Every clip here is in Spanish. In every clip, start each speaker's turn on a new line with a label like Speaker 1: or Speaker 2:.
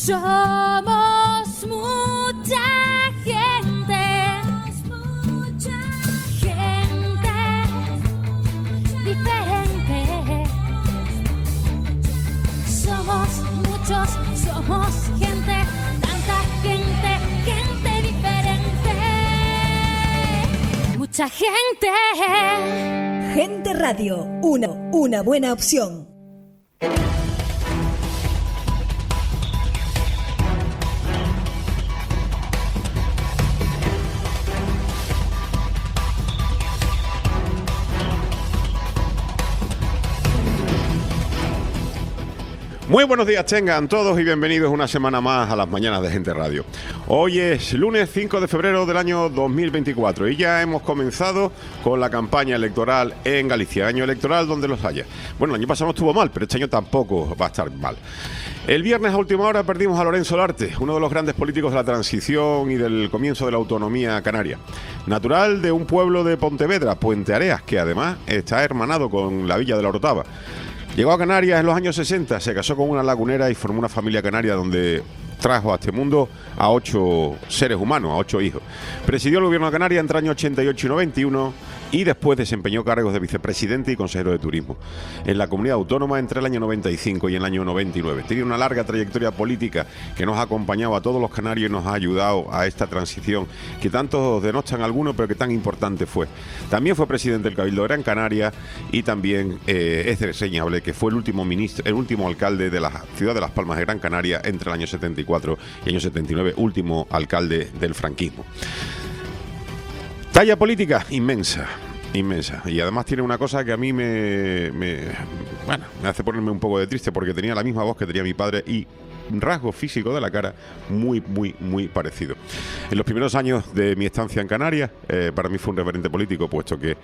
Speaker 1: Somos mucha gente diferente. Somos muchos, somos gente, tanta gente, gente diferente. Mucha gente.
Speaker 2: Gente Radio, una buena opción.
Speaker 3: Muy buenos días tengan todos y bienvenidos una semana más a las mañanas de Gente Radio. Hoy es lunes 5 de febrero del año 2024 y ya hemos comenzado con la campaña electoral en Galicia, año electoral donde los haya. Bueno, el año pasado no estuvo mal, pero este año tampoco va a estar mal. El viernes a última hora perdimos a Lorenzo Larte, uno de los grandes políticos de la transición y del comienzo de la autonomía canaria. Natural de un pueblo de Pontevedra, Puente Areas, que además está hermanado con la villa de la Orotava. Llegó a Canarias en los años 60, se casó con una lagunera y formó una familia canaria donde trajo a este mundo a 8 seres humanos, a 8 hijos. Presidió el gobierno de Canarias entre el año 88 y 91 y después desempeñó cargos de vicepresidente y consejero de turismo en la comunidad autónoma entre el año 95 y el año 99. Tiene una larga trayectoria política que nos ha acompañado a todos los canarios y nos ha ayudado a esta transición que tanto denostan algunos, pero que tan importante fue. También fue presidente del Cabildo de Gran Canaria y también es reseñable que fue el último alcalde de la ciudad de Las Palmas de Gran Canaria entre el año 74 y el año 79, último alcalde del franquismo. Talla política inmensa, y además tiene una cosa que a mí me hace ponerme un poco de triste porque tenía la misma voz que tenía mi padre y un rasgo físico de la cara muy parecido. En los primeros años de mi estancia en Canarias, para mí fue un referente político, puesto que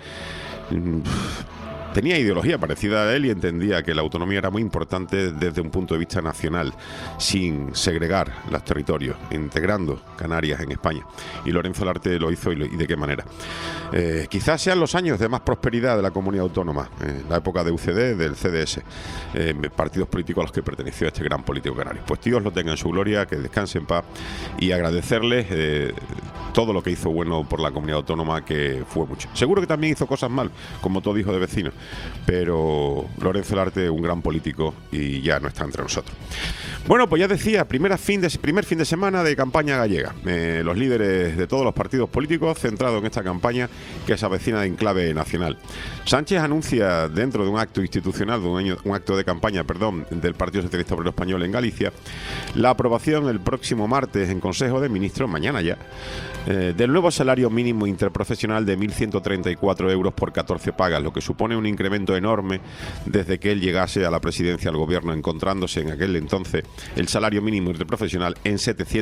Speaker 3: tenía ideología parecida a él y entendía que la autonomía era muy importante desde un punto de vista nacional, sin segregar los territorios, integrando Canarias en España. Y Lorenzo Larte lo hizo y de qué manera. Quizás sean los años de más prosperidad de la comunidad autónoma, la época de UCD, del CDS, partidos políticos a los que perteneció este gran político canario. Pues Dios lo tenga en su gloria, que descanse en paz y agradecerle todo lo que hizo bueno por la comunidad autónoma, que fue mucho. Seguro que también hizo cosas mal, como todo hijo de vecino, pero Lorenzo Larte, un gran político y ya no está entre nosotros. Bueno, pues ya decía, primer fin de semana de campaña gallega. Los líderes de todos los partidos políticos centrados en esta campaña que se avecina en clave nacional. Sánchez anuncia dentro de un acto institucional, un acto de campaña, del Partido Socialista Obrero Español en Galicia, la aprobación el próximo martes en Consejo de Ministros, mañana ya, del nuevo salario mínimo interprofesional de 1.134 euros por 14 pagas, lo que supone un incremento enorme desde que él llegase a la presidencia del gobierno, encontrándose en aquel entonces el salario mínimo interprofesional en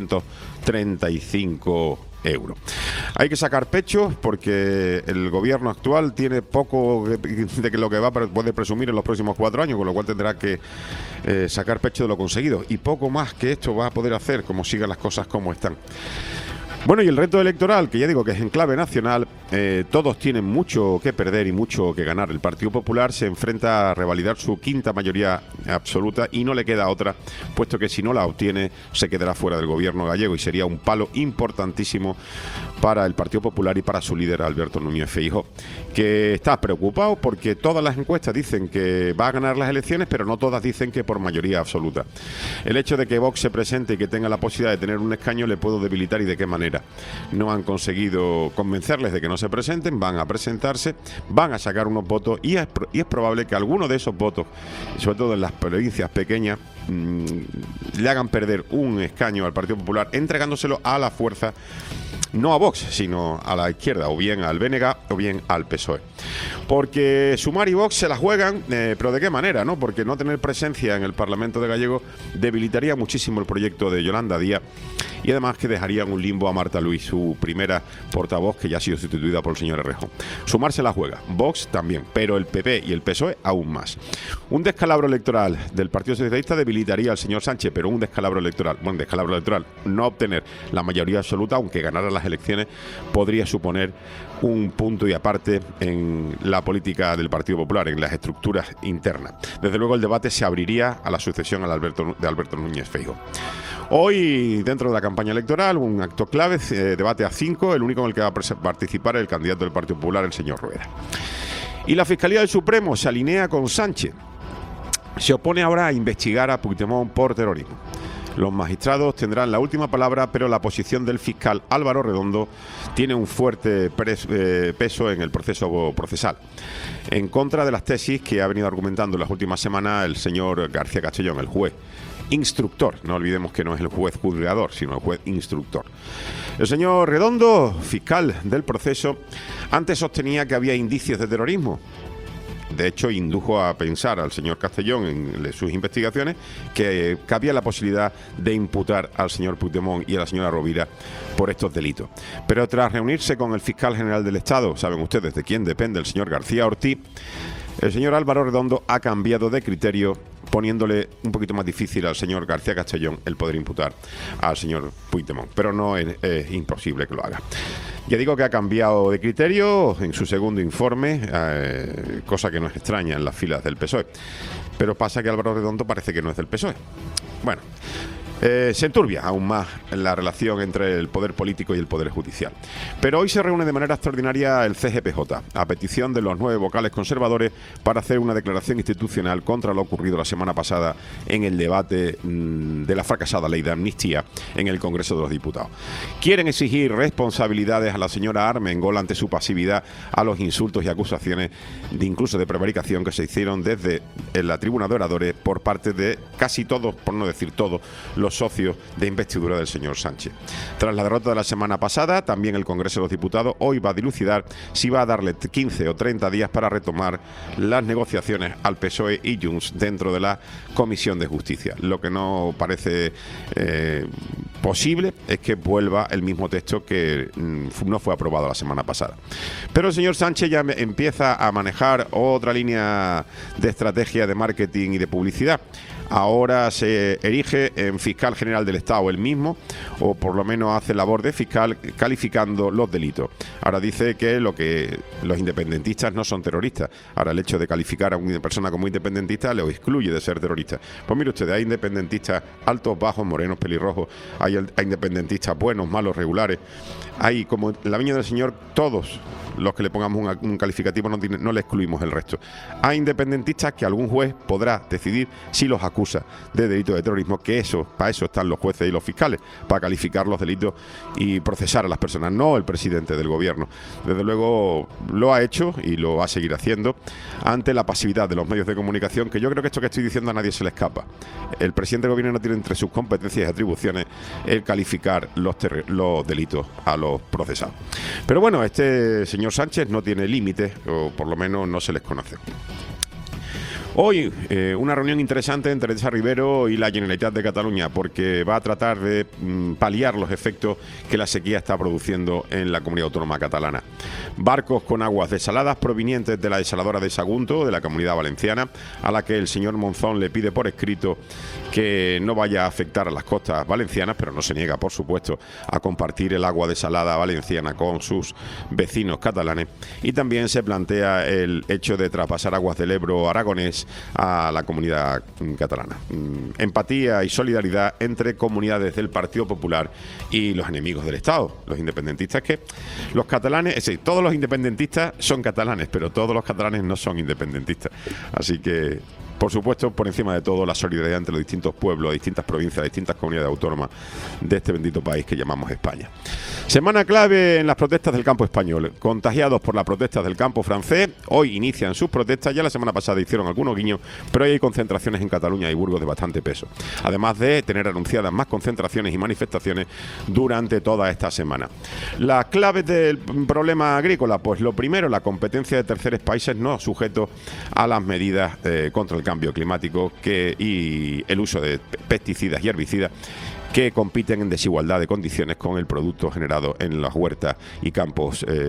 Speaker 3: 735 euros. Hay que sacar pecho porque el gobierno actual tiene poco de lo que puede presumir en los próximos 4 años, con lo cual tendrá que sacar pecho de lo conseguido y poco más que esto va a poder hacer como sigan las cosas como están. Bueno, y el reto electoral, que ya digo que es en clave nacional, todos tienen mucho que perder y mucho que ganar. El Partido Popular se enfrenta a revalidar su quinta mayoría absoluta y no le queda otra, puesto que si no la obtiene se quedará fuera del gobierno gallego y sería un palo importantísimo para el Partido Popular y para su líder Alberto Núñez Feijóo, que está preocupado porque todas las encuestas dicen que va a ganar las elecciones, pero no todas dicen que por mayoría absoluta. El hecho de que Vox se presente y que tenga la posibilidad de tener un escaño le puede debilitar, y de qué manera. No han conseguido convencerles de que no se presenten, van a presentarse, van a sacar unos votos y es probable que alguno de esos votos, sobre todo en las provincias pequeñas, le hagan perder un escaño al Partido Popular, entregándoselo a la fuerza, no a Vox, sino a la izquierda, o bien al BNG o bien al PSOE. Porque Sumar y Vox se la juegan, pero ¿de qué manera? ¿No? Porque no tener presencia en el Parlamento de Gallego debilitaría muchísimo el proyecto de Yolanda Díaz y además que dejaría en un limbo a Marta Luis, su primera portavoz, que ya ha sido sustituida por el señor Errejón. Sumar se la juega, Vox también, pero el PP y el PSOE aún más. Un descalabro electoral del Partido Socialista debilitaría al señor Sánchez, pero un descalabro electoral, no obtener la mayoría absoluta, aunque ganara las elecciones, podría suponer un punto y aparte en la política del Partido Popular, en las estructuras internas. Desde luego el debate se abriría a la sucesión de Alberto Núñez Feijóo. Hoy, dentro de la campaña electoral, un acto clave, debate a 5, el único en el que va a participar el candidato del Partido Popular, el señor Rueda. Y la Fiscalía del Supremo se alinea con Sánchez. Se opone ahora a investigar a Puigdemont por terrorismo. Los magistrados tendrán la última palabra, pero la posición del fiscal Álvaro Redondo tiene un fuerte peso en el proceso procesal. En contra de las tesis que ha venido argumentando en las últimas semanas el señor García Castellón, el juez instructor. No olvidemos que no es el juez juzgador, sino el juez instructor. El señor Redondo, fiscal del proceso, antes sostenía que había indicios de terrorismo. De hecho, indujo a pensar al señor Castellón en sus investigaciones que cabía la posibilidad de imputar al señor Puigdemont y a la señora Rovira por estos delitos. Pero tras reunirse con el fiscal general del Estado, saben ustedes de quién depende el señor García Ortiz, el señor Álvaro Redondo ha cambiado de criterio, poniéndole un poquito más difícil al señor García Castellón el poder imputar al señor Puigdemont. Pero no es imposible que lo haga. Ya digo que ha cambiado de criterio en su segundo informe, cosa que no es extraña en las filas del PSOE. Pero pasa que Álvaro Redondo parece que no es del PSOE. Bueno, se enturbia aún más la relación entre el poder político y el poder judicial. Pero hoy se reúne de manera extraordinaria el CGPJ, a petición de los 9 vocales conservadores, para hacer una declaración institucional contra lo ocurrido la semana pasada en el debate de la fracasada ley de amnistía en el Congreso de los Diputados. Quieren exigir responsabilidades a la señora Armengol ante su pasividad a los insultos y acusaciones, incluso de prevaricación, que se hicieron desde la tribuna de oradores por parte de casi todos, por no decir todos, los socios de investidura del señor Sánchez. Tras la derrota de la semana pasada, también el Congreso de los Diputados hoy va a dilucidar si va a darle 15 o 30 días para retomar las negociaciones al PSOE y Junts dentro de la Comisión de Justicia. Lo que no parece posible es que vuelva el mismo texto que no fue aprobado la semana pasada. Pero el señor Sánchez ya empieza a manejar otra línea de estrategia de marketing y de publicidad. Ahora se erige en fiscal general del Estado él mismo, o por lo menos hace labor de fiscal calificando los delitos. Ahora dice que los independentistas no son terroristas. Ahora el hecho de calificar a una persona como independentista le excluye de ser terrorista. Pues mire usted, hay independentistas altos, bajos, morenos, pelirrojos, hay independentistas buenos, malos, regulares. Hay, como en la viña del Señor, todos los que le pongamos un calificativo no le excluimos el resto. Hay independentistas que algún juez podrá decidir si los acusa de delitos de terrorismo, que para eso están los jueces y los fiscales, para calificar los delitos y procesar a las personas, no el presidente del gobierno. Desde luego lo ha hecho y lo va a seguir haciendo ante la pasividad de los medios de comunicación, que yo creo que esto que estoy diciendo a nadie se le escapa. El presidente del gobierno no tiene entre sus competencias y atribuciones el calificar los delitos a los procesados. Pero bueno, este señor Sánchez no tiene límites, o por lo menos no se les conoce. Hoy una reunión interesante entre Teresa Rivero y la Generalitat de Cataluña, porque va a tratar de paliar los efectos que la sequía está produciendo en la comunidad autónoma catalana. Barcos con aguas desaladas provenientes de la desaladora de Sagunto, de la Comunidad Valenciana, a la que el señor Monzón le pide por escrito que no vaya a afectar a las costas valencianas, pero no se niega, por supuesto, a compartir el agua desalada valenciana con sus vecinos catalanes. Y también se plantea el hecho de traspasar aguas del Ebro aragonés a la comunidad catalana. Empatía y solidaridad entre comunidades del Partido Popular y los enemigos del Estado, los independentistas, que los catalanes, es decir, todos los independentistas son catalanes, pero todos los catalanes no son independentistas. Así que, por supuesto, por encima de todo, la solidaridad entre los distintos pueblos, distintas provincias, distintas comunidades autónomas de este bendito país que llamamos España. Semana clave en las protestas del campo español. Contagiados por las protestas del campo francés, hoy inician sus protestas. Ya la semana pasada hicieron algunos guiños, pero hoy hay concentraciones en Cataluña y Burgos de bastante peso. Además de tener anunciadas más concentraciones y manifestaciones durante toda esta semana. Las claves del problema agrícola, pues lo primero, la competencia de terceros países no sujetos a las medidas contra el cambio climático y el uso de pesticidas y herbicidas que compiten en desigualdad de condiciones con el producto generado en las huertas y campos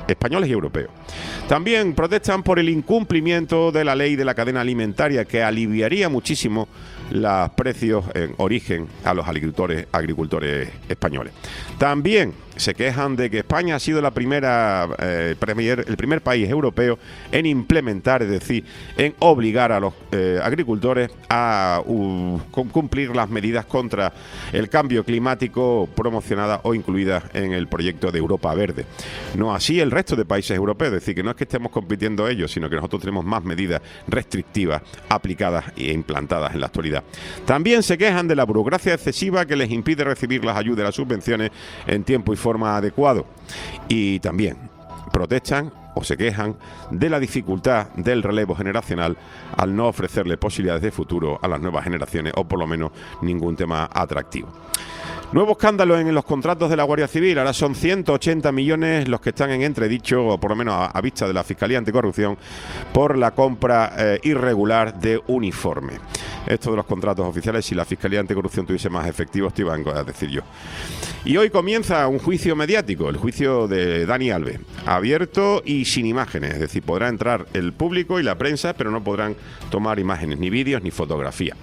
Speaker 3: españoles y europeos. También protestan por el incumplimiento de la ley de la cadena alimentaria, que aliviaría muchísimo los precios en origen a los agricultores españoles. También se quejan de que España ha sido el primer país europeo en implementar, es decir, en obligar a los agricultores a cumplir las medidas contra el cambio climático promocionadas o incluidas en el proyecto de Europa Verde. No así el resto de países europeos, es decir, que no es que estemos compitiendo ellos, sino que nosotros tenemos más medidas restrictivas aplicadas e implantadas en la actualidad. También se quejan de la burocracia excesiva que les impide recibir las ayudas y las subvenciones en tiempo y forma adecuado. Y también protestan o se quejan de la dificultad del relevo generacional al no ofrecerle posibilidades de futuro a las nuevas generaciones, o por lo menos ningún tema atractivo. Nuevo escándalo en los contratos de la Guardia Civil. Ahora son 180 millones los que están en entredicho, o por lo menos a vista de la Fiscalía Anticorrupción, por la compra irregular de uniformes. Esto de los contratos oficiales, si la Fiscalía Anticorrupción tuviese más efectivos, te iba a decir yo. Y hoy comienza un juicio mediático, el juicio de Dani Alves, abierto y sin imágenes, es decir, podrá entrar el público y la prensa, pero no podrán tomar imágenes, ni vídeos, ni fotografías.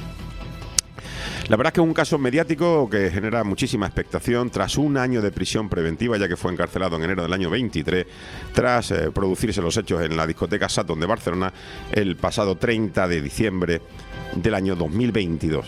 Speaker 3: La verdad es que es un caso mediático que genera muchísima expectación tras un año de prisión preventiva, ya que fue encarcelado en enero del año 23 tras producirse los hechos en la discoteca Saturn de Barcelona el pasado 30 de diciembre del año 2022.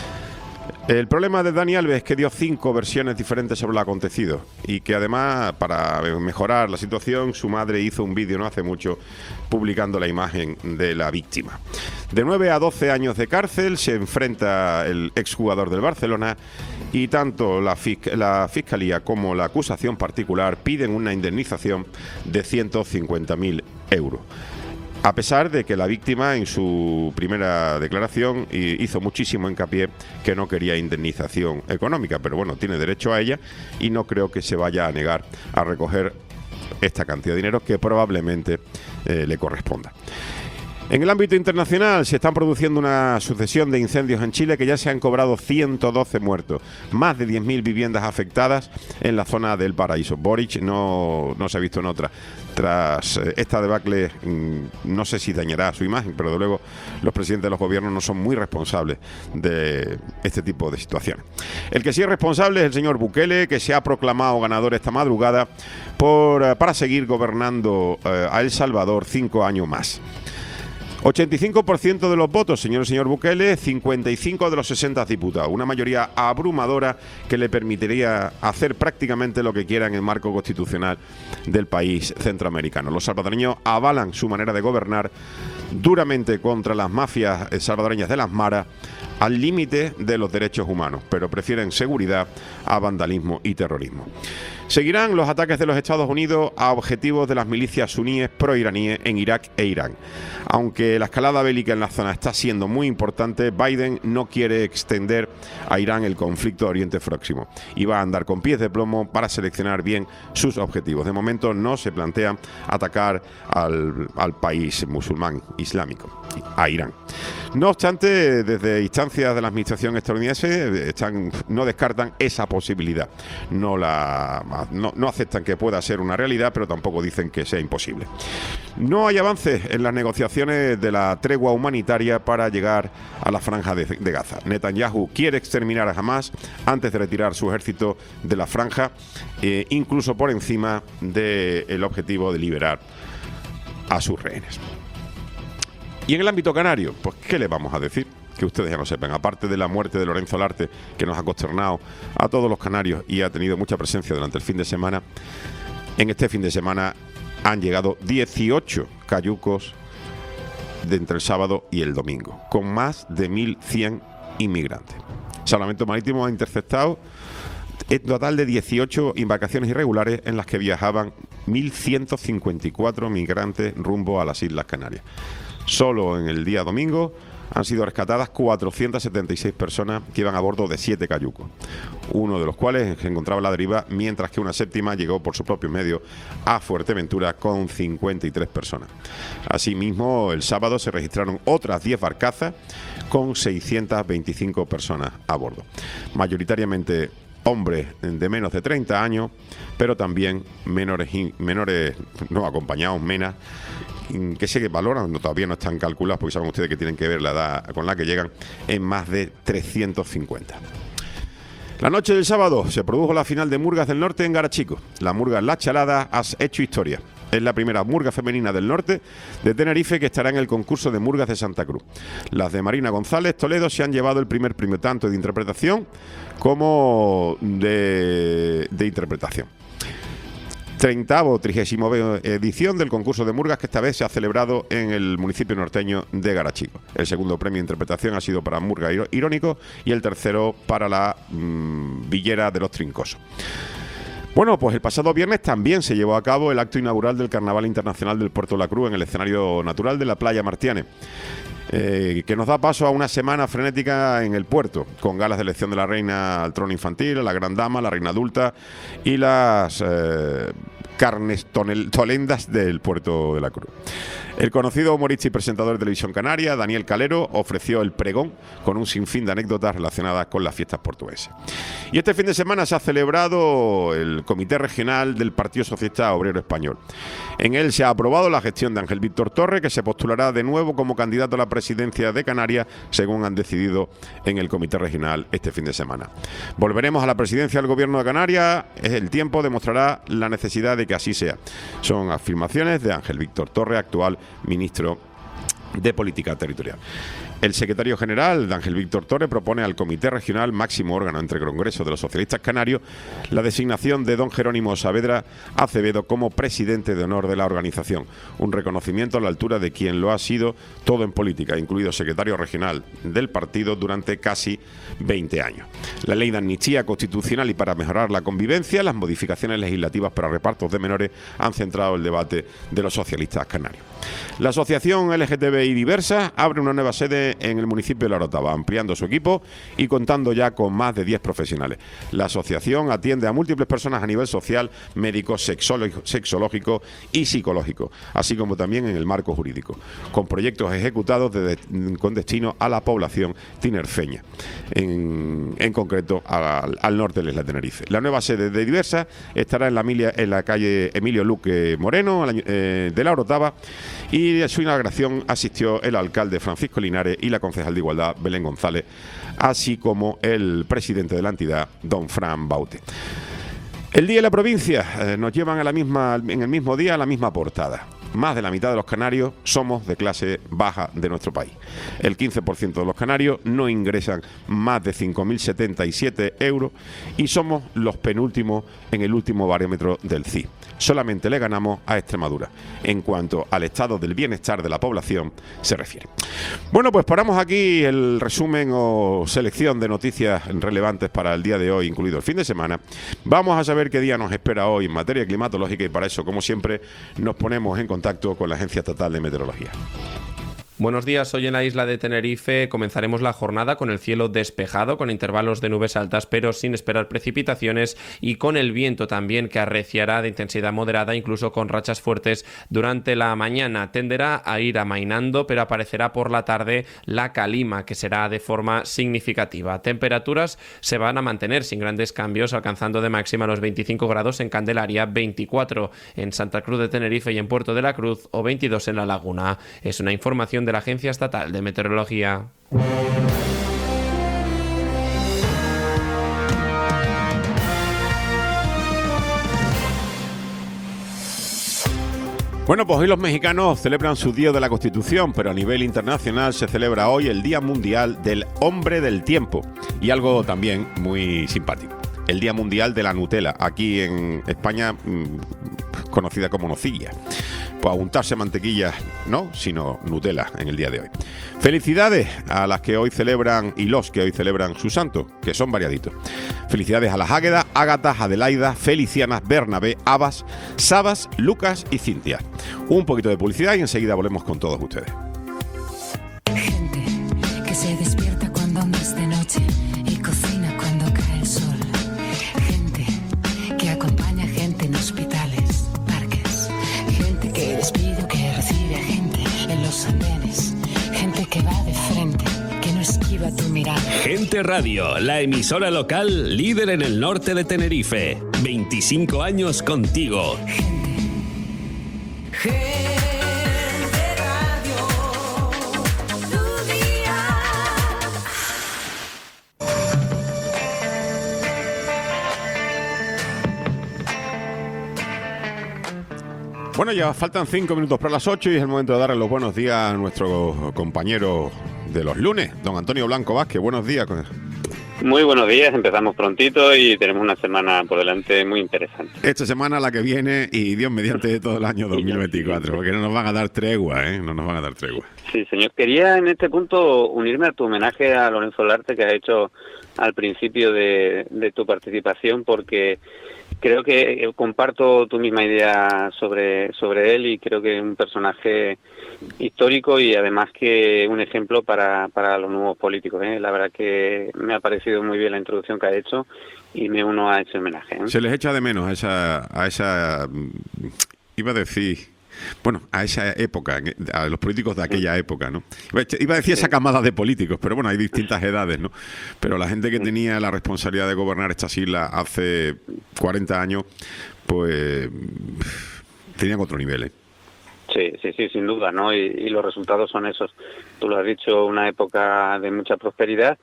Speaker 3: El problema de Dani Alves es que dio 5 versiones diferentes sobre lo acontecido y que además, para mejorar la situación, su madre hizo un vídeo no hace mucho publicando la imagen de la víctima. De 9 a 12 años de cárcel se enfrenta el exjugador del Barcelona, y tanto la Fiscalía como la acusación particular piden una indemnización de 150.000 euros. A pesar de que la víctima en su primera declaración hizo muchísimo hincapié que no quería indemnización económica, pero bueno, tiene derecho a ella y no creo que se vaya a negar a recoger esta cantidad de dinero que probablemente le corresponda. En el ámbito internacional se están produciendo una sucesión de incendios en Chile que ya se han cobrado 112 muertos, más de 10.000 viviendas afectadas en la zona del Paraíso. Boric no se ha visto en otra. Tras esta debacle, no sé si dañará su imagen, pero de luego los presidentes de los gobiernos no son muy responsables de este tipo de situaciones. El que sí es responsable es el señor Bukele, que se ha proclamado ganador esta madrugada para seguir gobernando a El Salvador 5 años más. 85% de los votos, señor Bukele, 55 de los 60 diputados, una mayoría abrumadora que le permitiría hacer prácticamente lo que quiera en el marco constitucional del país centroamericano. Los salvadoreños avalan su manera de gobernar duramente contra las mafias salvadoreñas de las maras, al límite de los derechos humanos, pero prefieren seguridad a vandalismo y terrorismo. Seguirán los ataques de los Estados Unidos a objetivos de las milicias suníes proiraníes en Irak e Irán. Aunque la escalada bélica en la zona está siendo muy importante, Biden no quiere extender a Irán el conflicto de Oriente Próximo y va a andar con pies de plomo para seleccionar bien sus objetivos. De momento no se plantea atacar al país musulmán islámico, a Irán. No obstante, desde instancias de la administración estadounidense no descartan esa posibilidad. No aceptan que pueda ser una realidad, pero tampoco dicen que sea imposible. No hay avances en las negociaciones de la tregua humanitaria para llegar a la franja de Gaza. Netanyahu quiere exterminar a Hamas antes de retirar su ejército de la franja, incluso por encima del objetivo de liberar a sus rehenes. Y en el ámbito canario, pues ¿qué le vamos a decir? Que ustedes ya no sepan, aparte de la muerte de Lorenzo Larte, que nos ha consternado a todos los canarios y ha tenido mucha presencia durante el fin de semana, en este fin de semana han llegado 18 cayucos de entre el sábado y el domingo, con más de 1.100 inmigrantes. Salvamento Marítimo ha interceptado un total de 18 embarcaciones irregulares en las que viajaban 1.154 migrantes rumbo a las Islas Canarias. Solo en el día domingo han sido rescatadas 476 personas que iban a bordo de 7 cayucos, uno de los cuales se encontraba a la deriva, mientras que una séptima llegó por su propio medio a Fuerteventura con 53 personas. Asimismo, el sábado se registraron otras 10 barcazas con 625 personas a bordo, mayoritariamente hombres de menos de 30 años, pero también menores no acompañados, menas, que se valoran, todavía no están calculados, porque saben ustedes que tienen que ver la edad con la que llegan, en más de 350. La noche del sábado se produjo la final de Murgas del Norte en Garachico. La Murgas La Chalada ha hecho historia. Es la primera murga femenina del norte de Tenerife que estará en el concurso de murgas de Santa Cruz. Las de Marina González Toledo se han llevado el primer premio tanto de interpretación como de interpretación. 30ª edición del concurso de murgas, que esta vez se ha celebrado en el municipio norteño de Garachico. El segundo premio de interpretación ha sido para Murga Irónico y el tercero para la Villera de los Trincosos. Bueno, pues el pasado viernes también se llevó a cabo el acto inaugural del Carnaval Internacional del Puerto de la Cruz en el escenario natural de la playa Martianes, que nos da paso a una semana frenética en el puerto, con galas de elección de la reina al trono infantil, a la gran dama, la reina adulta y las carnes tolendas del Puerto de la Cruz. El conocido humorista y presentador de Televisión Canaria, Daniel Calero, ofreció el pregón con un sinfín de anécdotas relacionadas con las fiestas portuguesas. Y este fin de semana se ha celebrado el Comité Regional del Partido Socialista Obrero Español. En él se ha aprobado la gestión de Ángel Víctor Torre, que se postulará de nuevo como candidato a la presidencia de Canarias, según han decidido en el Comité Regional este fin de semana. Volveremos a la presidencia del Gobierno de Canarias. El tiempo demostrará la necesidad de que así sea. Son afirmaciones de Ángel Víctor Torre, actual ministro de Política Territorial. El secretario general, Ángel Víctor Torre, propone al Comité Regional, máximo órgano entre el Congreso de los Socialistas Canarios, la designación de don Jerónimo Saavedra Acevedo como presidente de honor de la organización. Un reconocimiento a la altura de quien lo ha sido todo en política, incluido secretario regional del partido durante casi 20 años. La ley de amnistía constitucional y para mejorar la convivencia, las modificaciones legislativas para repartos de menores han centrado el debate de los socialistas canarios. La asociación LGTBI Diversa abre una nueva sede en el municipio de La Orotava, ampliando su equipo y contando ya con más de 10 profesionales. La asociación atiende a múltiples personas a nivel social, médico, sexológico y psicológico, así como también en el marco jurídico, con proyectos ejecutados con destino a la población tinerfeña, en concreto al norte de la isla de Tenerife. La nueva sede de Diversa estará en la calle Emilio Luque Moreno de La Orotava, y a su inauguración asistió el alcalde Francisco Linares y la concejal de Igualdad Belén González, así como el presidente de la entidad, don Fran Baute. El día de la provincia nos llevan en el mismo día a la misma portada. Más de la mitad de los canarios somos de clase baja de nuestro país. El 15% de los canarios no ingresan más de 5.077 euros y somos los penúltimos en el último barómetro del CIS. Solamente le ganamos a Extremadura en cuanto al estado del bienestar de la población se refiere. Bueno, pues paramos aquí el resumen o selección de noticias relevantes para el día de hoy, incluido el fin de semana. Vamos a saber qué día nos espera hoy en materia climatológica y para eso, como siempre, nos ponemos en contacto con la Agencia Estatal de Meteorología.
Speaker 4: Buenos días, hoy en la isla de Tenerife comenzaremos la jornada con el cielo despejado, con intervalos de nubes altas pero sin esperar precipitaciones y con el viento también que arreciará de intensidad moderada, incluso con rachas fuertes durante la mañana. Tenderá a ir amainando, pero aparecerá por la tarde la calima, que será de forma significativa. Temperaturas se van a mantener sin grandes cambios, alcanzando de máxima los 25 grados en Candelaria, 24 en Santa Cruz de Tenerife y en Puerto de la Cruz o 22 en La Laguna. Es una información de la Agencia Estatal de Meteorología.
Speaker 3: Bueno, pues hoy los mexicanos celebran su Día de la Constitución, pero a nivel internacional se celebra hoy el Día Mundial del Hombre del Tiempo y algo también muy simpático, el Día Mundial de la Nutella, aquí en España conocida como nocilla. Pues a untarse mantequilla no, sino Nutella en el día de hoy. Felicidades a las que hoy celebran y los que hoy celebran su santo, que son variaditos. Felicidades a las Águedas, Ágatas, Adelaida, Felicianas, Bernabé, Abas, Sabas, Lucas y Cintia. Un poquito de publicidad y enseguida volvemos con todos ustedes.
Speaker 5: Gente que se despierta cuando aún es de noche y cocina cuando cae el sol. Gente que acompaña gente en hospitales, parques. Gente que despide o que recibe a gente en los andenes. Gente que va de frente, que no esquiva tu mirada.
Speaker 6: Gente Gente Radio, la emisora local líder en el norte de Tenerife. 25 años contigo.
Speaker 5: Gente Radio, tu día.
Speaker 3: Bueno, ya faltan 5 minutos para las 8 y es el momento de darle los buenos días a nuestro compañero de los lunes, don Antonio Blanco Vázquez. Buenos días.
Speaker 7: Muy buenos días, empezamos prontito y tenemos una semana por delante muy interesante.
Speaker 3: Esta semana, la que viene y Dios mediante todo el año 2024, porque no nos van a dar tregua, ¿eh? No nos van a dar tregua.
Speaker 7: Sí, señor. Quería en este punto unirme a tu homenaje a Lorenzo Larte que has hecho al principio de tu participación, porque creo que comparto tu misma idea sobre él y creo que es un personaje histórico y además que un ejemplo para los nuevos políticos, ¿eh? La verdad que me ha parecido muy bien la introducción que ha hecho y me uno a ese homenaje, ¿eh?
Speaker 3: Se les echa de menos a esa iba a decir, bueno, a esa época, a los políticos de aquella época, ¿no? Iba a decir esa camada de políticos, pero bueno, hay distintas edades, ¿no? Pero la gente que tenía la responsabilidad de gobernar estas islas hace 40 años, pues tenían otro nivel, ¿eh?
Speaker 7: Sí, sin duda, ¿no? Y los resultados son esos. Tú lo has dicho, una época de mucha prosperidad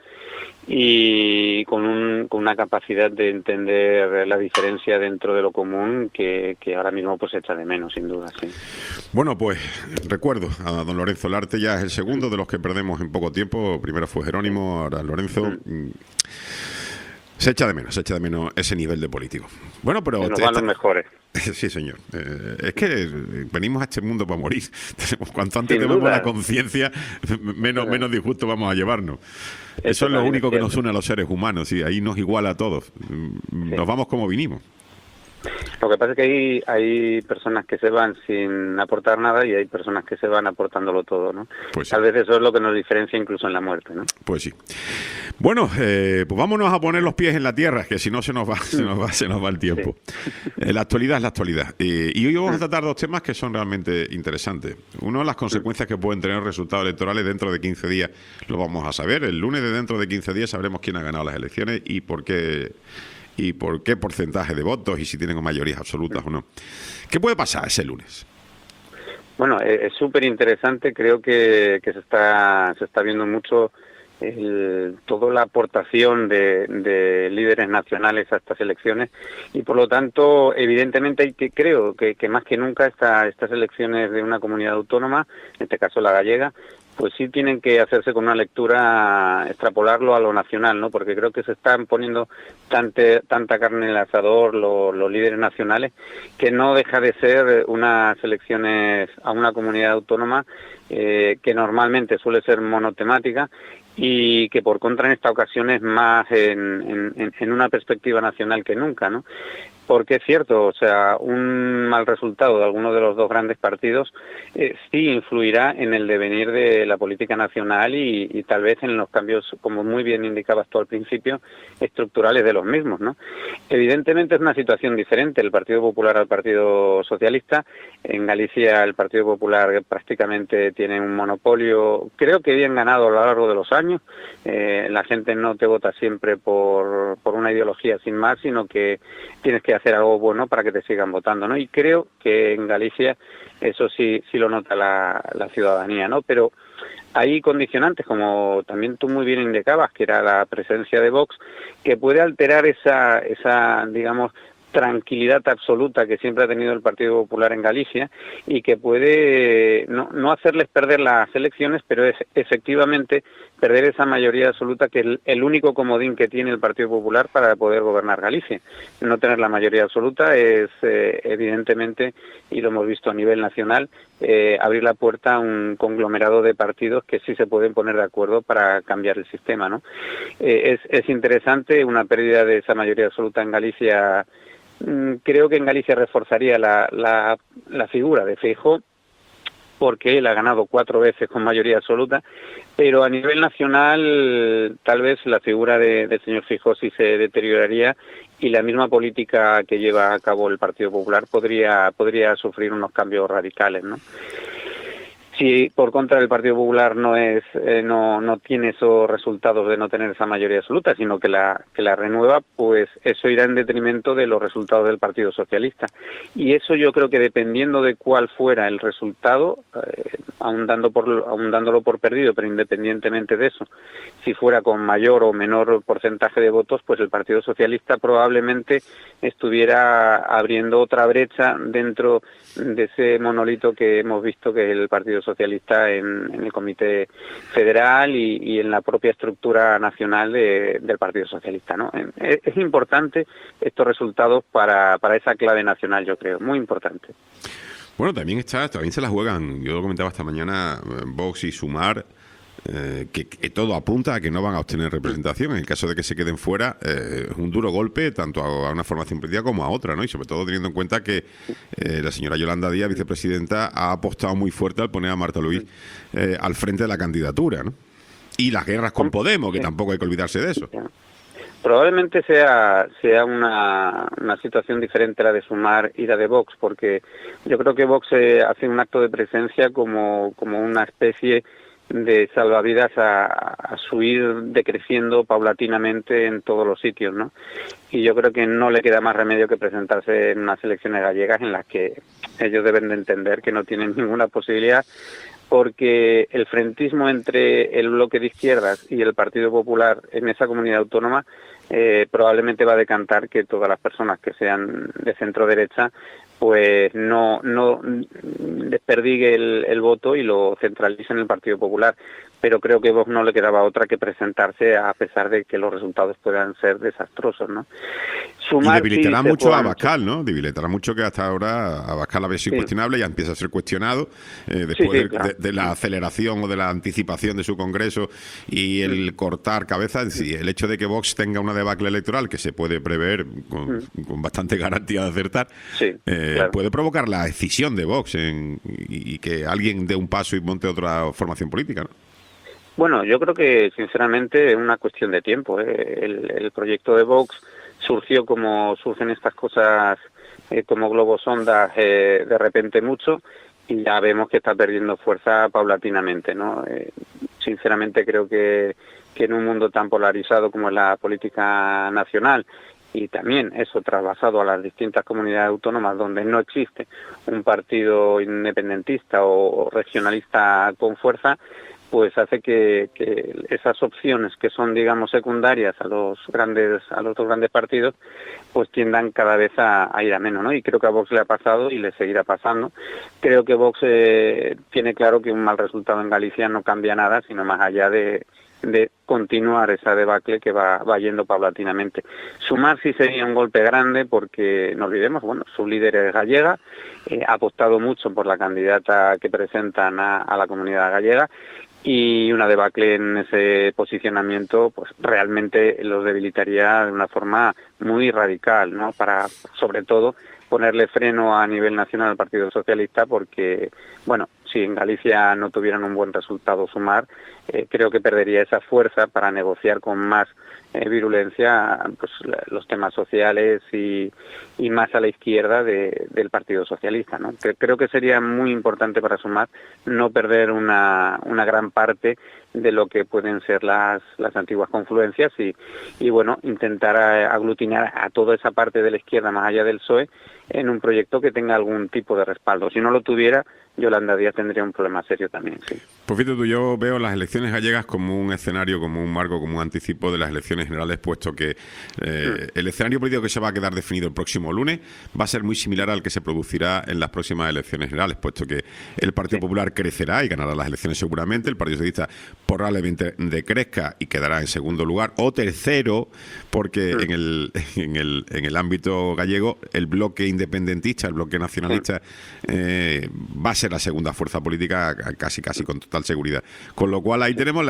Speaker 7: y con una capacidad de entender la diferencia dentro de lo común que ahora mismo pues se echa de menos, sin duda, sí.
Speaker 3: Bueno, pues recuerdo a don Lorenzo Larte, ya es el segundo de los que perdemos en poco tiempo. Primero fue Jerónimo, ahora Lorenzo. Se echa de menos ese nivel de político. Bueno, pero
Speaker 7: nos van los mejores.
Speaker 3: Sí, señor. Es que venimos a este mundo para morir. Cuanto antes
Speaker 7: Sin
Speaker 3: tenemos
Speaker 7: duda.
Speaker 3: la conciencia, menos disgusto vamos a llevarnos. Eso es lo único que nos une a los seres humanos y ahí nos iguala a todos. Nos vamos como vinimos.
Speaker 7: Lo que pasa es que hay personas que se van sin aportar nada y hay personas que se van aportándolo todo, ¿no?
Speaker 3: Pues sí.
Speaker 7: Tal vez eso es lo que nos diferencia incluso en la muerte, ¿no?
Speaker 3: Pues sí. Bueno, pues vámonos a poner los pies en la tierra, que si no se nos va el tiempo. La actualidad es la actualidad. Y hoy vamos a tratar dos temas que son realmente interesantes. Uno, las consecuencias que pueden tener los resultados electorales dentro de 15 días. Lo vamos a saber. El lunes de dentro de 15 días sabremos quién ha ganado las elecciones y por qué porcentaje de votos y si tienen mayorías absolutas o no. ¿Qué puede pasar ese lunes?
Speaker 7: Bueno, es súper interesante. Creo que se está viendo mucho toda la aportación de líderes nacionales a estas elecciones y por lo tanto evidentemente creo que más que nunca estas elecciones de una comunidad autónoma, en este caso la gallega, pues sí tienen que hacerse con una lectura, extrapolarlo a lo nacional, ¿no? Porque creo que se están poniendo tanta carne en el asador los líderes nacionales que no deja de ser unas elecciones a una comunidad autónoma que normalmente suele ser monotemática y que por contra en esta ocasión es más en una perspectiva nacional que nunca, ¿no? Porque es cierto, o sea, un mal resultado de alguno de los dos grandes partidos sí influirá en el devenir de la política nacional y tal vez en los cambios, como muy bien indicabas tú al principio, estructurales de los mismos, ¿no? Evidentemente es una situación diferente, el Partido Popular al Partido Socialista. En Galicia el Partido Popular prácticamente tiene un monopolio, creo que bien ganado a lo largo de los años. La gente no te vota siempre por una ideología sin más, sino que tienes que hacer algo bueno para que te sigan votando, ¿no? Y creo que en Galicia eso sí lo nota la ciudadanía, ¿no? Pero hay condicionantes, como también tú muy bien indicabas, que era la presencia de Vox, que puede alterar esa digamos, tranquilidad absoluta que siempre ha tenido el Partido Popular en Galicia y que puede no hacerles perder las elecciones, pero es efectivamente perder esa mayoría absoluta que es el único comodín que tiene el Partido Popular para poder gobernar Galicia. No tener la mayoría absoluta es evidentemente, y lo hemos visto a nivel nacional, abrir la puerta a un conglomerado de partidos que sí se pueden poner de acuerdo para cambiar el sistema, ¿no? Es interesante, una pérdida de esa mayoría absoluta en Galicia. Creo que en Galicia reforzaría la figura de Feijóo, porque él ha ganado 4 veces con mayoría absoluta, pero a nivel nacional tal vez la figura del señor Feijóo sí se deterioraría y la misma política que lleva a cabo el Partido Popular podría sufrir unos cambios radicales, ¿no? Si por contra el Partido Popular no tiene esos resultados de no tener esa mayoría absoluta, sino que la renueva, pues eso irá en detrimento de los resultados del Partido Socialista. Y eso yo creo que dependiendo de cuál fuera el resultado, aún dándolo por perdido, pero independientemente de eso, si fuera con mayor o menor porcentaje de votos, pues el Partido Socialista probablemente estuviera abriendo otra brecha dentro de ese monolito que hemos visto que es el Partido Socialista en el Comité Federal y en la propia estructura nacional del Partido Socialista, ¿no? Es importante estos resultados para esa clave nacional, yo creo, muy importante.
Speaker 3: Bueno, también se la juegan, yo lo comentaba esta mañana, Vox y Sumar, que todo apunta a que no van a obtener representación. En el caso de que se queden fuera, es un duro golpe tanto a una formación política como a otra, ¿no? Y sobre todo teniendo en cuenta que la señora Yolanda Díaz, vicepresidenta, ha apostado muy fuerte al poner a Marta Luis al frente de la candidatura, ¿no? Y las guerras con Podemos, que tampoco hay que olvidarse de eso.
Speaker 7: Probablemente sea una situación diferente la de Sumar y la de Vox, porque yo creo que Vox hace un acto de presencia como una especie de salvavidas a su ir decreciendo paulatinamente en todos los sitios, ¿no? Y yo creo que no le queda más remedio que presentarse en unas elecciones gallegas en las que ellos deben de entender que no tienen ninguna posibilidad, porque el frentismo entre el bloque de izquierdas y el Partido Popular en esa comunidad autónoma probablemente va a decantar que todas las personas que sean de centro derecha pues no desperdigue el voto y lo centralice en el Partido Popular. Pero creo que Vox no le quedaba otra que presentarse a pesar de que los resultados puedan ser desastrosos, ¿no?
Speaker 3: Sumar, y debilitará mucho a Abascal, ¿no? Debilitará mucho que hasta ahora Abascal había sido cuestionable, ya empieza a ser cuestionado después de la aceleración o de la anticipación de su congreso y el cortar cabezas. Sí, el hecho de que Vox tenga una debacle electoral que se puede prever con bastante garantía de acertar, puede provocar la escisión de Vox y que alguien dé un paso y monte otra formación política, ¿no?
Speaker 7: Bueno, yo creo que sinceramente es una cuestión de tiempo. El proyecto de Vox surgió como surgen estas cosas como globos sondas de repente mucho, y ya vemos que está perdiendo fuerza paulatinamente, ¿no? Sinceramente creo que en un mundo tan polarizado como es la política nacional, y también eso trasvasado a las distintas comunidades autónomas donde no existe un partido independentista o regionalista con fuerza, pues hace que esas opciones que son, digamos, secundarias a los dos grandes partidos, pues tiendan cada vez a ir a menos, ¿no? Y creo que a Vox le ha pasado y le seguirá pasando. Creo que Vox tiene claro que un mal resultado en Galicia no cambia nada, sino más allá de continuar esa debacle que va yendo paulatinamente. Sumar sí sería un golpe grande porque, no olvidemos, bueno, su líder es gallega, ha apostado mucho por la candidata que presentan a la comunidad gallega, y una debacle en ese posicionamiento pues realmente los debilitaría de una forma muy radical, ¿no? Para, sobre todo, ponerle freno a nivel nacional al Partido Socialista, porque, bueno, si en Galicia no tuvieran un buen resultado Sumar, creo que perdería esa fuerza para negociar con más virulencia pues los temas sociales y más a la izquierda del Partido Socialista, ¿no? Creo que sería muy importante para Sumar no perder una gran parte de lo que pueden ser las antiguas confluencias y bueno, intentar aglutinar a toda esa parte de la izquierda más allá del PSOE en un proyecto que tenga algún tipo de respaldo. Si no lo tuviera, Yolanda Díaz tendría un problema serio también, sí.
Speaker 3: Pues fíjate tú, yo veo las elecciones gallegas como un escenario, como un marco, como un anticipo de las elecciones generales, puesto que el escenario político que se va a quedar definido el próximo lunes va a ser muy similar al que se producirá en las próximas elecciones generales, puesto que el Partido Popular crecerá y ganará las elecciones seguramente, el Partido Socialista probablemente decrezca y quedará en segundo lugar o tercero, porque en el ámbito gallego el bloque independentista, el bloque nacionalista va a ser la segunda fuerza política casi con total seguridad. Con lo cual ahí tenemos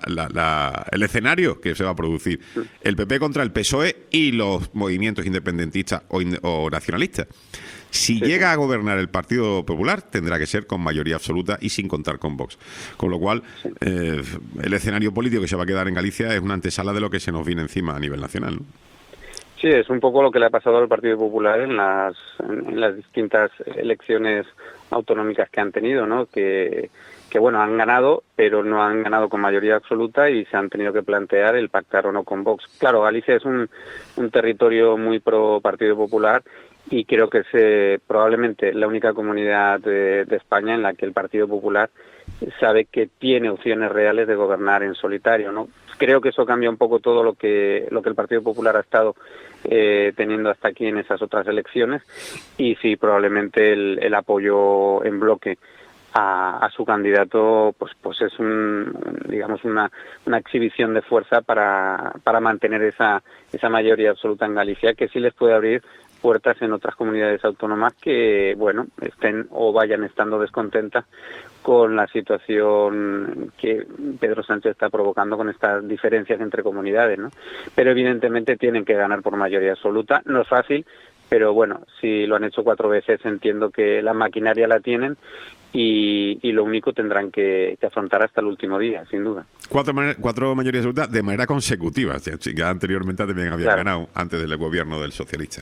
Speaker 3: el escenario que se va a producir. El PP contra el PSOE y los movimientos independentistas o nacionalistas. Si llega a gobernar el Partido Popular, tendrá que ser con mayoría absoluta y sin contar con Vox. Con lo cual, el escenario político que se va a quedar en Galicia es una antesala de lo que se nos viene encima a nivel nacional, ¿no?
Speaker 7: Sí, es un poco lo que le ha pasado al Partido Popular en las distintas elecciones autonómicas que han tenido, ¿no? Que bueno, han ganado, pero no han ganado con mayoría absoluta y se han tenido que plantear el pactar o no con Vox. Claro, Galicia es un territorio muy pro Partido Popular y creo que es probablemente la única comunidad de España en la que el Partido Popular sabe que tiene opciones reales de gobernar en solitario, ¿no? Creo que eso cambia un poco todo lo que el Partido Popular ha estado teniendo hasta aquí en esas otras elecciones, y sí, probablemente el apoyo en bloque a su candidato pues es digamos una exhibición de fuerza para mantener esa mayoría absoluta en Galicia, que sí les puede abrir puertas en otras comunidades autónomas que, bueno, estén o vayan estando descontentas con la situación que Pedro Sánchez está provocando con estas diferencias entre comunidades, ¿no? Pero evidentemente tienen que ganar por mayoría absoluta. No es fácil, pero bueno, si lo han hecho 4 veces, entiendo que la maquinaria la tienen y lo único tendrán que afrontar hasta el último día, sin duda.
Speaker 3: 4 mayorías absolutas de manera consecutiva. Ya anteriormente también habían ganado antes del gobierno del socialista.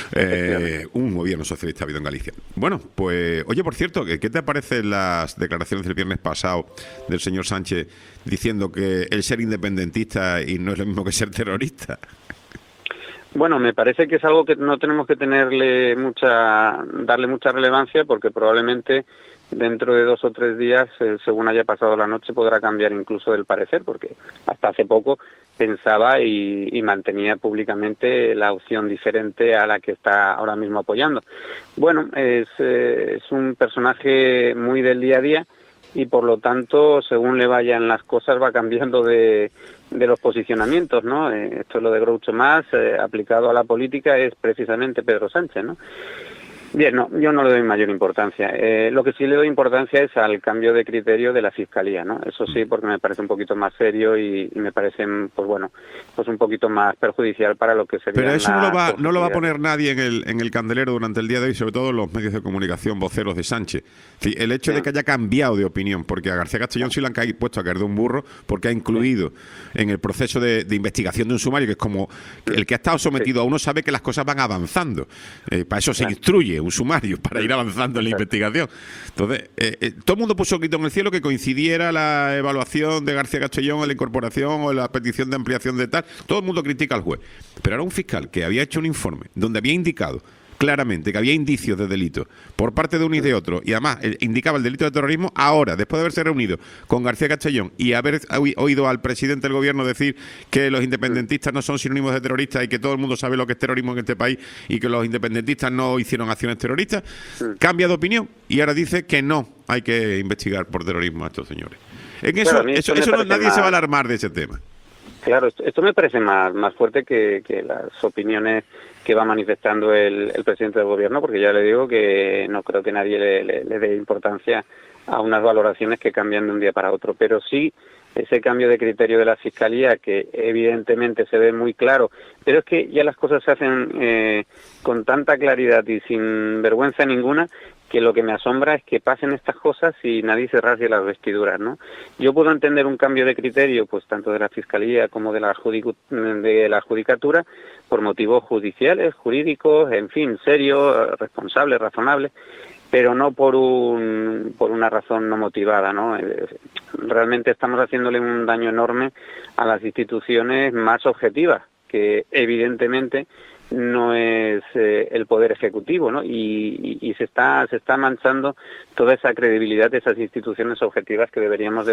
Speaker 3: Un gobierno socialista ha habido en Galicia. Bueno, pues, oye, por cierto, ¿qué te parecen las declaraciones del viernes pasado del señor Sánchez diciendo que el ser independentista y no es lo mismo que ser terrorista?
Speaker 7: Bueno, me parece que es algo que no tenemos que darle mucha relevancia, porque probablemente dentro de 2 o 3 días, según haya pasado la noche, podrá cambiar incluso del parecer, porque hasta hace poco pensaba y mantenía públicamente la opción diferente a la que está ahora mismo apoyando. Bueno, es un personaje muy del día a día y por lo tanto, según le vayan las cosas, va cambiando de los posicionamientos, ¿no? Esto es lo de Groucho Marx, aplicado a la política, es precisamente Pedro Sánchez, ¿no? Bien, no, yo no le doy mayor importancia. Lo que sí le doy importancia es al cambio de criterio de la Fiscalía, ¿no? Eso sí, porque me parece un poquito más serio y me parece, pues bueno, pues un poquito más perjudicial para lo que sería.
Speaker 3: Pero eso no lo va a poner nadie en el candelero durante el día de hoy, sobre todo los medios de comunicación voceros de Sánchez. Sí, el hecho de que haya cambiado de opinión, porque a García Castellón sí le han puesto a caer de un burro, porque ha incluido en el proceso de investigación de un sumario, que es como el que ha estado sometido a uno sabe que las cosas van avanzando. Para eso se instruye un sumario, para ir avanzando en la investigación. Entonces, todo el mundo puso grito en el cielo que coincidiera la evaluación de García Castellón en la incorporación o en la petición de ampliación de tal. Todo el mundo critica al juez. Pero era un fiscal que había hecho un informe donde había indicado claramente que había indicios de delito por parte de uno y de otro, y además indicaba el delito de terrorismo. Ahora, después de haberse reunido con García Castellón y haber oído al presidente del gobierno decir que los independentistas no son sinónimos de terroristas y que todo el mundo sabe lo que es terrorismo en este país y que los independentistas no hicieron acciones terroristas, cambia de opinión y ahora dice que no hay que investigar por terrorismo a estos señores. En eso nadie se va a alarmar de ese tema.
Speaker 7: Claro, esto me parece más fuerte que las opiniones que va manifestando el presidente del gobierno, porque ya le digo que no creo que nadie le dé importancia a unas valoraciones que cambian de un día para otro, pero sí ese cambio de criterio de la Fiscalía, que evidentemente se ve muy claro, pero es que ya las cosas se hacen con tanta claridad y sin vergüenza ninguna, que lo que me asombra es que pasen estas cosas y nadie se rasgue las vestiduras, ¿no? Yo puedo entender un cambio de criterio, pues tanto de la Fiscalía como de la Judicatura, por motivos judiciales, jurídicos, en fin, serios, responsables, razonables, pero no por una razón no motivada, ¿no? Realmente estamos haciéndole un daño enorme a las instituciones más objetivas, que evidentemente no es el poder ejecutivo, ¿no? Y se está manchando toda esa credibilidad de esas instituciones objetivas que deberíamos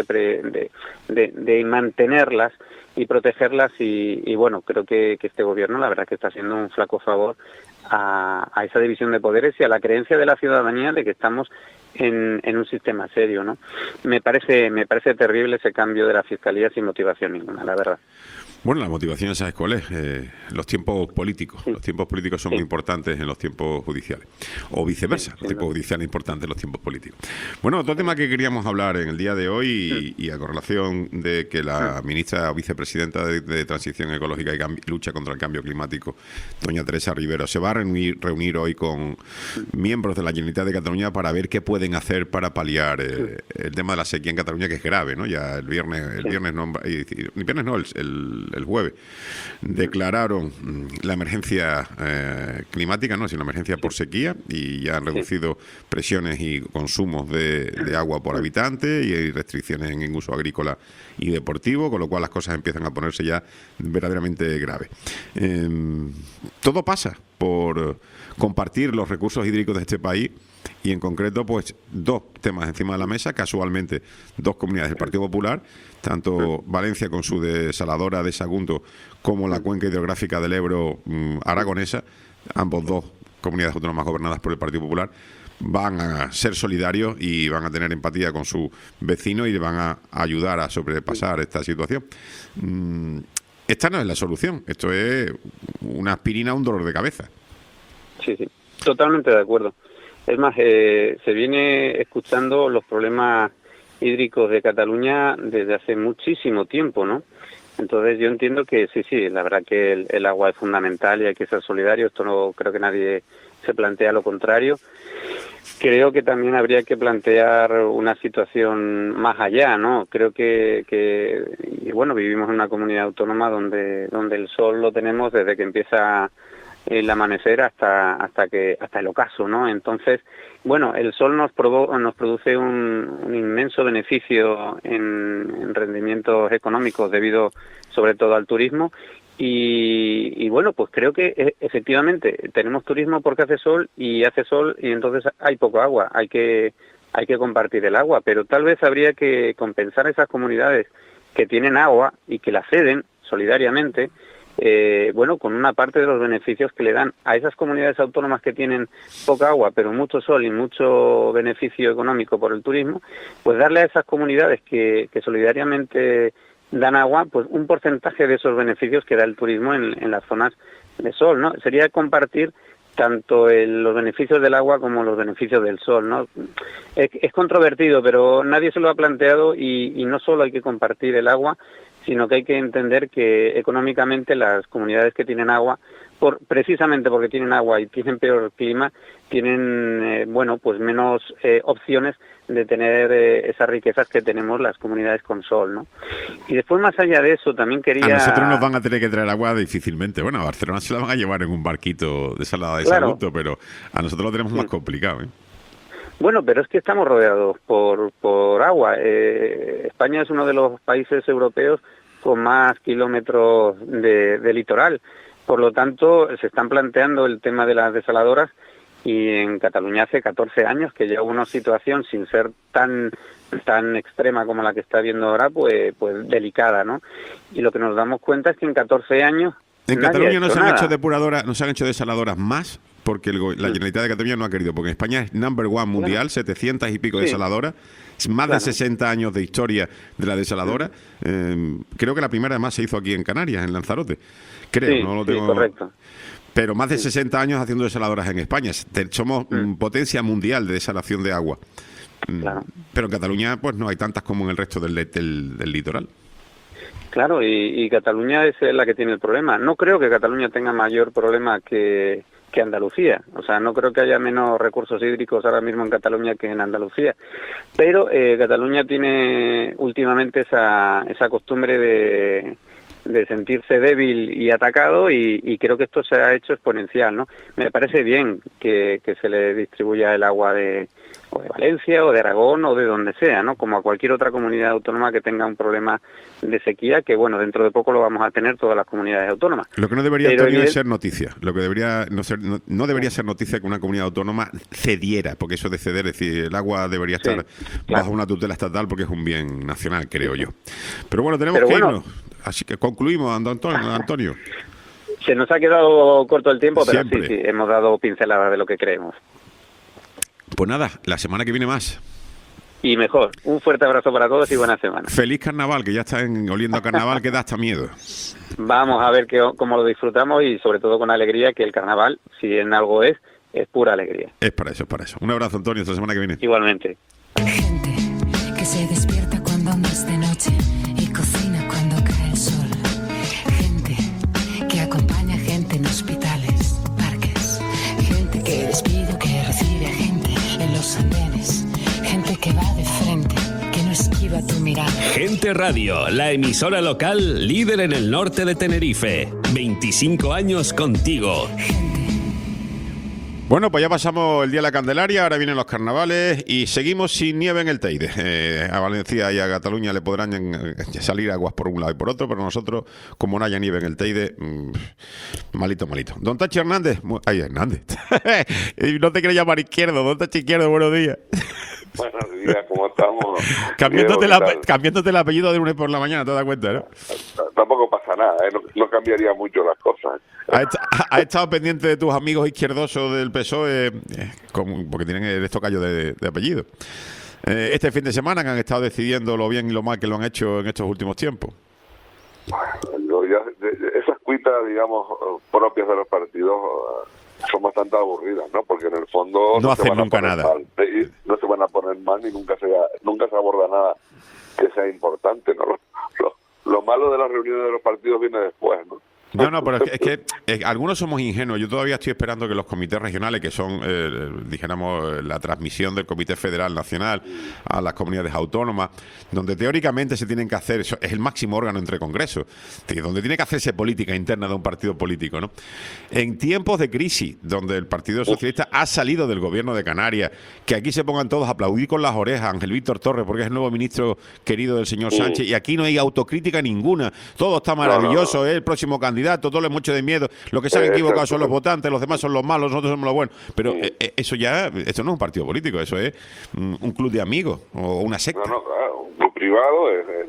Speaker 7: de mantenerlas y protegerlas, y bueno, creo que este gobierno la verdad que está haciendo un flaco favor a esa división de poderes y a la creencia de la ciudadanía de que estamos en un sistema serio, ¿no? Me parece terrible ese cambio de la Fiscalía sin motivación ninguna, la verdad.
Speaker 3: Bueno, la motivación, ¿sabes cuál es? Los tiempos políticos. Los tiempos políticos son muy importantes en los tiempos judiciales. O viceversa, los tiempos judiciales importantes en los tiempos políticos. Bueno, otro tema que queríamos hablar en el día de hoy, y a correlación de que la ministra o vicepresidenta de Transición Ecológica y Lucha contra el Cambio Climático, doña Teresa Rivero, se va a reunir hoy con miembros de la Generalitat de Cataluña para ver qué pueden hacer para paliar el tema de la sequía en Cataluña, que es grave, ¿no? Ya el viernes no, el jueves, declararon la emergencia climática, no, sino la emergencia por sequía, y ya han reducido presiones y consumos de agua por habitante, y hay restricciones en uso agrícola y deportivo, con lo cual las cosas empiezan a ponerse ya verdaderamente graves. Todo pasa por compartir los recursos hídricos de este país, y en concreto pues dos temas encima de la mesa, casualmente dos comunidades del Partido Popular, tanto Valencia con su desaladora de Sagunto como la cuenca hidrográfica del Ebro aragonesa, ambos dos comunidades autónomas gobernadas por el Partido Popular, van a ser solidarios y van a tener empatía con sus vecinos y van a ayudar a sobrepasar esta situación. Esta no es la solución, esto es una aspirina a un dolor de cabeza.
Speaker 7: Sí, totalmente de acuerdo. Es más, se viene escuchando los problemas hídricos de Cataluña desde hace muchísimo tiempo, ¿no? Entonces yo entiendo que sí, la verdad que el agua es fundamental y hay que ser solidario. Esto no creo que nadie se plantea lo contrario. Creo que también habría que plantear una situación más allá, ¿no? Creo que y bueno, vivimos en una comunidad autónoma donde el sol lo tenemos desde que empieza el amanecer hasta el ocaso, ¿no? Entonces, bueno, el sol nos produce un inmenso beneficio en rendimientos económicos debido sobre todo al turismo. Y bueno, pues creo que efectivamente tenemos turismo porque hace sol y entonces hay poco agua, hay que compartir el agua, pero tal vez habría que compensar a esas comunidades que tienen agua y que la ceden solidariamente, bueno, con una parte de los beneficios que le dan a esas comunidades autónomas que tienen poca agua, pero mucho sol y mucho beneficio económico por el turismo, pues darle a esas comunidades que solidariamente dan agua, pues un porcentaje de esos beneficios que da el turismo en las zonas de sol, ¿no? Sería compartir tanto los beneficios del agua como los beneficios del sol, ¿no? Es controvertido, pero nadie se lo ha planteado y no solo hay que compartir el agua, sino que hay que entender que económicamente las comunidades que tienen agua, precisamente porque tienen agua y tienen peor clima, tienen bueno, pues menos opciones de tener esas riquezas que tenemos las comunidades con sol, ¿no? Y después, más allá de eso, también quería...
Speaker 3: A nosotros nos van a tener que traer agua difícilmente. Bueno, a Barcelona se la van a llevar en un barquito de salada de Sagunto, pero a nosotros lo tenemos más complicado, ¿eh?
Speaker 7: Bueno, pero es que estamos rodeados por agua. España es uno de los países europeos con más kilómetros de litoral. Por lo tanto, se están planteando el tema de las desaladoras, y en Cataluña hace 14 años que ya hubo una situación, sin ser tan extrema como la que está viendo ahora, pues delicada, ¿no? Y lo que nos damos cuenta es que en 14 años...
Speaker 3: En Cataluña no se han hecho depuradoras, no se han hecho desaladoras más, porque la Generalitat de Cataluña no ha querido, porque España es number one mundial, 700 y pico desaladoras, más de 60 años de historia de la desaladora. Creo que la primera además se hizo aquí en Canarias, en Lanzarote. Creo, no lo tengo...
Speaker 7: correcto.
Speaker 3: Pero más de 60 años haciendo desaladoras en España. Somos potencia mundial de desalación de agua. Pero en Cataluña pues no hay tantas como en el resto del litoral.
Speaker 7: Claro, y Cataluña es la que tiene el problema. No creo que Cataluña tenga mayor problema que Andalucía. O sea, no creo que haya menos recursos hídricos ahora mismo en Cataluña que en Andalucía. Pero Cataluña tiene últimamente esa costumbre de sentirse débil y atacado, y creo que esto se ha hecho exponencial, ¿no? Me parece bien que se le distribuya el agua de Valencia o de Aragón o de donde sea, ¿no? Como a cualquier otra comunidad autónoma que tenga un problema de sequía, que bueno, dentro de poco lo vamos a tener todas las comunidades autónomas.
Speaker 3: Lo que no debería, Antonio, es ser noticia. Lo que debería no debería ser noticia que una comunidad autónoma cediera, porque eso de ceder, es decir, el agua debería estar bajo una tutela estatal porque es un bien nacional, creo yo. Pero bueno, tenemos que irnos. Así que concluimos, Antonio.
Speaker 7: Se nos ha quedado corto el tiempo, pero
Speaker 3: Siempre.
Speaker 7: sí, hemos dado pinceladas de lo que creemos.
Speaker 3: Pues nada, la semana que viene más.
Speaker 7: Y mejor. Un fuerte abrazo para todos y buena semana.
Speaker 3: Feliz carnaval, que ya está oliendo a carnaval, que da hasta miedo.
Speaker 7: Vamos a ver cómo lo disfrutamos, y sobre todo con alegría, que el carnaval, si en algo es pura alegría.
Speaker 3: Es para eso. Un abrazo, Antonio, hasta la semana que viene.
Speaker 7: Igualmente.
Speaker 5: Gente que se despierta cuando aún es de noche y cocina cuando cae el sol. Gente que acompaña a gente en hospitales, parques. Gente que despide, que recibe a gente en los andenes. Gente que va de frente, que no esquiva solo tu mirada.
Speaker 6: Gente Radio, la emisora local líder en el norte de Tenerife. 25 años contigo.
Speaker 3: Bueno, pues ya pasamos el día de la Candelaria, ahora vienen los carnavales y seguimos sin nieve en el Teide. A Valencia y a Cataluña le podrán salir aguas por un lado y por otro, pero nosotros, como no haya nieve en el Teide, malito, malito. Don Tachi Hernández, ay, Hernández, y no te quieres llamar Izquierdo, Don Tachi Izquierdo, buenos días.
Speaker 8: Buenos días, ¿cómo estamos?
Speaker 3: Cambiándote el apellido de lunes por la mañana, ¿te das cuenta, no?
Speaker 8: Tampoco pasa nada, no cambiaría mucho las cosas.
Speaker 3: ¿Has estado pendiente de tus amigos izquierdosos del PSOE? Porque tienen el estocallo de apellido. Este fin de semana que han estado decidiendo lo bien y lo mal que lo han hecho en estos últimos tiempos.
Speaker 8: Esas cuitas, digamos, propias de los partidos son bastante aburridas, ¿no? Porque en el fondo
Speaker 3: no hacen nunca nada.
Speaker 8: No se van a poner mal ni nunca se aborda nada que sea importante, ¿no? Lo malo de las reuniones de los partidos viene después, ¿no?
Speaker 3: No, pero es que algunos somos ingenuos. Yo todavía estoy esperando que los comités regionales, que son, dijéramos, la transmisión del Comité Federal Nacional a las comunidades autónomas, donde teóricamente se tienen que hacer, es el máximo órgano entre congresos, donde tiene que hacerse política interna de un partido político, ¿no? En tiempos de crisis, donde el Partido Socialista ha salido del gobierno de Canarias, que aquí se pongan todos a aplaudir con las orejas, Ángel Víctor Torres, porque es el nuevo ministro querido del señor Sánchez, y aquí no hay autocrítica ninguna, todo está maravilloso, el próximo candidato, todo le hemos hecho de miedo, lo que se han equivocado son los votantes, los demás son los malos, nosotros somos los buenos, pero esto no es un partido político, eso es un club de amigos o una secta.
Speaker 8: No, claro, un club privado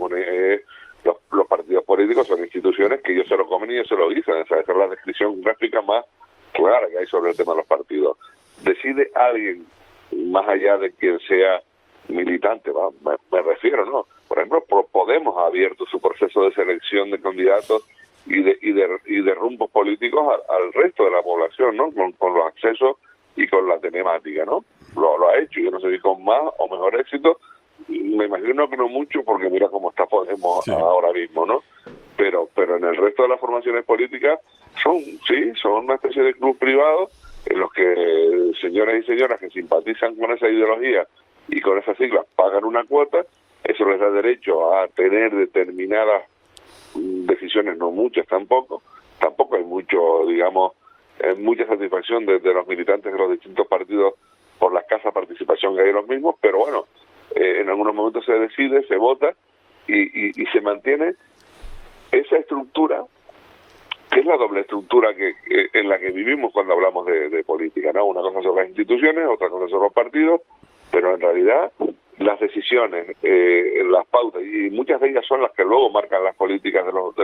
Speaker 8: los partidos políticos son instituciones que ellos se lo comen y ellos se lo dicen. Esa es la descripción gráfica más clara que hay sobre el tema de los partidos. Decide alguien, más allá de quien sea militante, me refiero, ¿no? Por ejemplo, Podemos ha abierto su proceso de selección de candidatos y de rumbos políticos al resto de la población, ¿no? Con los accesos y con la temática, ¿no? Lo ha hecho, yo no sé si con más o mejor éxito, me imagino que no mucho, porque mira cómo está Podemos ahora mismo, ¿no? Pero en el resto de las formaciones políticas son una especie de club privado en los que señores y señoras que simpatizan con esa ideología y con esas siglas pagan una cuota, eso les da derecho a tener determinadas decisiones, no muchas tampoco hay mucho, digamos, mucha satisfacción de los militantes de los distintos partidos por la escasa participación que hay en los mismos, pero bueno, en algunos momentos se decide, se vota y se mantiene esa estructura, que es la doble estructura en la que vivimos cuando hablamos de política, ¿no? Una cosa son las instituciones, otra cosa son los partidos, pero en realidad las decisiones, las pautas, y muchas de ellas son las que luego marcan las políticas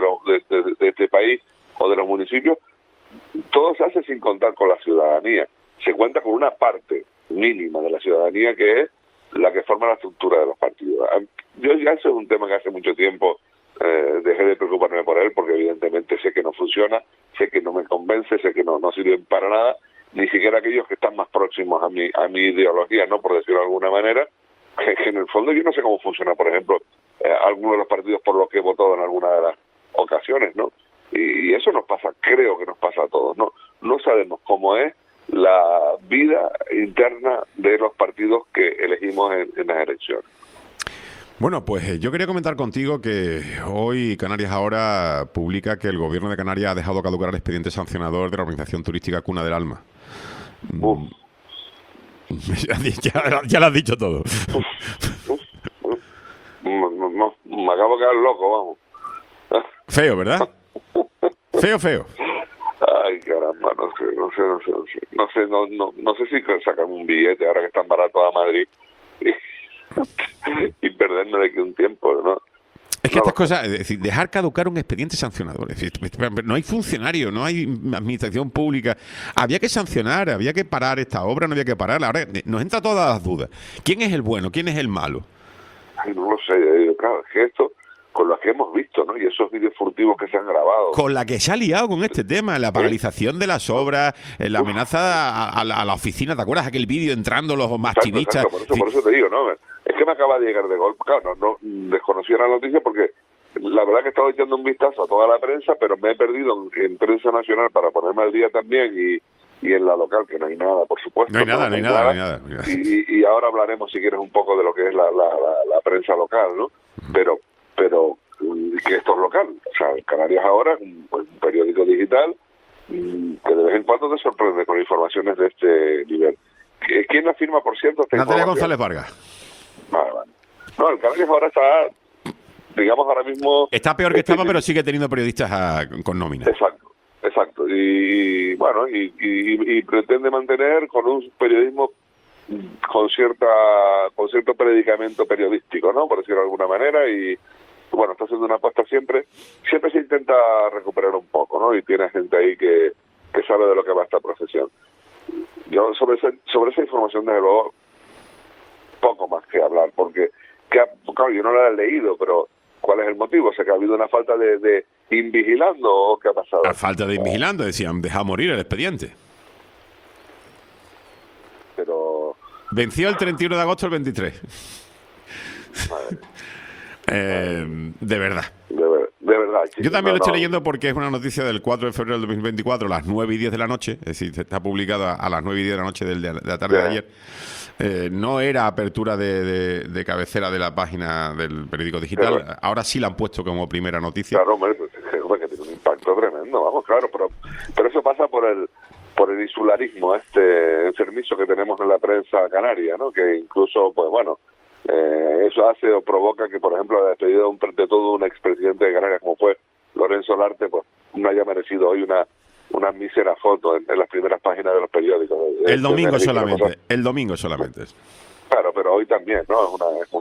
Speaker 8: de este país o de los municipios, todo se hace sin contar con la ciudadanía. Se cuenta con una parte mínima de la ciudadanía que es la que forma la estructura de los partidos. Yo ya ese es un tema que hace mucho tiempo dejé de preocuparme por él, porque evidentemente sé que no funciona, sé que no me convence, sé que no sirven para nada, ni siquiera aquellos que están más próximos a mi ideología, no por decirlo de alguna manera, que en el fondo yo no sé cómo funciona, por ejemplo, algunos de los partidos por los que he votado en alguna de las ocasiones, ¿no? Y eso nos pasa, creo que nos pasa a todos, ¿no? No sabemos cómo es la vida interna de los partidos que elegimos en las elecciones.
Speaker 3: Bueno, pues yo quería comentar contigo que hoy Canarias Ahora publica que el gobierno de Canarias ha dejado caducar el expediente sancionador de la organización turística Cuna del Alma. Ya lo has dicho todo.
Speaker 8: Me acabo de quedar loco, vamos.
Speaker 3: Feo, ¿verdad? Feo.
Speaker 8: Ay, caramba, no sé si sacan un billete ahora que están baratos a Madrid y perderme de aquí un tiempo, ¿no?
Speaker 3: Es que estas cosas, es decir, dejar caducar un expediente sancionador, es decir, no hay funcionario, no hay administración pública, había que sancionar, había que parar esta obra, no había que parar, ahora nos entra todas las dudas. ¿Quién es el bueno? ¿Quién es el malo?
Speaker 8: Ay, no lo sé, claro, es que esto, con lo que hemos visto, ¿no? Y esos vídeos furtivos que se han grabado.
Speaker 3: Con la que se ha liado con este tema, la paralización de las obras, la amenaza a la oficina, ¿te acuerdas aquel vídeo entrando los activistas?
Speaker 8: Exacto, por eso te digo, ¿no? Es que me acaba de llegar de golpe, claro, no desconocía la noticia porque la verdad que he estado echando un vistazo a toda la prensa, pero me he perdido en prensa nacional para ponerme al día también y en la local, que no hay nada, por supuesto.
Speaker 3: No hay nada.
Speaker 8: Y ahora hablaremos, si quieres, un poco de lo que es la prensa local, ¿no? Pero que esto es local. O sea, Canarias Ahora es un periódico digital que de vez en cuando te sorprende con informaciones de este nivel. ¿Quién la firma, por cierto?
Speaker 3: Natalia González Vargas.
Speaker 8: Vale. No, el Canarias Ahora está, digamos, ahora mismo...
Speaker 3: Está peor que estaba, pero sigue teniendo periodistas con nómina.
Speaker 8: Exacto. Y bueno, y pretende mantener con un periodismo con cierto predicamento periodístico, ¿no? Por decirlo de alguna manera, y bueno, está haciendo una apuesta siempre se intenta recuperar un poco, ¿no? Y tiene gente ahí que sabe de lo que va esta profesión. Yo sobre esa información, desde luego, poco más que hablar, porque claro, yo no la he leído, pero ¿cuál es el motivo? O sea, que ha habido una falta de invigilando, ¿o qué ha pasado?
Speaker 3: La falta de invigilando, decían, deja morir el expediente.
Speaker 8: Pero...
Speaker 3: Venció el 31 de agosto el 23. De verdad.
Speaker 8: De verdad.
Speaker 3: Yo también lo estoy leyendo porque es una noticia del 4 de febrero del 2024, a las 9:10 de la noche, es decir, está publicada a las 9:10 de la noche de la tarde de ayer. No era apertura de cabecera de la página del periódico digital. Claro. Ahora sí la han puesto como primera noticia.
Speaker 8: Claro, hombre, que tiene un impacto tremendo, vamos, claro, pero eso pasa por el insularismo enfermizo que tenemos en la prensa canaria, ¿no? Que incluso, pues bueno, eso hace o provoca que, por ejemplo, la despedida de todo un expresidente de Canarias como fue Lorenzo Larte, pues no haya merecido hoy una mísera foto en las primeras páginas de los periódicos.
Speaker 3: El domingo solamente.
Speaker 8: Claro, pero hoy también, ¿no?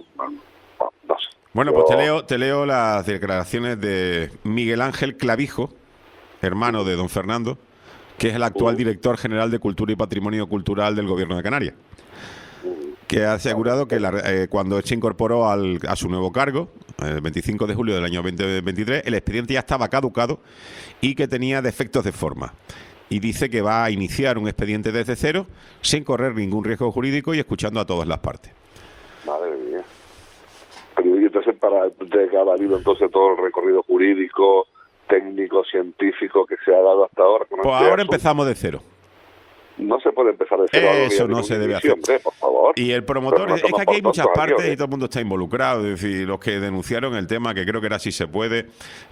Speaker 8: No sé.
Speaker 3: Bueno, pues te leo las declaraciones de Miguel Ángel Clavijo, hermano de don Fernando, que es el actual director general de Cultura y Patrimonio Cultural del Gobierno de Canarias, que ha asegurado que cuando se incorporó a su nuevo cargo, el 25 de julio del año 2023, el expediente ya estaba caducado y que tenía defectos de forma. Y dice que va a iniciar un expediente desde cero, sin correr ningún riesgo jurídico y escuchando a todas las partes.
Speaker 8: Madre mía. Pero ¿y entonces de que ha valido entonces todo el recorrido jurídico, técnico, científico que se ha dado hasta ahora?
Speaker 3: Pues ahora empezamos de cero.
Speaker 8: No se puede empezar de cero.
Speaker 3: Eso no se debe hacer.
Speaker 8: Hombre, por favor.
Speaker 3: Y el promotor, es que aquí hay muchas partes y todo el mundo está involucrado. Es decir, los que denunciaron el tema, que creo que era Si Se Puede,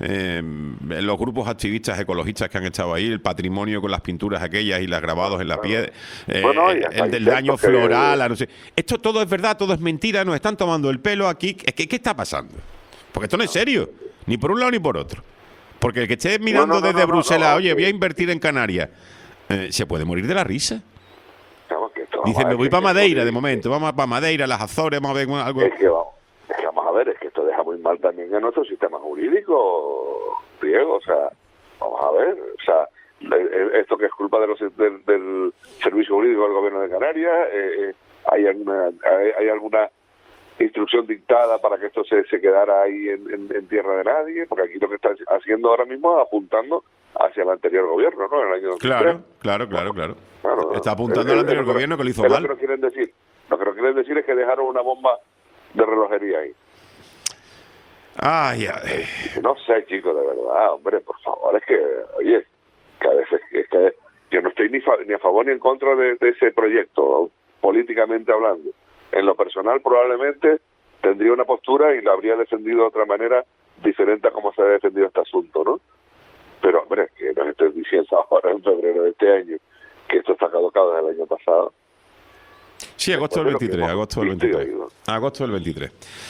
Speaker 3: los grupos activistas ecologistas que han estado ahí, el patrimonio con las pinturas aquellas y las grabados en la piedra, el del daño floral, no sé. Esto todo es verdad, todo es mentira, nos están tomando el pelo aquí. ¿Qué está pasando? Porque esto no es serio, ni por un lado ni por otro. Porque el que esté mirando desde Bruselas, oye, voy a invertir en Canarias, se puede morir de la risa. Dice, me voy para Madeira de momento, vamos para Madeira, las Azores, vamos a ver algo.
Speaker 8: Es que vamos a ver, es que esto deja muy mal también a nuestro sistema jurídico, Diego, o sea, vamos a ver, o sea, esto que es culpa del Servicio Jurídico del Gobierno de Canarias, hay alguna instrucción dictada para que esto se quedara ahí en tierra de nadie, porque aquí lo que está haciendo ahora mismo es apuntando hacia el anterior gobierno, ¿no? En el año 2003.
Speaker 3: Claro. Está apuntando al anterior gobierno que lo hizo mal.
Speaker 8: Lo que no quieren decir es que dejaron una bomba de relojería ahí.
Speaker 3: Ay.
Speaker 8: No sé, chicos, de verdad, hombre, por favor, es que, oye, que a veces es que yo no estoy ni a favor ni en contra de ese proyecto, políticamente hablando. En lo personal, probablemente tendría una postura y la habría defendido de otra manera diferente a cómo se ha defendido este asunto, ¿no? Pero, hombre, que nos estés diciendo ahora en febrero de este año que esto está caducado desde el año pasado.
Speaker 3: Sí, agosto del 23, agosto del 23.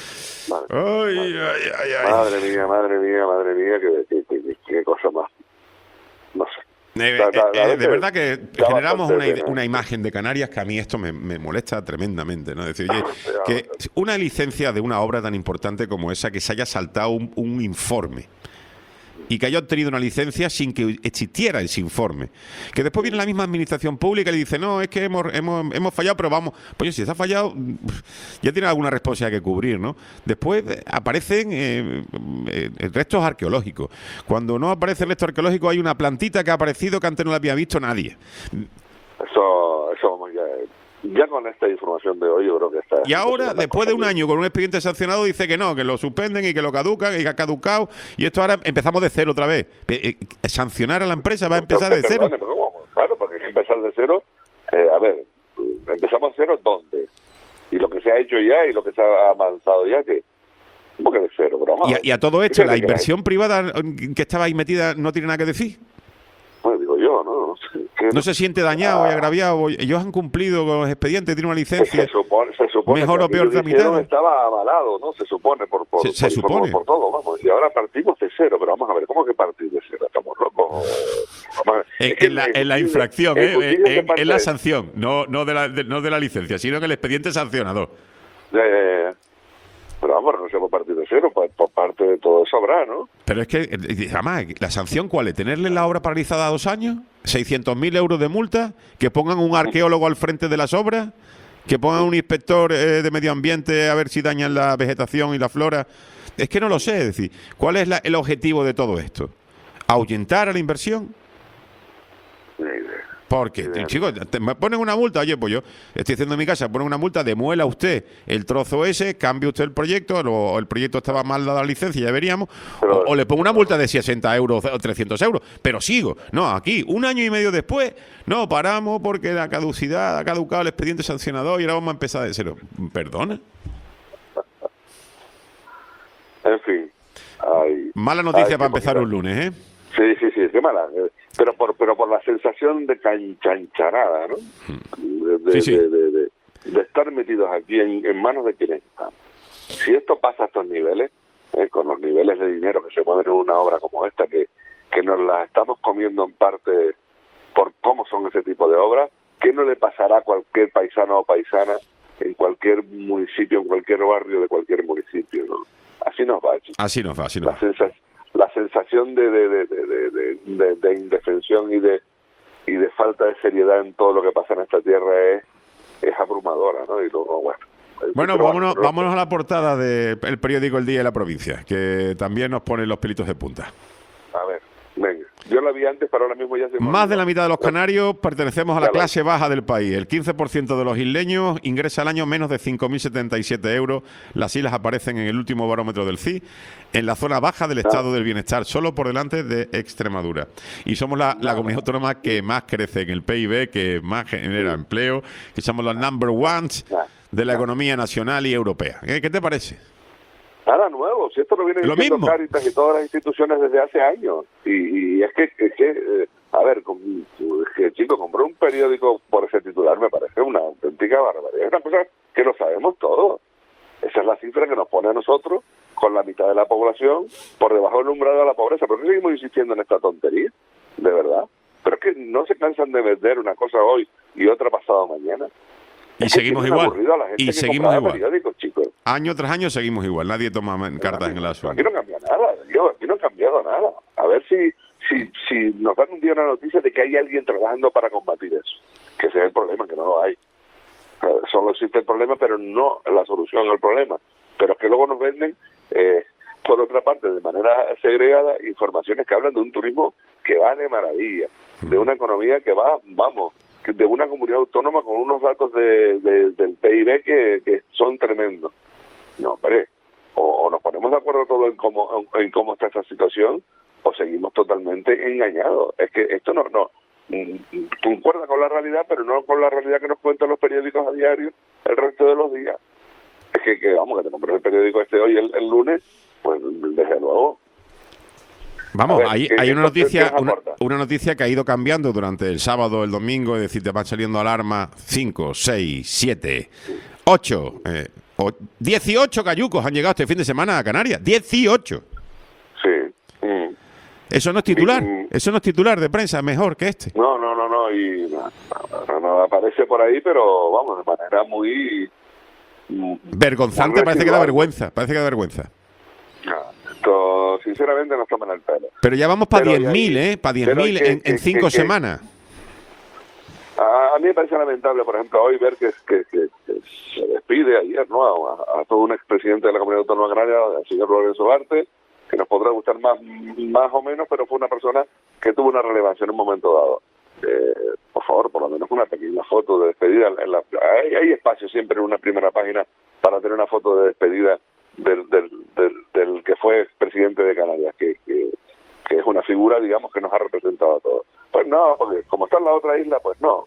Speaker 8: Madre mía, qué cosa más. No sé.
Speaker 3: De verdad que generamos una imagen de Canarias que a mí esto me molesta tremendamente, ¿no? Es decir, oye, que una licencia de una obra tan importante como esa, que se haya saltado un informe y que haya obtenido una licencia sin que existiera ese informe, que después viene la misma administración pública y le dice, no, es que hemos fallado, pero vamos, pues si está fallado ya tiene alguna responsabilidad que cubrir, ¿no? Después aparecen restos arqueológicos. Cuando no aparece el resto arqueológico hay una plantita que ha aparecido que antes no la había visto nadie.
Speaker 8: Eso vamos ya con esta información de hoy yo creo que está...
Speaker 3: Y ahora, después de un año con un expediente sancionado, dice que no, que lo suspenden y que lo caducan y que ha caducado, y esto ahora empezamos de cero otra vez. Sancionar a la empresa va a empezar de cero.
Speaker 8: Claro, porque hay que empezar de cero. A ver, empezamos de cero, ¿dónde? Y lo que se ha hecho ya y lo que se ha avanzado ya, que ¿cómo que de cero? Pero vamos,
Speaker 3: Y a todo esto,
Speaker 8: fíjate
Speaker 3: ¿la
Speaker 8: que
Speaker 3: inversión privada que estaba ahí metida no tiene nada que decir?
Speaker 8: Bueno, digo yo, ¿no? No sé, que-
Speaker 3: ¿No se siente dañado y agraviado? Ellos han cumplido con los expedientes, tienen una licencia.
Speaker 8: se supone
Speaker 3: Mejor
Speaker 8: que
Speaker 3: o peor
Speaker 8: aquello que
Speaker 3: tramitada.
Speaker 8: hicieron estaba avalado, ¿no? Se supone
Speaker 3: Se supone.
Speaker 8: por todo, vamos. Y ahora partimos de cero, pero vamos a ver, ¿cómo que partir de cero? ¿Estamos locos? Vamos a ver. Es que
Speaker 3: En la infracción,
Speaker 8: el cuchillo que
Speaker 3: en
Speaker 8: parte
Speaker 3: la
Speaker 8: de-
Speaker 3: sanción, no de la licencia, sino en el expediente sancionador.
Speaker 8: Ya. Pero vamos, no se puede partir de cero, por parte de todo eso habrá, ¿no?
Speaker 3: Pero es que, además, ¿la sanción cuál es? ¿Tenerle la obra paralizada 2 años? ¿600.000 euros de multa? ¿Que pongan un arqueólogo al frente de las obras? ¿Que pongan un inspector de medio ambiente a ver si dañan la vegetación y la flora? Es que no lo sé, es decir, ¿cuál es el objetivo de todo esto? ¿Ahuyentar a la inversión?
Speaker 8: Ni idea.
Speaker 3: Porque, chicos, me ponen una multa, oye, pues yo estoy haciendo en mi casa, ponen una multa, demuela usted el trozo ese, cambia usted el proyecto, o el proyecto estaba mal dada la licencia, ya veríamos,
Speaker 8: Pero-
Speaker 3: o le pongo una multa de 60 euros o 300 euros, pero sigo. No, aquí, 1 año y medio después, no, paramos porque la caducidad ha caducado el expediente sancionador y ahora vamos a empezar de cero. ¿Perdona?
Speaker 8: En fin. Ay,
Speaker 3: Mala noticia
Speaker 8: qué
Speaker 3: para empezar
Speaker 8: bonito.
Speaker 3: un lunes, ¿eh?
Speaker 8: Sí, qué mala. Pero por la sensación de chancharada, ¿no?
Speaker 3: Sí.
Speaker 8: De estar metidos aquí en manos de quienes están. Si esto pasa a estos niveles, con los niveles de dinero que se mueven en una obra como esta, que nos la estamos comiendo en parte por cómo son ese tipo de obras, ¿qué no le pasará a cualquier paisano o paisana en cualquier municipio, en cualquier barrio de cualquier municipio, ¿no? Así nos va, chicos.
Speaker 3: Así nos va, así nos va.
Speaker 8: La sensación de indefensión y de falta de seriedad en todo lo que pasa en esta tierra es abrumadora, ¿no? Y luego,
Speaker 3: Bueno,
Speaker 8: pero
Speaker 3: vámonos a la portada del periódico El Día de la Provincia, que también nos pone los pelitos de punta.
Speaker 8: A ver, venga. Yo la vi antes, pero ahora mismo ya se me
Speaker 3: Más de la
Speaker 8: olvidó.
Speaker 3: mitad de los canarios pertenecemos a la
Speaker 8: Claro.
Speaker 3: clase baja del país. El 15% de los isleños ingresa al año menos de 5.077 euros. Las islas aparecen en el último barómetro del CIE en la zona baja del estado del bienestar, solo por delante de Extremadura. Y somos la comunidad autónoma que más crece en el PIB, que más genera empleo, que somos los number ones de la economía nacional y europea. ¿Qué te parece?
Speaker 8: Nada nuevo, si esto lo viene
Speaker 3: Lo
Speaker 8: diciendo
Speaker 3: mismo.
Speaker 8: Cáritas y todas las instituciones desde hace años. Y es que a ver, que chico, compró un periódico por ese titular me parece una auténtica barbaridad. Es una cosa que lo sabemos todos. Esa es la cifra que nos pone a nosotros, con la mitad de la población, por debajo del umbral de la pobreza. ¿Por qué seguimos insistiendo en esta tontería? De verdad. Pero es que no se cansan de vender una cosa hoy y otra pasado mañana.
Speaker 3: Y
Speaker 8: Es que
Speaker 3: seguimos
Speaker 8: tienen
Speaker 3: igual.
Speaker 8: aburrido a la gente
Speaker 3: Y
Speaker 8: que
Speaker 3: seguimos
Speaker 8: compraba
Speaker 3: igual.
Speaker 8: periódicos, chicos.
Speaker 3: Año tras año seguimos igual. Nadie toma cartas en el asunto.
Speaker 8: Aquí no cambia nada, aquí no ha cambiado nada. A ver si nos dan un día una noticia de que hay alguien trabajando para combatir eso. Que ese es el problema, que no lo hay. Solo existe el problema, pero no la solución al problema. Pero es que luego nos venden, por otra parte, de manera segregada, informaciones que hablan de un turismo que va de maravilla, de una economía que va, de una comunidad autónoma con unos datos del PIB que son tremendos. No, hombre, o nos ponemos de acuerdo todos en cómo está esa situación, o seguimos totalmente engañados. Es que esto no concuerda con la realidad, pero no con la realidad que nos cuentan los periódicos a diario el resto de los días. Es que te compras el periódico hoy el lunes, pues desde luego.
Speaker 3: Vamos,
Speaker 8: A ver,
Speaker 3: hay
Speaker 8: ¿qué
Speaker 3: una noticia,
Speaker 8: nos aporta?
Speaker 3: una noticia que ha ido cambiando durante el sábado, el domingo, es decir, te van saliendo alarmas 5, 6, 7, 8, 18 cayucos han llegado este fin de semana a Canarias. 18.
Speaker 8: Sí.
Speaker 3: Eso no es titular de prensa, mejor que este.
Speaker 8: No, y no aparece por ahí, pero vamos, de manera muy...
Speaker 3: Vergonzante,
Speaker 8: muy
Speaker 3: parece que da
Speaker 8: residual.
Speaker 3: vergüenza.
Speaker 8: Esto, sinceramente, nos toman el pelo.
Speaker 3: Pero ya vamos para
Speaker 8: Pero
Speaker 3: 10.000,
Speaker 8: ya-
Speaker 3: para
Speaker 8: pero
Speaker 3: 10.000 en 5 semanas.
Speaker 8: A mí me parece lamentable, por ejemplo, hoy ver que se despide ayer, ¿no? A todo un expresidente de la Comunidad Autónoma Canaria, el señor Lorenzo Barte, que nos podrá gustar más o menos, pero fue una persona que tuvo una relevancia en un momento dado. Por favor, por lo menos una pequeña foto de despedida. Hay espacio siempre en una primera página para tener una foto de despedida del que fue presidente de Canarias, que que es una figura, digamos, que nos ha representado a todos. Pues no, porque como está en la otra isla, pues no,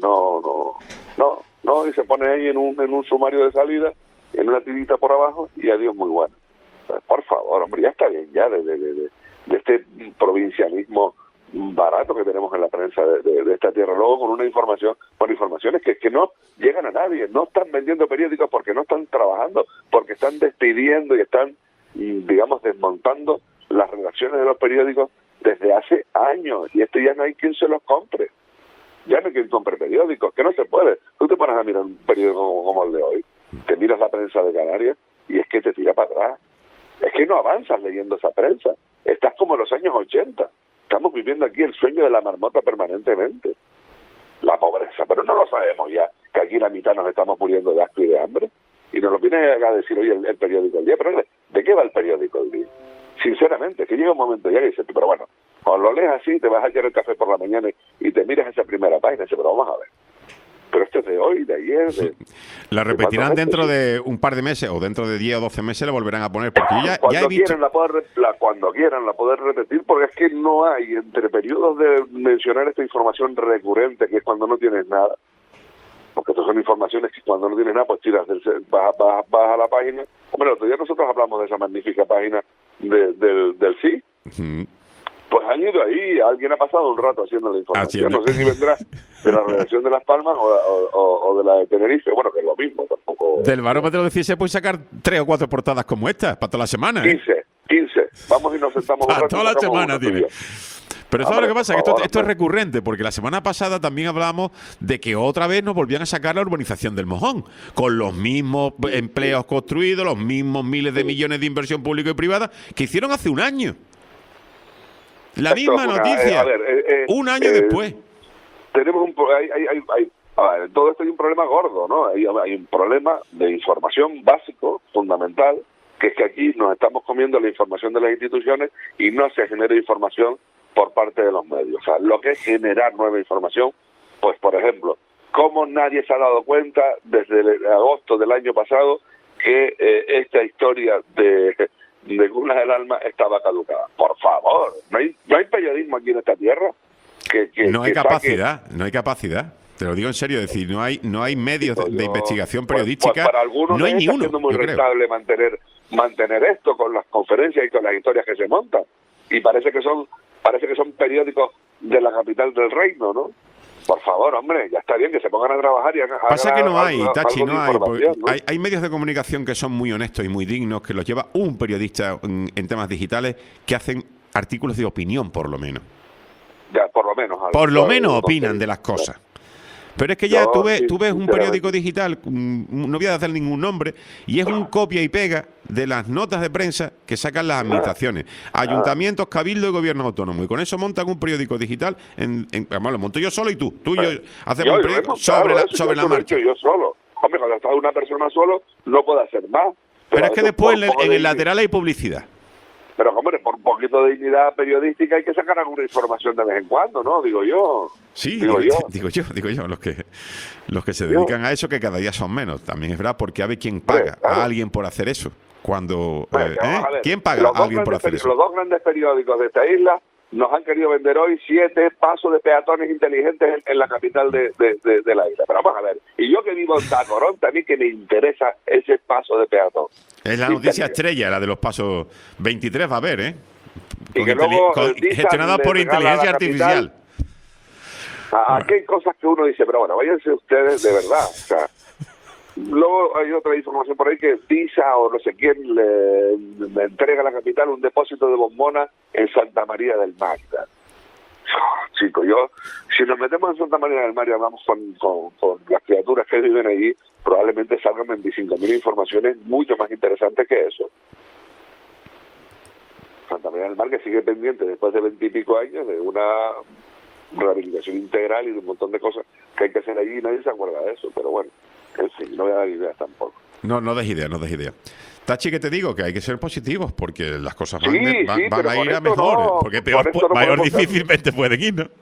Speaker 8: y se pone ahí en un sumario de salida, en una tirita por abajo, y adiós, muy bueno. Pues, por favor, hombre, ya está bien ya de este provincialismo barato que tenemos en la prensa de esta tierra. Luego con informaciones que no llegan a nadie, no están vendiendo periódicos porque no están trabajando, porque están despidiendo y están, digamos, desmontando las redacciones de los periódicos desde hace años, y esto ya no hay quien se los compre. Ya no hay quien compre periódicos, que no se puede. Tú te pones a mirar un periódico como el de hoy, te miras la prensa de Canarias y es que te tira para atrás. Es que no avanzas leyendo esa prensa. Estás como en los años 80. Estamos viviendo aquí el sueño de la marmota permanentemente. La pobreza, pero no lo sabemos ya, que aquí la mitad nos estamos muriendo de asco y de hambre. Y nos lo viene a decir hoy el periódico del día. Pero ¿de qué va el periódico del día? Sinceramente, que llega un momento ya que dices, pero bueno, cuando lo lees así, te vas a echar el café por la mañana y te miras esa primera página y dices, pero vamos a ver. Pero esto es de hoy, de ayer.
Speaker 3: La repetirán dentro de un par de meses o dentro de 10 o 12 meses la volverán a poner. Porque
Speaker 8: cuando
Speaker 3: he visto...
Speaker 8: cuando quieran la poder repetir, porque es que no hay entre periodos de mencionar esta información recurrente, que es cuando no tienes nada. Porque estas son informaciones que cuando no tienes nada, pues vas a la página. Hombre, el otro día nosotros hablamos de esa magnífica página del sí. Pues han ido ahí, alguien ha pasado un rato haciendo la información. No sé si vendrá de la redacción de Las Palmas o de la de Tenerife. Bueno, que es lo mismo, tampoco.
Speaker 3: Del Barómetro de Ciencia puedes sacar 3 o 4 portadas como esta, para toda la semana.
Speaker 8: 15. Vamos y nos sentamos un rato.
Speaker 3: Para toda la semana tiene. Pero ¿sabes lo que pasa? Que esto es recurrente, porque la semana pasada también hablábamos de que otra vez nos volvían a sacar la urbanización del Mojón, con los mismos empleos construidos, los mismos miles de millones de inversión pública y privada que hicieron hace un año. La misma noticia, un año después.
Speaker 8: Tenemos todo esto hay un problema gordo, ¿no? Hay un problema de información básico, fundamental, que es que aquí nos estamos comiendo la información de las instituciones y no se genera información por parte de los medios. O sea, lo que es generar nueva información, pues por ejemplo, cómo nadie se ha dado cuenta desde agosto del año pasado que esta historia de Cunas del Alma estaba caducada. Por favor, no hay periodismo aquí en esta tierra
Speaker 3: no hay capacidad. Te lo digo en serio, es decir, no hay medios de investigación periodística.
Speaker 8: Pues para algunos
Speaker 3: no hay ni uno.
Speaker 8: Está siendo muy rentable mantener esto con las conferencias y con las historias que se montan. Y parece que son periódicos de la capital del reino, ¿no? Por favor, hombre, ya está bien que se pongan a trabajar y hagan.
Speaker 3: Pasa que no hay, Tachi, no hay. ¿No? Hay medios de comunicación que son muy honestos y muy dignos, que los lleva un periodista en temas digitales, que hacen artículos de opinión, por lo menos.
Speaker 8: Ya, por lo menos.
Speaker 3: Por lo menos opinan de las cosas. Pero es que ya tú ves un periódico digital, no voy a hacer ningún nombre, y es un copia y pega de las notas de prensa que sacan las administraciones, ayuntamientos, cabildo y gobierno autónomo. Y con eso montan un periódico digital, además lo monto yo solo y tú. Tú y yo hacemos un periódico sobre la marcha.
Speaker 8: Yo solo. Hombre, cuando está una persona solo, no puede hacer más.
Speaker 3: Pero es que después en el lateral hay publicidad.
Speaker 8: Pero, hombre, por un poquito de dignidad periodística hay que sacar alguna información de vez en cuando, ¿no? Digo yo.
Speaker 3: Sí, digo yo, los que se dedican a eso, que cada día son menos. También es verdad, porque a ver quién paga a alguien por hacer eso. ¿Quién paga a alguien por hacer eso?
Speaker 8: Los dos grandes periódicos de esta isla nos han querido vender hoy 7 pasos de peatones inteligentes en la capital de la isla. Pero vamos a ver, y yo que vivo en Tacorón, también que me interesa ese paso de peatón. Es
Speaker 3: la noticia estrella, la de los pasos 23 va a haber, ¿eh?
Speaker 8: Y que luego
Speaker 3: gestionada por inteligencia artificial.
Speaker 8: Aquí hay cosas que uno dice, pero bueno, váyanse ustedes de verdad. O sea, luego hay otra información por ahí que Visa o no sé quién le entrega a la capital un depósito de bombonas en Santa María del Mar. Chicos, si nos metemos en Santa María del Mar y hablamos con las criaturas que viven allí, probablemente salgan 25.000 informaciones mucho más interesantes que eso. Santa María del Mar, que sigue pendiente después de 20 y pico años de una rehabilitación integral y de un montón de cosas que hay que hacer allí, y nadie se acuerda de eso. Pero bueno, en fin, no voy a dar ideas tampoco.
Speaker 3: No des ideas. Tachi, que te digo que hay que ser positivos, porque las cosas van a ir a mejor, porque mayor difícilmente pueden ir, ¿no?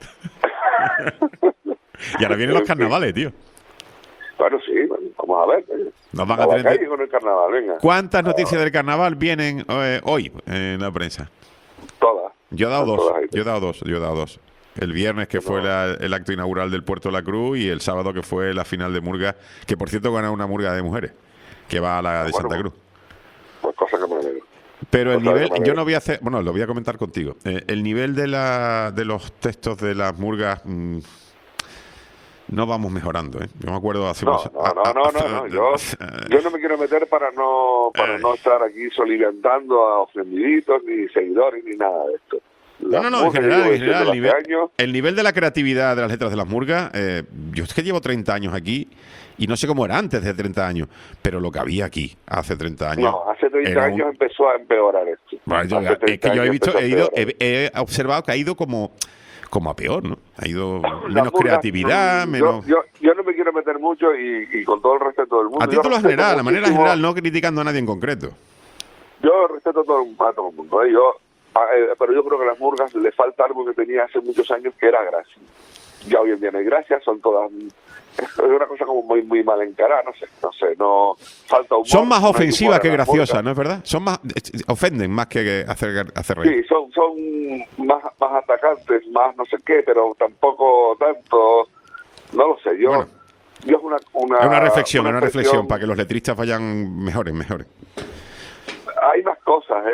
Speaker 3: Y ahora vienen los carnavales, tío.
Speaker 8: Bueno, sí, vamos a ver.
Speaker 3: Nos van a tener
Speaker 8: con el carnaval, venga.
Speaker 3: ¿Cuántas noticias del carnaval vienen hoy en la prensa?
Speaker 8: Todas.
Speaker 3: Yo he dado
Speaker 8: Están
Speaker 3: dos.
Speaker 8: todas ahí.
Speaker 3: Yo he dado dos. El viernes, que fue el acto inaugural del Puerto de la Cruz, y el sábado, que fue la final de murga, que por cierto ganó una murga de mujeres, que va a la de Santa Cruz.
Speaker 8: Pues cosa que me alegro.
Speaker 3: Pero el
Speaker 8: Cosa que
Speaker 3: nivel,
Speaker 8: me alegro.
Speaker 3: yo no voy a hacer, bueno, lo voy a comentar contigo. El nivel de los textos de las murgas, no vamos mejorando, ¿eh? Yo me acuerdo hace
Speaker 8: No,
Speaker 3: unos...
Speaker 8: no. Yo no me quiero meter para no estar aquí soliviantando a ofendiditos, ni seguidores, ni nada de esto.
Speaker 3: No,
Speaker 8: Las
Speaker 3: en
Speaker 8: murgas,
Speaker 3: general,
Speaker 8: llevo diciéndolo hace años.
Speaker 3: el nivel de la creatividad de las letras de las murgas, yo es que llevo 30 años aquí y no sé cómo era antes de 30 años, pero lo que había aquí hace 30 años...
Speaker 8: No, hace 30
Speaker 3: era
Speaker 8: años empezó a empeorar esto.
Speaker 3: Bueno,
Speaker 8: Hace
Speaker 3: es
Speaker 8: 30
Speaker 3: que yo he
Speaker 8: años
Speaker 3: visto,
Speaker 8: empezó a empeorar.
Speaker 3: he observado que ha ido como a peor, ¿no? Ha ido
Speaker 8: Las
Speaker 3: menos
Speaker 8: murgas,
Speaker 3: creatividad, menos...
Speaker 8: Yo no me quiero meter mucho y con todo el respeto del mundo.
Speaker 3: A título
Speaker 8: yo respeto
Speaker 3: general, de manera
Speaker 8: muchísimo-
Speaker 3: general, no criticando a nadie en concreto.
Speaker 8: Yo respeto a todo el mundo, ¿eh? Pero yo creo que a las murgas le falta algo que tenía hace muchos años, que era gracia. Ya hoy en día no hay gracia, son todas... Es una cosa como muy mal encarada, no sé, no... Falta humor.
Speaker 3: Son más
Speaker 8: no hay
Speaker 3: ofensivas
Speaker 8: humor
Speaker 3: que
Speaker 8: en las
Speaker 3: graciosas,
Speaker 8: murgas.
Speaker 3: ¿no es verdad? Son más... ofenden más que hacer reír.
Speaker 8: Sí, son más atacantes, más no sé qué, pero tampoco tanto... No lo sé, yo...
Speaker 3: Bueno.
Speaker 8: Yo es
Speaker 3: Es una reflexión,
Speaker 8: expresión-
Speaker 3: para que los letristas vayan mejores.
Speaker 8: Hay más cosas,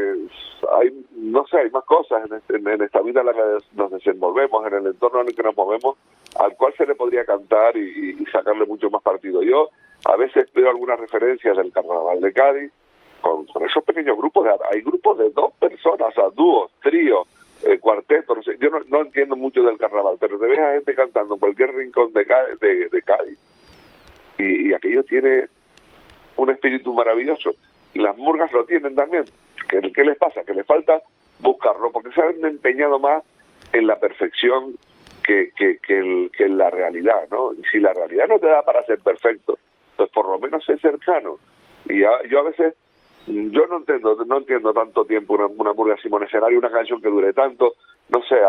Speaker 8: hay más cosas en esta vida en la que nos desenvolvemos, en el entorno en el que nos movemos, al cual se le podría cantar y sacarle mucho más partido. Yo a veces veo algunas referencias del Carnaval de Cádiz con esos pequeños grupos. Hay grupos de 2 personas, o sea, dúos, tríos, cuartetos, no sé. Yo no entiendo mucho del carnaval, pero te ves a gente cantando en cualquier rincón de Cádiz y aquello tiene un espíritu maravilloso. Y las murgas lo tienen también. ¿Qué les pasa? Que les falta buscarlo, porque se han empeñado más en la perfección que en la realidad, ¿no? Y si la realidad no te da para ser perfecto, pues por lo menos sé cercano. Y yo a veces, yo no entiendo tanto tiempo una murga así en escenario, una canción que dure tanto, no sé,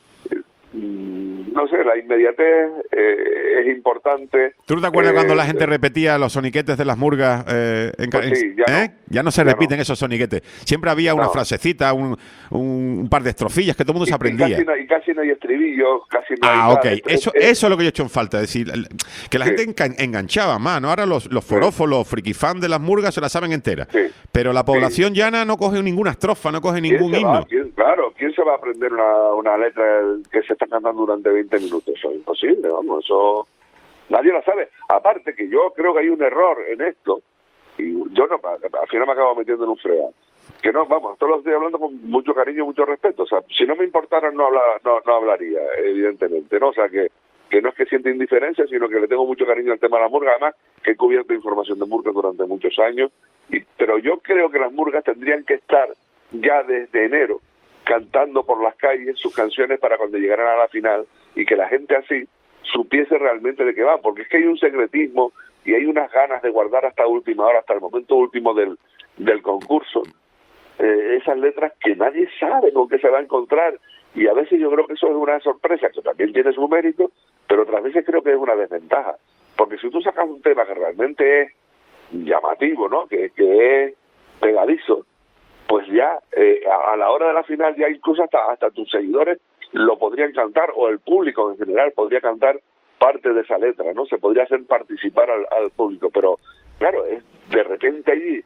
Speaker 8: la inmediatez es importante.
Speaker 3: ¿Tú te acuerdas cuando la gente repetía los soniquetes de las murgas?
Speaker 8: Pues sí,
Speaker 3: ya no se repiten esos soniquetes. Siempre había una frasecita, un par de estrofillas que todo el mundo se aprendía.
Speaker 8: Y casi no hay estribillo, casi no hay nada.
Speaker 3: Ok. Eso es lo que yo he hecho en falta. Es decir, que la gente enganchaba más, ¿no? Ahora los forofos, los frikifans de las murgas se la saben entera.
Speaker 8: Sí.
Speaker 3: Pero la población llana no coge ninguna estrofa, no coge
Speaker 8: ¿Quién
Speaker 3: ningún
Speaker 8: se va?
Speaker 3: himno.
Speaker 8: ¿Quién se va a aprender una letra que se está cantando durante 20 minutos? Eso es imposible, vamos, eso nadie lo sabe. Aparte que yo creo que hay un error en esto, y yo no, al final me acabo metiendo en un fregado. Que no, vamos, esto lo estoy hablando con mucho cariño y mucho respeto. O sea, si no me importara no hablaría, evidentemente, ¿no? O sea, que no es que sienta indiferencia, sino que le tengo mucho cariño al tema de la murga, además que he cubierto información de murgas durante muchos años, pero yo creo que las murgas tendrían que estar ya desde enero cantando por las calles sus canciones para cuando llegaran a la final, y que la gente así supiese realmente de qué van, porque es que hay un secretismo y hay unas ganas de guardar hasta última hora, hasta el momento último del concurso, esas letras que nadie sabe con qué se va a encontrar, y a veces yo creo que eso es una sorpresa, que también tiene su mérito, pero otras veces creo que es una desventaja, porque si tú sacas un tema que realmente es llamativo, ¿no? que es pegadizo, pues ya a la hora de la final ya incluso hasta tus seguidores lo podrían cantar, o el público en general podría cantar parte de esa letra, ¿no? Se podría hacer participar al público, pero claro, de repente allí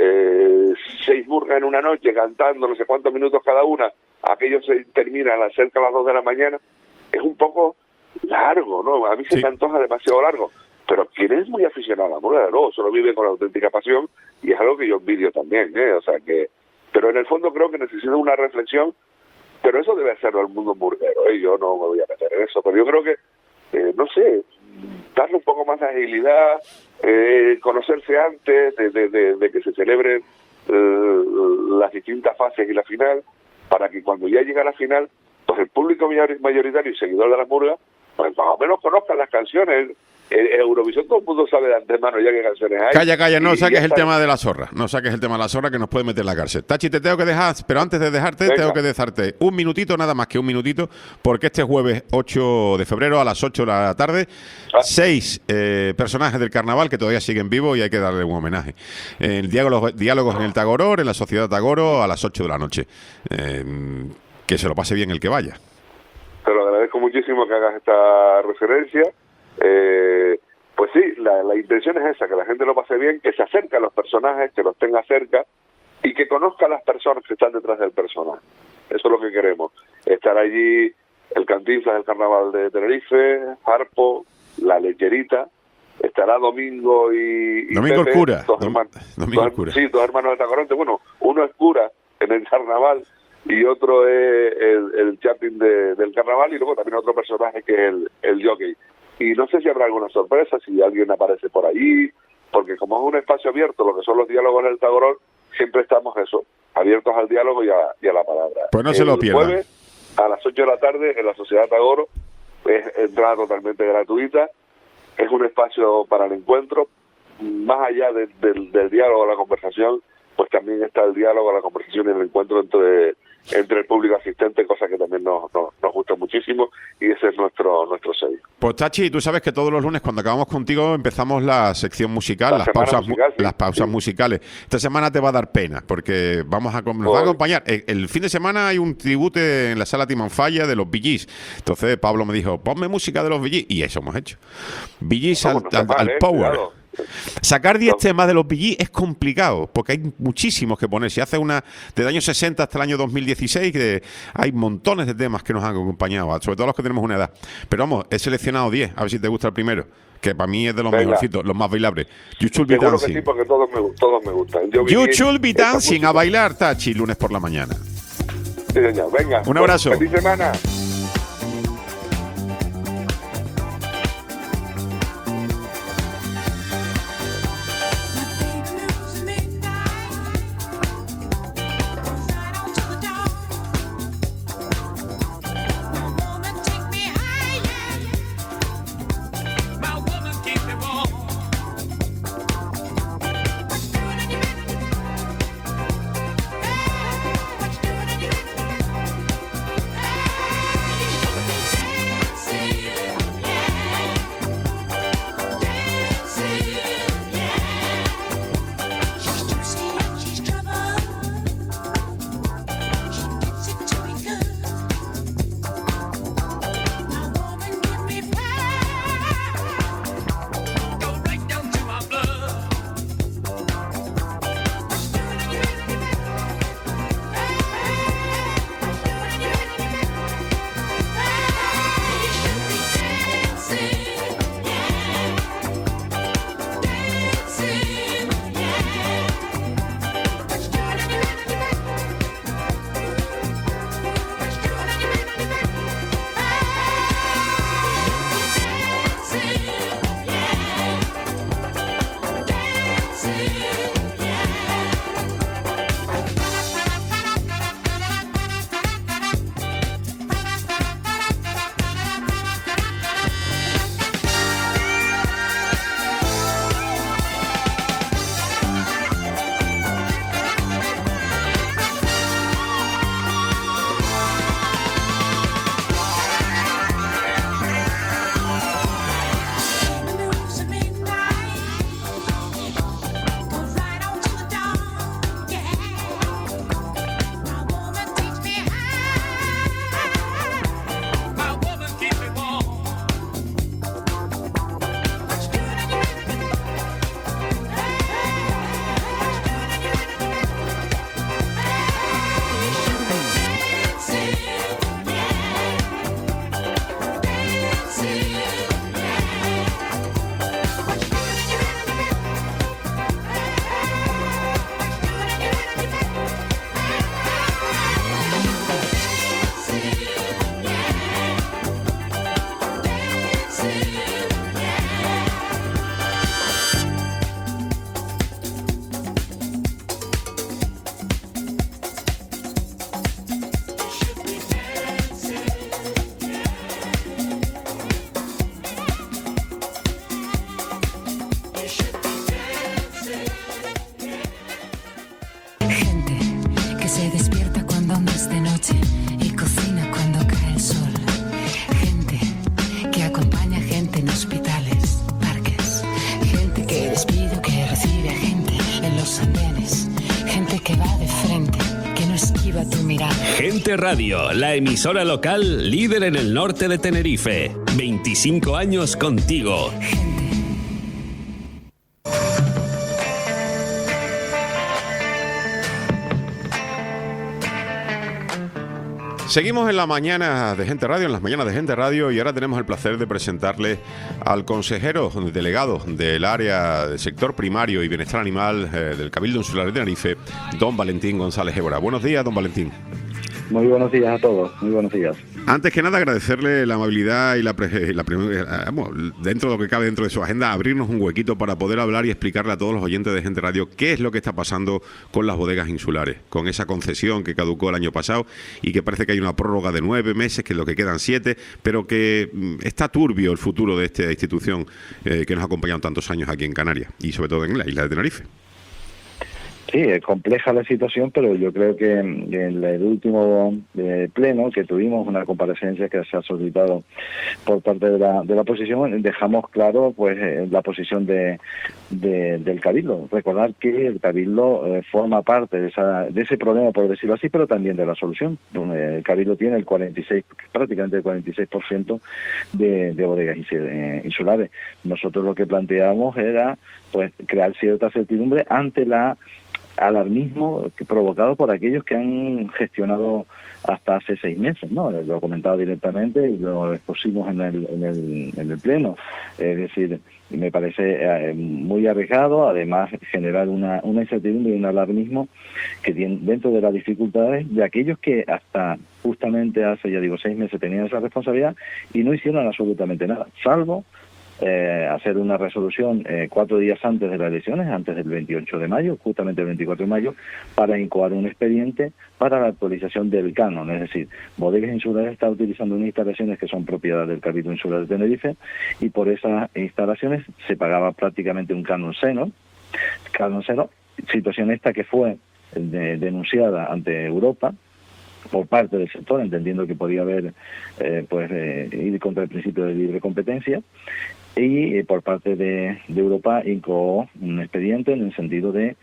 Speaker 8: 6 murgas en una noche cantando no sé cuántos minutos cada una, aquello se termina cerca a las 2 de la mañana, es un poco largo, ¿no? A mí se me antoja demasiado largo, pero quien es muy aficionado a la murga, luego solo vive con la auténtica pasión, y es algo que yo envidio también, o sea que, pero en el fondo creo que necesita una reflexión, pero eso debe hacerlo el mundo murguero, yo no me voy a meter en eso, pero yo creo que, no sé, darle un poco más de agilidad, conocerse antes de que se celebren las distintas fases y la final, para que cuando ya llegue a la final, pues el público mayoritario y seguidor de las murgas, pues más o menos conozcan las canciones. En Eurovisión todo el mundo sabe de antemano ya qué canciones hay.
Speaker 3: Calla, no saques el
Speaker 8: está.
Speaker 3: tema de la zorra. No saques el tema de la zorra, que nos puede meter en la cárcel. Tachi, te tengo que dejar, pero antes de dejarte, tengo que dejarte un minutito, nada más que un minutito, porque este jueves 8 de febrero a las 8 de la tarde, 6 personajes del carnaval que todavía siguen vivos y hay que darle un homenaje. Diálogos en el Tagoror, en la Sociedad Tagoro, a las 8 de la noche. que se lo pase bien el que vaya.
Speaker 8: Te lo agradezco muchísimo que hagas esta referencia. Pues sí, la intención es esa, que la gente lo pase bien, que se acerque a los personajes, que los tenga cerca y que conozca a las personas que están detrás del personaje. Eso es lo que queremos. Estar allí el Cantinflas del Carnaval de Tenerife, Harpo, La Lecherita, estará Domingo y
Speaker 3: Domingo
Speaker 8: Pepe,
Speaker 3: el cura.
Speaker 8: Domingo el cura. Sí, dos hermanos de Tacoronte. Bueno, uno es cura en el Carnaval y otro es el Chaplin del Carnaval, y luego también otro personaje que es el jockey. Y no sé si habrá alguna sorpresa, si alguien aparece por allí, porque como es un espacio abierto, lo que son los diálogos en el Tagorón, siempre estamos abiertos al diálogo y a la palabra.
Speaker 3: Pues no se lo pierdan.
Speaker 8: El jueves a las 8 de la tarde en la Sociedad Tagoro, es entrada totalmente gratuita, es un espacio para el encuentro, más allá del diálogo, la conversación, pues también está el diálogo, la conversación y el encuentro entre el público asistente, cosa que también nos gusta muchísimo, y ese es nuestro sello.
Speaker 3: Pues Tachi, tú sabes que todos los lunes cuando acabamos contigo empezamos la sección musical, las pausas musicales. Esta semana te va a dar pena porque nos va a acompañar. El fin de semana hay un tributo en la sala Timanfaya de los Bee Gees. Entonces Pablo me dijo, ponme música de los Bee Gees, y eso hemos hecho. Bee Gees al power. Cuidado. Sacar 10 temas de los Bee Gees es complicado, porque hay muchísimos que poner. Si hace una desde el año 60 hasta el año 2016, que hay montones de temas que nos han acompañado, sobre todo los que tenemos una edad. Pero vamos, he seleccionado 10, a ver si te gusta el primero, que para mí es de los mejorcitos, los más bailables. You Should Be Dancing.
Speaker 8: Que sí, porque todos me gustan.
Speaker 3: You Should Be Dancing, a bailar, Tachi, lunes por la mañana.
Speaker 8: Sí, señor. Venga.
Speaker 3: Un abrazo.
Speaker 8: Feliz semana.
Speaker 6: Gente Radio, la emisora local líder en el norte de Tenerife. 25 años contigo.
Speaker 3: Seguimos en la mañana de Gente Radio, en las mañanas de Gente Radio, y ahora tenemos el placer de presentarle al consejero delegado del área del sector primario y bienestar animal del Cabildo Insular de Tenerife, don Valentín González Évora. Buenos días, don Valentín.
Speaker 9: Muy buenos días a todos, muy buenos días.
Speaker 3: Antes que nada, agradecerle la amabilidad y dentro de lo que cabe dentro de su agenda, abrirnos un huequito para poder hablar y explicarle a todos los oyentes de Gente Radio qué es lo que está pasando con las bodegas insulares, con esa concesión que caducó el año pasado y que parece que hay una prórroga de 9 meses, que es lo que quedan 7, pero que está turbio el futuro de esta institución que nos ha acompañado tantos años aquí en Canarias y sobre todo en la isla de Tenerife.
Speaker 9: Sí, es compleja la situación, pero yo creo que en el último pleno que tuvimos, una comparecencia que se ha solicitado por parte de la oposición, dejamos claro pues la posición del Cabildo. Recordar que el Cabildo forma parte de ese problema, por decirlo así, pero también de la solución. El Cabildo tiene prácticamente el 46% de bodegas insulares. Nosotros lo que planteamos era pues crear cierta certidumbre ante el alarmismo provocado por aquellos que han gestionado hasta hace 6 meses, ¿no? Lo he comentado directamente y lo expusimos en el pleno. Es decir, me parece muy arriesgado, además generar una incertidumbre y un alarmismo que tiene dentro de las dificultades de aquellos que hasta justamente hace, 6 meses tenían esa responsabilidad y no hicieron absolutamente nada, salvo hacer una resolución 4 días antes de las elecciones, antes del 28 de mayo, justamente el 24 de mayo, para incoar un expediente para la actualización del canon. Es decir, Bodegas Insulares está utilizando unas instalaciones que son propiedad del Cabildo Insular de Tenerife y por esas instalaciones se pagaba prácticamente un canon cero, situación esta que fue denunciada ante Europa por parte del sector, entendiendo que podía haber ir contra el principio de libre competencia, y por parte de Europa incoó un expediente en el sentido de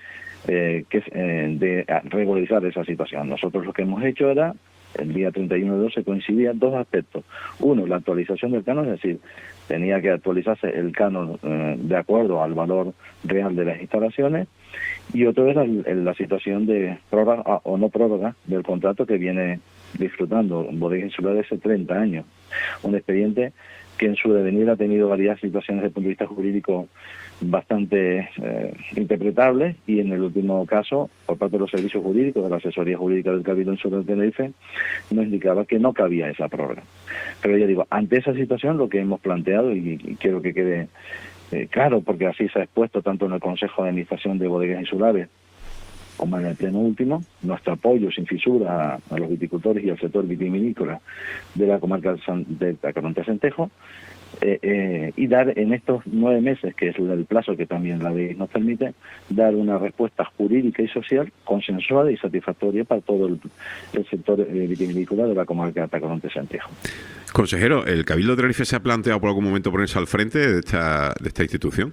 Speaker 9: regularizar esa situación. Nosotros lo que hemos hecho era, el día 31 de 12 coincidían 2 aspectos. Uno, la actualización del canon, es decir, tenía que actualizarse el canon de acuerdo al valor real de las instalaciones, y otro era la situación de prórroga o no prórroga del contrato que viene disfrutando Bodegas Insulares hace 30 años. Un expediente que en su devenir ha tenido varias situaciones desde el punto de vista jurídico bastante interpretables, y en el último caso, por parte de los servicios jurídicos, de la asesoría jurídica del Cabildo Insular de Tenerife, nos indicaba que no cabía esa prórroga. Pero ya digo, ante esa situación lo que hemos planteado, y quiero que quede claro, porque así se ha expuesto tanto en el Consejo de Administración de Bodegas Insulares como en el pleno último, nuestro apoyo sin fisura a los viticultores y al sector vitivinícola de la comarca de Tacoronte-Centejo, y dar en estos 9 meses, que es el plazo que también la ley nos permite, dar una respuesta jurídica y social consensuada y satisfactoria para todo el sector vitivinícola de la comarca de Tacoronte-Centejo.
Speaker 3: Consejero, ¿el Cabildo de Tenerife se ha planteado por algún momento ponerse al frente de esta institución?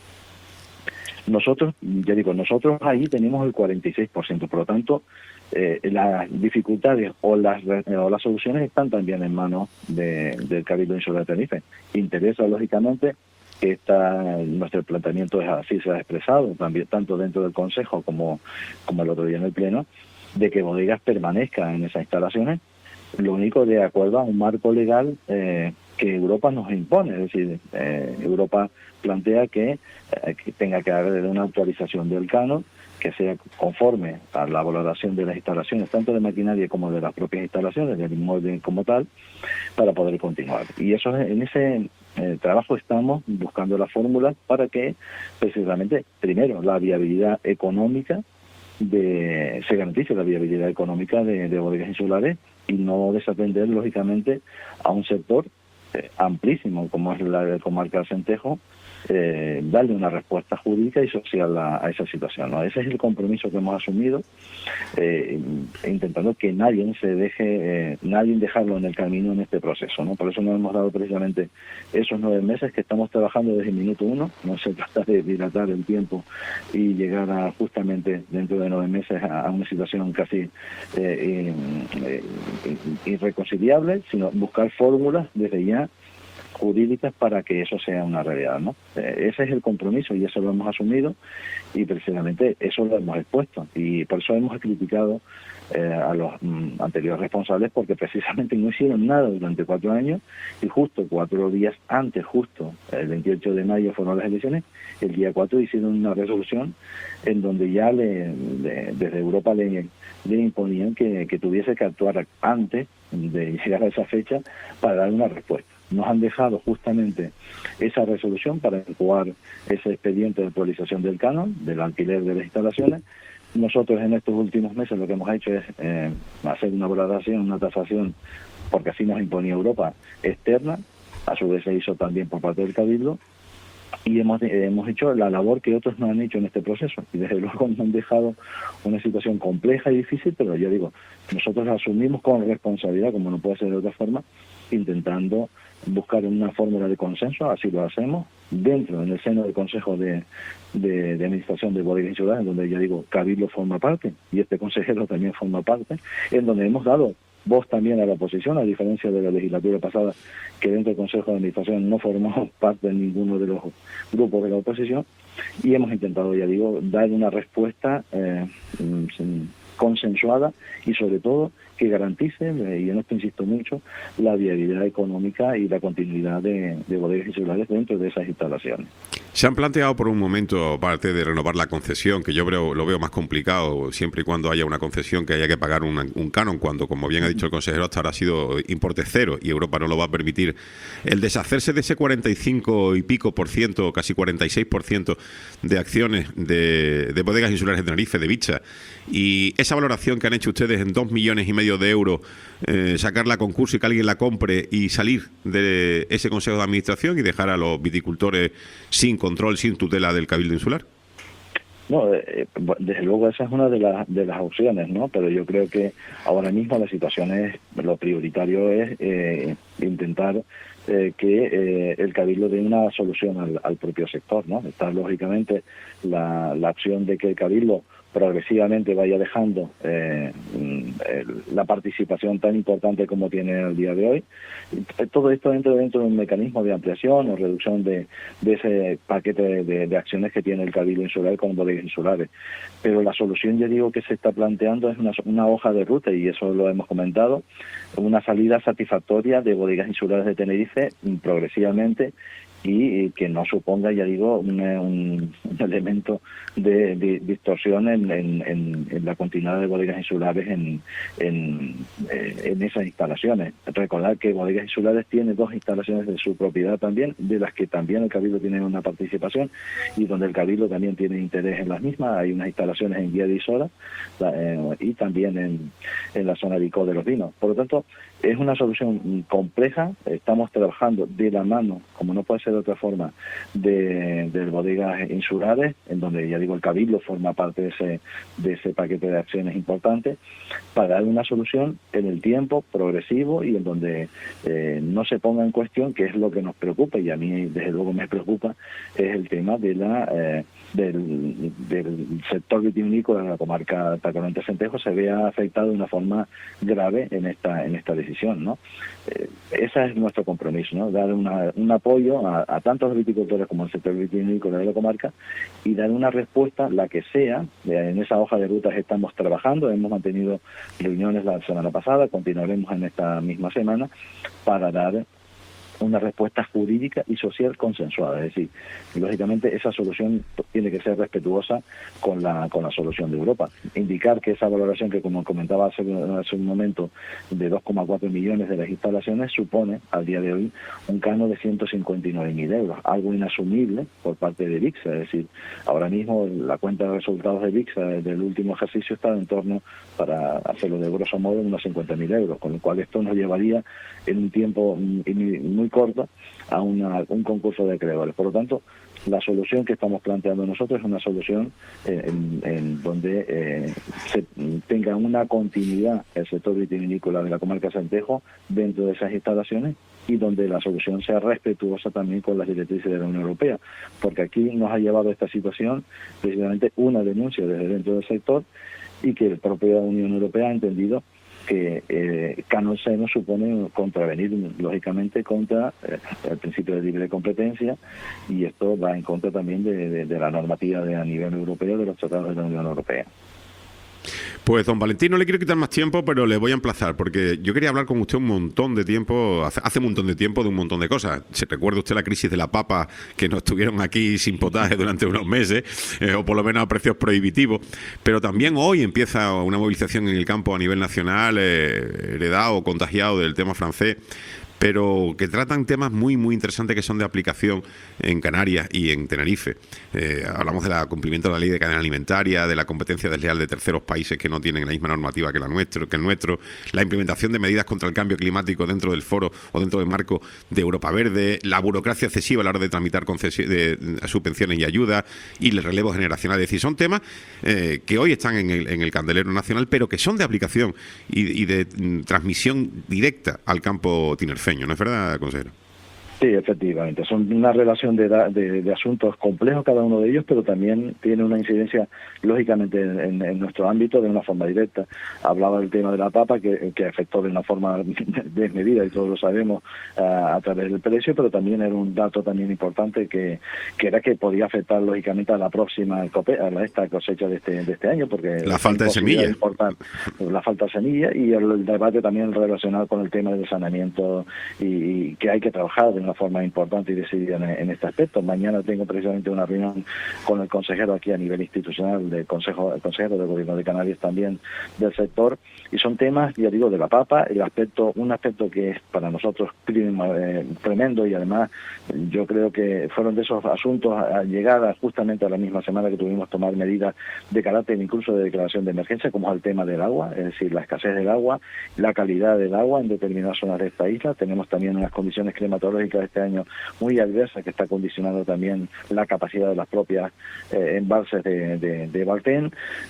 Speaker 9: Nosotros ahí tenemos el 46%, por lo tanto, las dificultades o las soluciones están también en manos del Cabildo Insular de Tenerife. Interesa, lógicamente, que nuestro planteamiento es así, se ha expresado, también tanto dentro del Consejo como el otro día en el Pleno, de que Bodegas permanezcan en esas instalaciones, lo único de acuerdo a un marco legal que Europa nos impone. Es decir, Europa plantea que tenga que haber una actualización del canon que sea conforme a la valoración de las instalaciones, tanto de maquinaria como de las propias instalaciones, del inmueble como tal, para poder continuar. Y eso, en ese trabajo estamos buscando la fórmula para que, precisamente, primero, la viabilidad económica se garantice la viabilidad económica de bodegas insulares y no desatender, lógicamente, a un sector amplísimo como es la comarca del Centejo, darle una respuesta jurídica y social a esa situación, ¿no? Ese es el compromiso que hemos asumido, intentando que nadie se deje, nadie dejarlo en el camino en este proceso, ¿no? Por eso nos hemos dado precisamente esos 9 meses que estamos trabajando desde el minuto 1. No se trata de dilatar el tiempo y llegar a justamente dentro de 9 meses a una situación casi irreconciliable, sino buscar fórmulas desde ya jurídicas para que eso sea una realidad, ¿no? Ese es el compromiso y eso lo hemos asumido y precisamente eso lo hemos expuesto y por eso hemos criticado a los anteriores responsables porque precisamente no hicieron nada durante 4 años y justo 4 días antes, justo el 28 de mayo fueron las elecciones, el día 4 hicieron una resolución en donde ya desde Europa le imponían que tuviese que actuar antes de llegar a esa fecha para dar una respuesta. Nos han dejado justamente esa resolución para jugar ese expediente de actualización del canon, del alquiler de las instalaciones. Nosotros en estos últimos meses lo que hemos hecho es hacer una valoración, una tasación, porque así nos imponía Europa, externa, a su vez se hizo también por parte del Cabildo, y hemos hecho la labor que otros no han hecho en este proceso. Y desde luego nos han dejado una situación compleja y difícil, pero ya digo, nosotros la asumimos con responsabilidad, como no puede ser de otra forma, intentando buscar una fórmula de consenso, así lo hacemos, en el seno del Consejo de Administración de Bodegas Insulares, donde ya digo, Cabildo forma parte, y este consejero también forma parte, en donde hemos dado voz también a la oposición, a diferencia de la legislatura pasada, que dentro del Consejo de Administración no formamos parte de ninguno de los grupos de la oposición, y hemos intentado, ya digo, dar una respuesta consensuada y sobre todo que garantice, y en esto insisto mucho, la viabilidad económica y la continuidad de bodegas insulares dentro de esas instalaciones.
Speaker 3: Se han planteado por un momento, aparte de renovar la concesión, que yo lo veo más complicado, siempre y cuando haya una concesión que haya que pagar un canon, cuando, como bien ha dicho el consejero, hasta ahora ha sido importe cero y Europa no lo va a permitir, el deshacerse de ese 45 y pico por ciento, casi 46% de acciones de bodegas insulares de Tenerife, de Bicha, y esa valoración que han hecho ustedes en 2,5 millones de euros, sacarla a concurso y que alguien la compre y salir de ese consejo de administración y dejar a los viticultores sin control, sin tutela del Cabildo Insular.
Speaker 9: No, desde luego esa es una de las opciones, ¿no? Pero yo creo que ahora mismo la situación lo prioritario es intentar que el Cabildo dé una solución al propio sector, ¿no? Está lógicamente la opción de que el Cabildo progresivamente vaya dejando la participación tan importante como tiene el día de hoy. Todo esto dentro de un mecanismo de ampliación o reducción de ese paquete de acciones que tiene el Cabildo Insular con bodegas insulares. Pero la solución, ya digo, que se está planteando es una hoja de ruta, y eso lo hemos comentado, una salida satisfactoria de bodegas insulares de Tenerife progresivamente, y que no suponga, ya digo, un elemento de distorsión en la continuidad de bodegas insulares en esas instalaciones. Recordar que Bodegas Insulares tiene 2 instalaciones de su propiedad también, de las que también el Cabildo tiene una participación y donde el Cabildo también tiene interés en las mismas. Hay unas instalaciones en Guía de Isora y también en la zona de Icó de los Vinos. Por lo tanto, es una solución compleja. Estamos trabajando de la mano, como no puede ser de otra forma, de bodegas insulares, en donde, ya digo, el Cabildo forma parte de ese paquete de acciones importantes, para dar una solución en el tiempo, progresivo, y en donde no se ponga en cuestión, que es lo que nos preocupa, y a mí desde luego me preocupa, es el tema de del sector vitivinícola de la comarca Tacoronte-Centejo se vea afectado de una forma grave en esta decisión, ¿no? Ese es nuestro compromiso, ¿no? Dar un apoyo a tantos viticultores como el sector vitivinícola de la comarca y dar una respuesta, la que sea. En esa hoja de rutas estamos trabajando, hemos mantenido reuniones la semana pasada, continuaremos en esta misma semana para dar una respuesta jurídica y social consensuada. Es decir, lógicamente esa solución tiene que ser respetuosa con la solución de Europa. Indicar que esa valoración que, como comentaba hace un momento, de 2,4 millones de las instalaciones supone al día de hoy un canon de 159.000 euros, algo inasumible por parte de VIXA. Es decir, ahora mismo la cuenta de resultados de VIXA del último ejercicio está en torno, para hacerlo de grosso modo, unos 50.000 euros, con lo cual esto nos llevaría en un tiempo muy corta a un concurso de acreedores. Por lo tanto, la solución que estamos planteando nosotros es una solución en donde se tenga una continuidad el sector vitivinícola de la comarca de Santejo dentro de esas instalaciones, y donde la solución sea respetuosa también con las directrices de la Unión Europea, porque aquí nos ha llevado a esta situación precisamente una denuncia desde dentro del sector, y que la propia Unión Europea ha entendido que canon seno supone contravenir lógicamente contra el principio de libre competencia, y esto va en contra también de la normativa a nivel europeo, de los tratados de la Unión Europea.
Speaker 3: Pues don Valentín, no le quiero quitar más tiempo, pero le voy a emplazar, porque yo quería hablar con usted un montón de tiempo, hace un montón de tiempo, de un montón de cosas. ¿Se recuerda usted la crisis de la papa, que nos tuvieron aquí sin potaje durante unos meses, o por lo menos a precios prohibitivos? Pero también hoy empieza una movilización en el campo a nivel nacional, heredado o contagiado del tema francés, pero que tratan temas muy, muy interesantes que son de aplicación en Canarias y en Tenerife. Hablamos del cumplimiento de la ley de cadena alimentaria, de la competencia desleal de terceros países que no tienen la misma normativa que el nuestro, la implementación de medidas contra el cambio climático dentro del foro o dentro del marco de Europa Verde, la burocracia excesiva a la hora de tramitar subvenciones y ayudas, y el relevo generacional. Es decir, son temas que hoy están en el candelero nacional, pero que son de aplicación y de transmisión directa al campo tinerfeño. ¿No es verdad, consejero?
Speaker 9: Sí, efectivamente. Son una relación de asuntos complejos cada uno de ellos, pero también tiene una incidencia, lógicamente, en nuestro ámbito de una forma directa. Hablaba del tema de la papa, que afectó de una forma desmedida, y todos lo sabemos, a través del precio, pero también era un dato también importante que era que podía afectar, lógicamente, a la próxima esta cosecha de este año, porque
Speaker 3: la falta de semilla.
Speaker 9: La falta de semilla, y el debate también relacionado con el tema del saneamiento, y que hay que trabajar de una forma importante y decidida en este aspecto. Mañana tengo precisamente una reunión con el consejero aquí a nivel institucional, el consejero del Gobierno de Canarias, también del sector, y son temas, ya digo, de la papa, un aspecto que es para nosotros tremendo, y además yo creo que fueron de esos asuntos a llegar justamente a la misma semana que tuvimos que tomar medidas de carácter incluso de declaración de emergencia, como es el tema del agua, es decir, la escasez del agua, la calidad del agua en determinadas zonas de esta isla. Tenemos también unas condiciones climatológicas este año muy adversa, que está condicionando también la capacidad de las propias embalses de Baltén.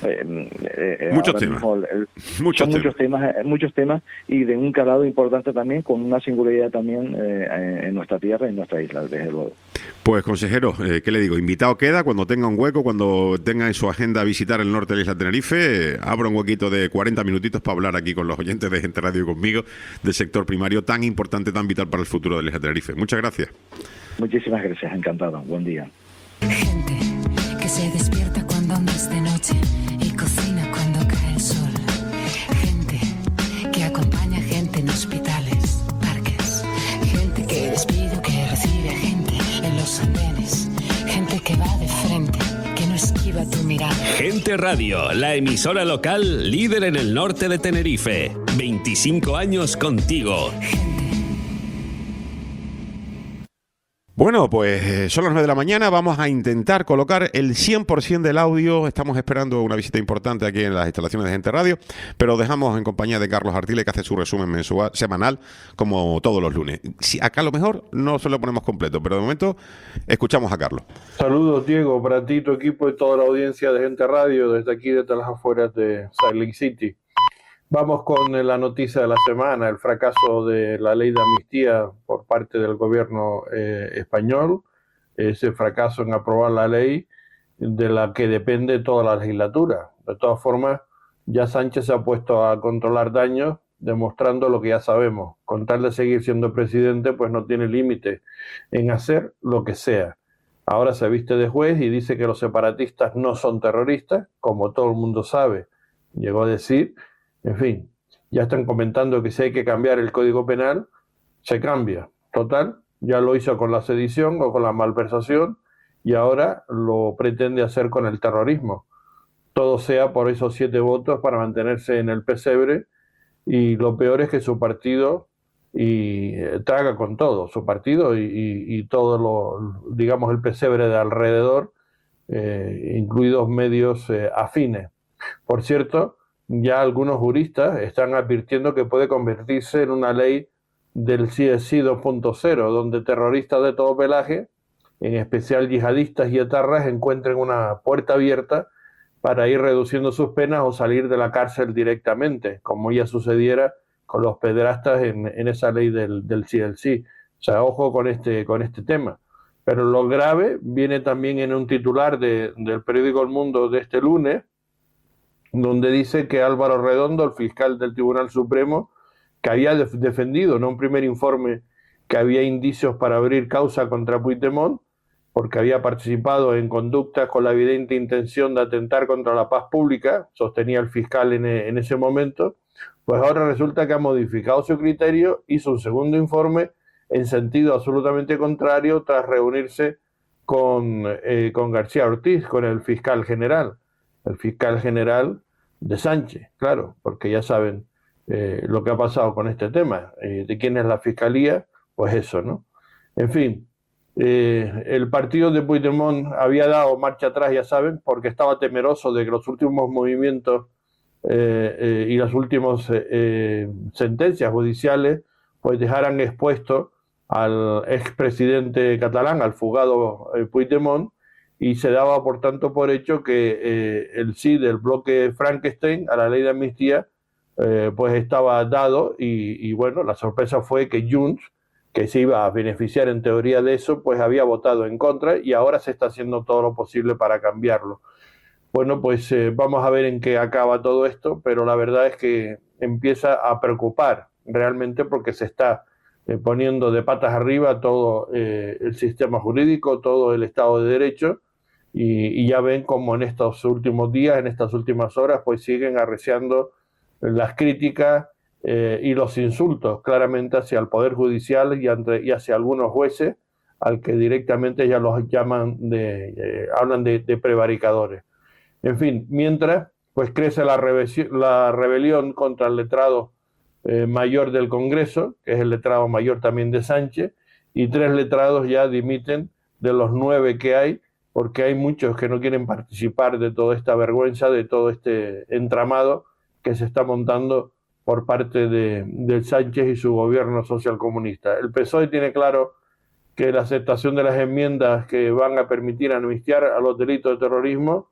Speaker 9: Muchos temas, y de un calado importante también, con una singularidad también en nuestra tierra y en nuestra isla, desde luego.
Speaker 3: Pues, consejero, ¿qué le digo? Invitado queda, cuando tenga un hueco, cuando tenga en su agenda visitar el norte de la isla de Tenerife, abro un huequito de 40 minutitos para hablar aquí con los oyentes de Gente Radio y conmigo del sector primario tan importante, tan vital para el futuro de la isla de Tenerife. Muchas gracias.
Speaker 9: Muchísimas gracias, encantado. Buen día.
Speaker 5: Gente que se despierta cuando aún es de noche y cocina cuando cae el sol. Gente que acompaña gente en hospitales, parques. Gente que despide o que recibe a gente en los andenes. Gente que va de frente, que no esquiva tu mirada.
Speaker 6: Gente Radio, la emisora local líder en el norte de Tenerife. 25 años contigo.
Speaker 3: Bueno, pues son las 9 de la mañana, vamos a intentar colocar el 100% del audio. Estamos esperando una visita importante aquí en las instalaciones de Gente Radio, pero dejamos en compañía de Carlos Artile, que hace su resumen semanal, como todos los lunes. Si acá a lo mejor no se lo ponemos completo, pero de momento escuchamos a Carlos.
Speaker 10: Saludos, Diego, para ti, tu equipo y toda la audiencia de Gente Radio, desde aquí, desde las afueras de Salt Lake City. Vamos con la noticia de la semana, el fracaso de la ley de amnistía por parte del gobierno español, ese fracaso en aprobar la ley de la que depende toda la legislatura. De todas formas, ya Sánchez se ha puesto a controlar daños, demostrando lo que ya sabemos. Con tal de seguir siendo presidente, pues no tiene límite en hacer lo que sea. Ahora se viste de juez y dice que los separatistas no son terroristas, como todo el mundo sabe. Llegó a decir... En fin, ya están comentando que si hay que cambiar el Código Penal, se cambia. Total, ya lo hizo con la sedición o con la malversación, y ahora lo pretende hacer con el terrorismo. Todo sea por esos 7 votos para mantenerse en el pesebre, y lo peor es que su partido traga con todo, su partido y todo digamos, el pesebre de alrededor, incluidos medios afines. Por cierto, ya algunos juristas están advirtiendo que puede convertirse en una ley del CSI 2.0, donde terroristas de todo pelaje, en especial yihadistas y etarras, encuentren una puerta abierta para ir reduciendo sus penas o salir de la cárcel directamente, como ya sucediera con los pederastas en esa ley del CLC. O sea, ojo con este tema. Pero lo grave viene también en un titular del periódico El Mundo de este lunes, donde dice que Álvaro Redondo, el fiscal del Tribunal Supremo, que había defendido en un primer informe que había indicios para abrir causa contra Puigdemont, porque había participado en conductas con la evidente intención de atentar contra la paz pública, sostenía el fiscal en ese momento, pues ahora resulta que ha modificado su criterio, hizo un segundo informe en sentido absolutamente contrario tras reunirse con García Ortiz, con el fiscal general de Sánchez, claro, porque ya saben lo que ha pasado con este tema, de quién es la fiscalía, pues eso, ¿no? En fin, el partido de Puigdemont había dado marcha atrás, ya saben, porque estaba temeroso de que los últimos movimientos y las últimas sentencias judiciales pues dejaran expuesto al expresidente catalán, al fugado Puigdemont, y se daba por tanto por hecho que el sí del bloque Frankenstein a la ley de amnistía pues estaba dado y bueno, la sorpresa fue que Junts, que se iba a beneficiar en teoría de eso, pues había votado en contra y ahora se está haciendo todo lo posible para cambiarlo. Bueno, pues vamos a ver en qué acaba todo esto, pero la verdad es que empieza a preocupar realmente porque se está poniendo de patas arriba todo el sistema jurídico, todo el Estado de Derecho, y ya ven como en estos últimos días, en estas últimas horas, pues siguen arreciando las críticas y los insultos claramente hacia el Poder Judicial y hacia algunos jueces, al que directamente ya los llaman hablan de prevaricadores. En fin, mientras pues crece la rebelión contra el letrado mayor del Congreso, que es el letrado mayor también de Sánchez, y 3 letrados ya dimiten de los 9 que hay, porque hay muchos que no quieren participar de toda esta vergüenza, de todo este entramado que se está montando por parte de Sánchez y su gobierno socialcomunista. El PSOE tiene claro que la aceptación de las enmiendas que van a permitir amnistiar a los delitos de terrorismo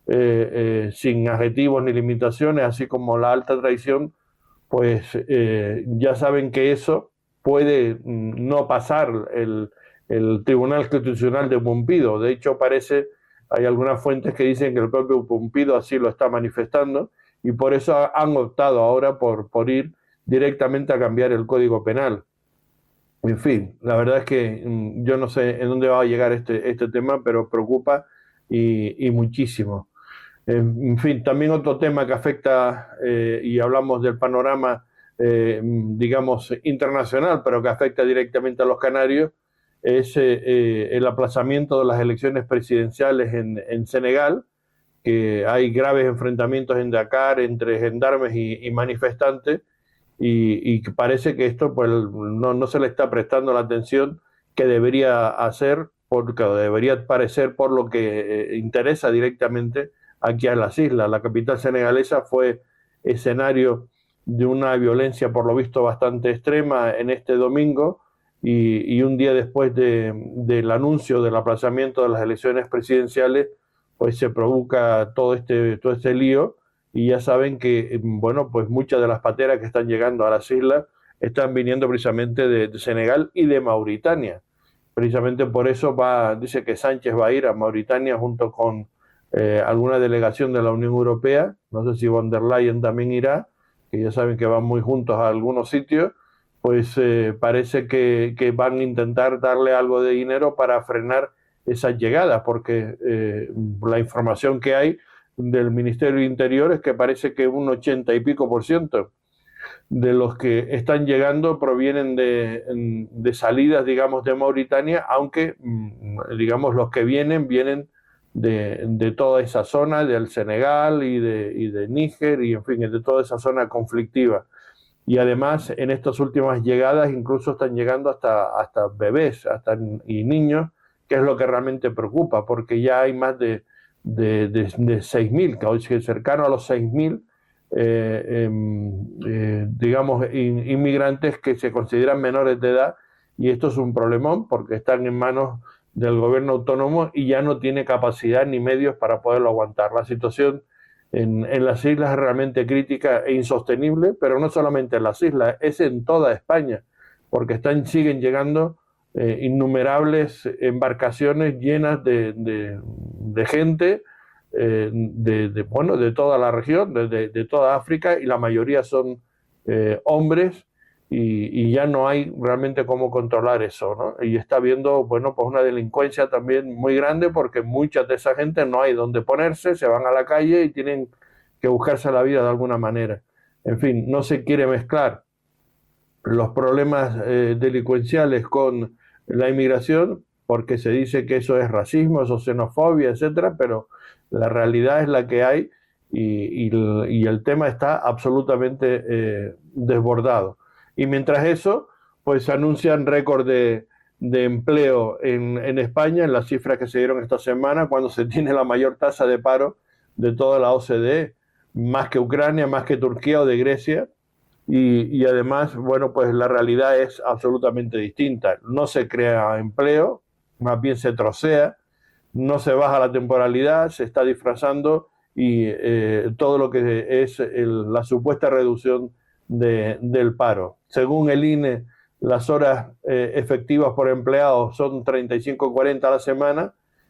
Speaker 10: sin adjetivos ni limitaciones, así como la alta traición, pues ya saben que eso puede no pasar el Tribunal Constitucional de Pumpido. De hecho, hay algunas fuentes que dicen que el propio Pumpido así lo está manifestando, y por eso han optado ahora por ir directamente a cambiar el Código Penal. En fin, la verdad es que yo no sé en dónde va a llegar este tema, pero preocupa y muchísimo. En fin, también otro tema que afecta, y hablamos del panorama, digamos, internacional, pero que afecta directamente a los canarios, es el aplazamiento de las elecciones presidenciales en Senegal, que hay graves enfrentamientos en Dakar entre gendarmes y manifestantes, y que parece que esto pues no se le está prestando la atención que debería hacer, porque debería parecer por lo que interesa directamente aquí a las islas. La capital senegalesa fue escenario de una violencia por lo visto bastante extrema en este domingo, y un día después del anuncio del aplazamiento de las elecciones presidenciales, pues se provoca todo este lío, y ya saben que, bueno, pues muchas de las pateras que están llegando a las islas están viniendo precisamente de Senegal y de Mauritania. Precisamente por eso dice que Sánchez va a ir a Mauritania junto con alguna delegación de la Unión Europea, no sé si von der Leyen también irá, que ya saben que van muy juntos a algunos sitios, pues parece que van a intentar darle algo de dinero para frenar esas llegadas, porque la información que hay del Ministerio del Interior es que parece que un 80 y pico % de los que están llegando provienen de salidas, digamos, de Mauritania, aunque, digamos, los que vienen de toda esa zona, del Senegal y de Níger, y en fin, de toda esa zona conflictiva. Y además, en estas últimas llegadas, incluso están llegando hasta bebés y niños, que es lo que realmente preocupa, porque ya hay más de 6.000, cercano a los 6.000 digamos, inmigrantes que se consideran menores de edad, y esto es un problemón porque están en manos del gobierno autónomo y ya no tiene capacidad ni medios para poderlo aguantar. La situación en las islas es realmente crítica e insostenible, pero no solamente en las islas, es en toda España, porque siguen llegando innumerables embarcaciones llenas de gente, de toda la región, de toda África, y la mayoría son hombres, y ya no hay realmente cómo controlar eso, ¿no? Y está habiendo, pues una delincuencia también muy grande, porque muchas de esa gente no hay donde ponerse, se van a la calle y tienen que buscarse la vida de alguna manera. En fin, no se quiere mezclar los problemas delincuenciales con la inmigración, porque se dice que eso es racismo, eso es xenofobia, etcétera, pero la realidad es la que hay, y el tema está absolutamente desbordado. Y mientras eso, pues se anuncian récord de empleo en España, en las cifras que se dieron esta semana, cuando se tiene la mayor tasa de paro de toda la OCDE, más que Ucrania, más que Turquía o de Grecia. Y además, pues la realidad es absolutamente distinta. No se crea empleo, más bien se trocea, no se baja la temporalidad, se está disfrazando, y todo lo que es la supuesta reducción del paro. Según el INE, las horas efectivas por empleado son 35-40 a la semana,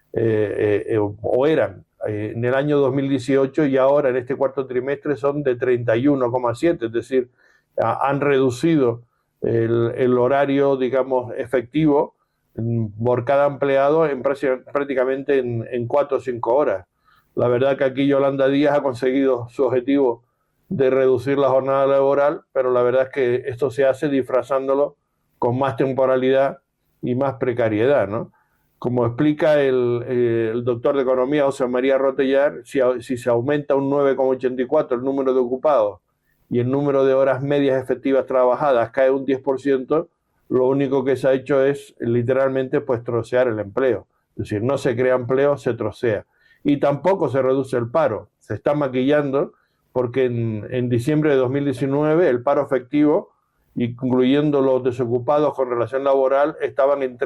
Speaker 10: o eran en el año 2018, y ahora en este cuarto trimestre son de 31,7, es decir, han reducido el horario, digamos, efectivo por cada empleado prácticamente en 4 o 5 horas. La verdad que aquí Yolanda Díaz ha conseguido su objetivo de reducir la jornada laboral, pero la verdad es que esto se hace disfrazándolo con más temporalidad y más precariedad, ¿no? Como explica el doctor de Economía José María Rotellar, si se aumenta un 9,84 el número de ocupados y el número de horas medias efectivas trabajadas cae un 10%, lo único que se ha hecho es literalmente pues trocear el empleo. Es decir, no se crea empleo, se trocea. Y tampoco se reduce el paro. Se está maquillando, porque en diciembre de 2019 el paro efectivo, incluyendo los desocupados con relación laboral, estaban en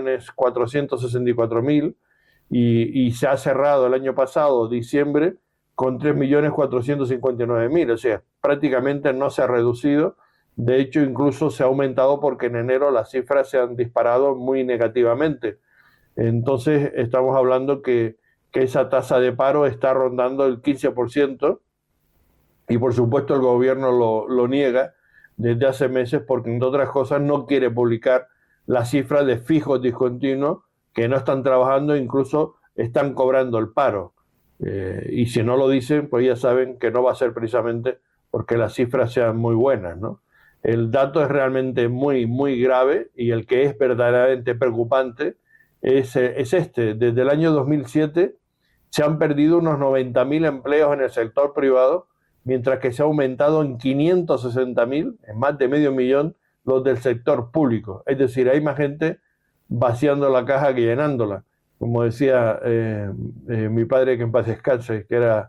Speaker 10: 3.464.000, y se ha cerrado el año pasado, diciembre, con 3.459.000, o sea, prácticamente no se ha reducido. De hecho, incluso se ha aumentado, porque en enero las cifras se han disparado muy negativamente. Entonces, estamos hablando que esa tasa de paro está rondando el 15%, y por supuesto el gobierno lo niega desde hace meses, porque entre otras cosas no quiere publicar las cifras de fijos discontinuos que no están trabajando, incluso están cobrando el paro. Y si no lo dicen, pues ya saben que no va a ser precisamente porque las cifras sean muy buenas, ¿no? El dato es realmente muy, muy grave, y el que es verdaderamente preocupante es este. Desde el año 2007 se han perdido unos 90.000 empleos en el sector privado, mientras que se ha aumentado en 560.000, en más de 500.000, los del sector público. Es decir, hay más gente vaciando la caja que llenándola. Como decía mi padre, que en paz descanse, que era,